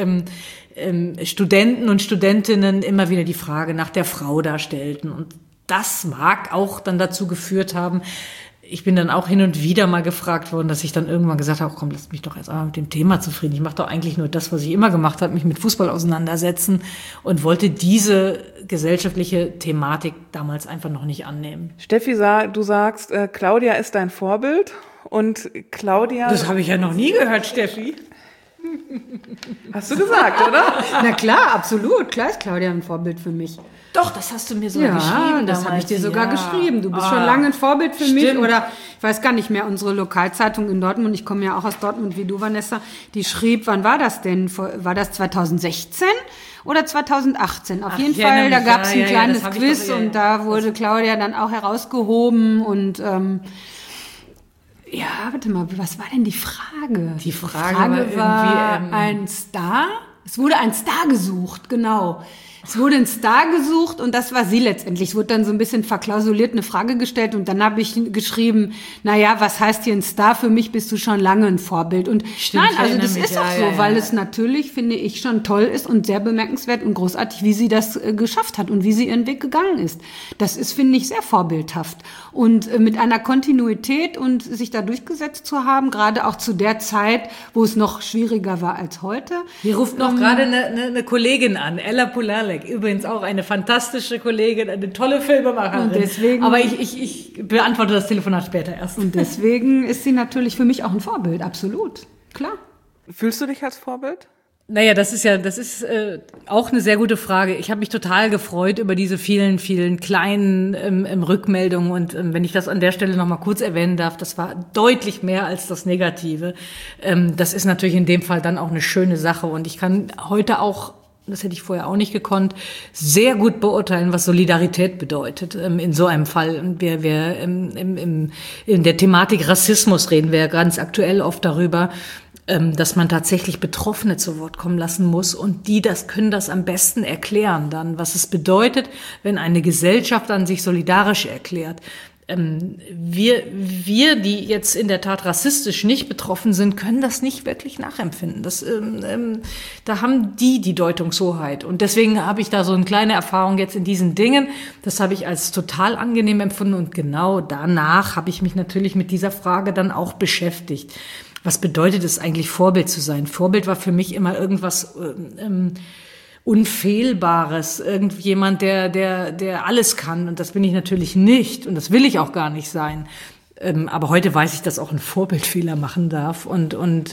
Studenten und Studentinnen immer wieder die Frage nach der Frau darstellten. Und das mag auch dann dazu geführt haben, ich bin dann auch hin und wieder mal gefragt worden, dass ich dann irgendwann gesagt habe, komm, lass mich doch jetzt einmal mit dem Thema zufrieden. Ich mache doch eigentlich nur das, was ich immer gemacht habe, mich mit Fußball auseinandersetzen und wollte diese gesellschaftliche Thematik damals einfach noch nicht annehmen. Steffi, du sagst, Claudia ist dein Vorbild und Claudia... Das habe ich ja noch nie gehört, Steffi. Hast du gesagt, oder? Na klar, absolut. Klar ist Claudia ein Vorbild für mich. Doch, das hast du mir sogar geschrieben. Das habe ich dir sogar ja. geschrieben. Du bist schon lange ein Vorbild für mich. Stimmt. Oder ich weiß gar nicht mehr, unsere Lokalzeitung in Dortmund, ich komme ja auch aus Dortmund wie du, Vanessa, die schrieb, wann war das denn? War das 2016 oder 2018? Auf jeden Fall, da gab es ein kleines Quiz und da wurde Claudia dann auch herausgehoben und ja, warte mal, was war denn die Frage? Die Frage war ein Star. Es wurde ein Star gesucht, genau. Es wurde ein Star gesucht und das war sie letztendlich. Es wurde dann so ein bisschen verklausuliert eine Frage gestellt und dann habe ich geschrieben, naja, was heißt hier ein Star? Für mich bist du schon lange ein Vorbild. Und stimmt, nein, also das ist auch so, weil es natürlich, finde ich, schon toll ist und sehr bemerkenswert und großartig, wie sie das geschafft hat und wie sie ihren Weg gegangen ist. Das ist, finde ich, sehr vorbildhaft. Und mit einer Kontinuität und sich da durchgesetzt zu haben, gerade auch zu der Zeit, wo es noch schwieriger war als heute. Hier ruft noch gerade eine Kollegin an, Ella Pulalek. Übrigens auch eine fantastische Kollegin, eine tolle Filmemacherin. Und deswegen, aber ich beantworte das Telefonat später erst. Und deswegen ist sie natürlich für mich auch ein Vorbild, absolut. Klar. Fühlst du dich als Vorbild? Naja, das ist auch eine sehr gute Frage. Ich habe mich total gefreut über diese vielen, vielen kleinen Rückmeldungen und wenn ich das an der Stelle noch mal kurz erwähnen darf, das war deutlich mehr als das Negative. Das ist natürlich in dem Fall dann auch eine schöne Sache und ich kann heute auch, das hätte ich vorher auch nicht gekonnt, sehr gut beurteilen, was Solidarität bedeutet in so einem Fall. Und wir in der Thematik Rassismus reden wir ja ganz aktuell oft darüber, dass man tatsächlich Betroffene zu Wort kommen lassen muss und die können das am besten erklären dann, was es bedeutet, wenn eine Gesellschaft an sich solidarisch erklärt. Wir, die jetzt in der Tat rassistisch nicht betroffen sind, können das nicht wirklich nachempfinden. Da haben die Deutungshoheit. Und deswegen habe ich da so eine kleine Erfahrung jetzt in diesen Dingen. Das habe ich als total angenehm empfunden. Und genau danach habe ich mich natürlich mit dieser Frage dann auch beschäftigt. Was bedeutet es eigentlich, Vorbild zu sein? Vorbild war für mich immer irgendwas Unfehlbares, irgendjemand, der alles kann. Und das bin ich natürlich nicht. Und das will ich auch gar nicht sein. Aber heute weiß ich, dass auch ein Vorbildfehler machen darf und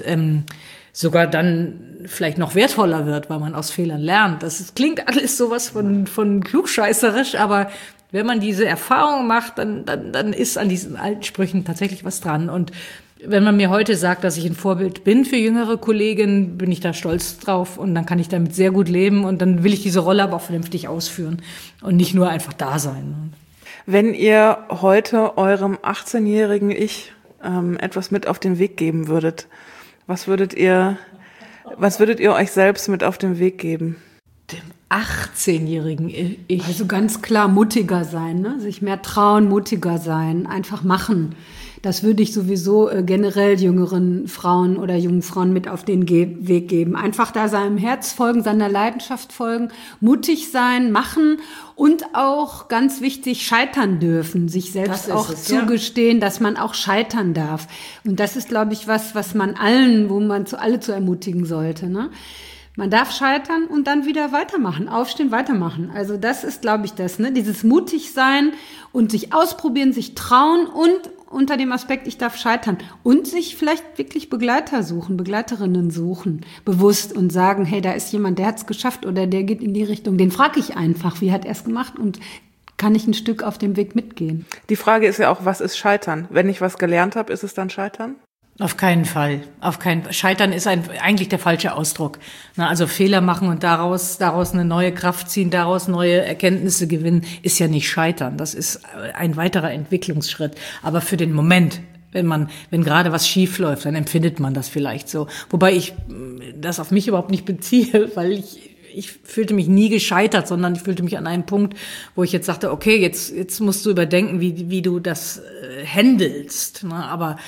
sogar dann vielleicht noch wertvoller wird, weil man aus Fehlern lernt. Das klingt alles sowas von klugscheißerisch, aber wenn man diese Erfahrung macht, dann ist an diesen alten Sprüchen tatsächlich was dran. Und wenn man mir heute sagt, dass ich ein Vorbild bin für jüngere Kolleginnen, bin ich da stolz drauf und dann kann ich damit sehr gut leben und dann will ich diese Rolle aber auch vernünftig ausführen und nicht nur einfach da sein. Wenn ihr heute eurem 18-jährigen Ich etwas mit auf den Weg geben würdet, was würdet ihr euch selbst mit auf den Weg geben? Dem 18-jährigen Ich. Also ganz klar mutiger sein, ne? Sich mehr trauen, mutiger sein, einfach machen. Das würde ich sowieso generell jüngeren Frauen oder jungen Frauen mit auf den Weg geben. Einfach da seinem Herz folgen, seiner Leidenschaft folgen, mutig sein, machen und auch ganz wichtig scheitern dürfen, sich selbst auch zugestehen, dass man auch scheitern darf. Und das ist, glaube ich, was man alle zu ermutigen sollte, ne? Man darf scheitern und dann wieder weitermachen, aufstehen, weitermachen. Also das ist, glaube ich, ne? Dieses mutig sein und sich ausprobieren, sich trauen und unter dem Aspekt, ich darf scheitern und sich vielleicht wirklich Begleiterinnen suchen, bewusst und sagen, hey, da ist jemand, der hat es geschafft oder der geht in die Richtung. Den frage ich einfach, wie hat er es gemacht und kann ich ein Stück auf dem Weg mitgehen? Die Frage ist ja auch, was ist Scheitern? Wenn ich was gelernt habe, ist es dann Scheitern? Auf keinen Fall. Scheitern ist eigentlich der falsche Ausdruck. Also Fehler machen und daraus eine neue Kraft ziehen, daraus neue Erkenntnisse gewinnen, ist ja nicht Scheitern. Das ist ein weiterer Entwicklungsschritt. Aber für den Moment, wenn gerade was schief läuft, dann empfindet man das vielleicht so. Wobei ich das auf mich überhaupt nicht beziehe, weil ich fühlte mich nie gescheitert, sondern ich fühlte mich an einem Punkt, wo ich jetzt sagte, okay, jetzt musst du überdenken, wie du das handelst. Aber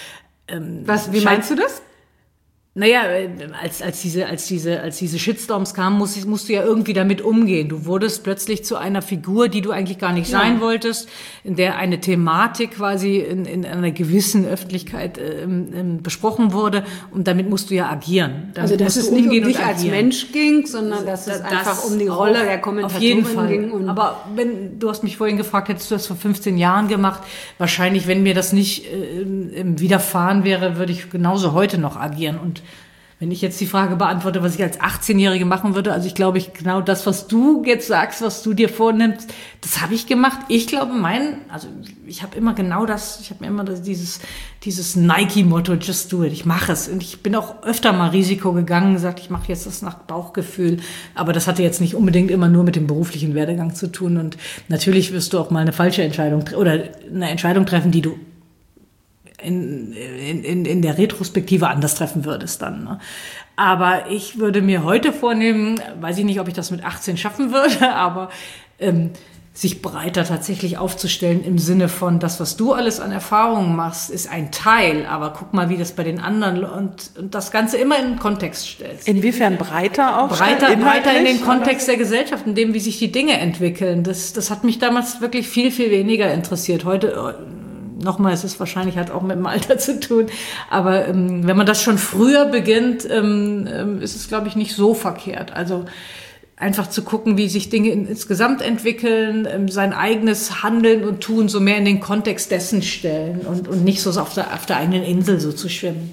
wie meinst du das? Naja, als diese Shitstorms kamen, musst du ja irgendwie damit umgehen. Du wurdest plötzlich zu einer Figur, die du eigentlich gar nicht sein wolltest, in der eine Thematik quasi in einer gewissen Öffentlichkeit besprochen wurde und damit musst du ja agieren. Also dass es nicht um dich als Mensch ging, sondern dass es einfach um die Rolle der Kommentatorin ging. Aber du hast mich vorhin gefragt, hättest du das vor 15 Jahren gemacht? Wahrscheinlich, wenn mir das nicht widerfahren wäre, würde ich genauso heute noch agieren. Und Wenn ich jetzt die Frage beantworte, was ich als 18-Jährige machen würde, also ich glaube, genau das, was du jetzt sagst, was du dir vornimmst, das habe ich gemacht. Ich glaube, ich habe immer genau das, ich habe mir immer dieses Nike-Motto, just do it, ich mache es. Und ich bin auch öfter mal Risiko gegangen, gesagt, ich mache jetzt das nach Bauchgefühl. Aber das hatte jetzt nicht unbedingt immer nur mit dem beruflichen Werdegang zu tun. Und natürlich wirst du auch mal eine falsche Entscheidung oder eine Entscheidung treffen, die du in der Retrospektive anders treffen würdest dann. Ne? Aber ich würde mir heute vornehmen, weiß ich nicht, ob ich das mit 18 schaffen würde, aber sich breiter tatsächlich aufzustellen im Sinne von, das, was du alles an Erfahrungen machst, ist ein Teil, aber guck mal, wie das bei den anderen und das Ganze immer in den Kontext stellst. Inwiefern breiter aufstellen? Breiter in den Kontext der Gesellschaft, in dem, wie sich die Dinge entwickeln. Das hat mich damals wirklich viel, viel weniger interessiert. Heute nochmal, es ist wahrscheinlich hat auch mit dem Alter zu tun, aber wenn man das schon früher beginnt, ist es, glaube ich, nicht so verkehrt. Also einfach zu gucken, wie sich Dinge insgesamt entwickeln, sein eigenes Handeln und Tun so mehr in den Kontext dessen stellen und nicht so auf der eigenen Insel so zu schwimmen.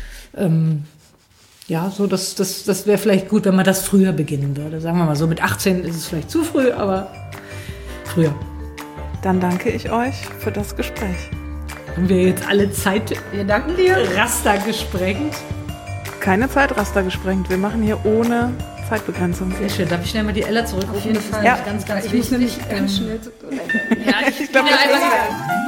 Ja, so das wäre vielleicht gut, wenn man das früher beginnen würde. Sagen wir mal so, mit 18 ist es vielleicht zu früh, aber früher. Dann danke ich euch für das Gespräch. Haben wir jetzt alle Wir danken dir. Raster gesprengt? Keine Zeitraster gesprengt. Wir machen hier ohne Zeitbegrenzung. Sehr schön. Darf ich schnell mal die Ella zurückrufen? Auf jeden Fall. Ja. Ganz, ganz wichtig. Ich muss nämlich ganz schnell. Ja, ich glaube,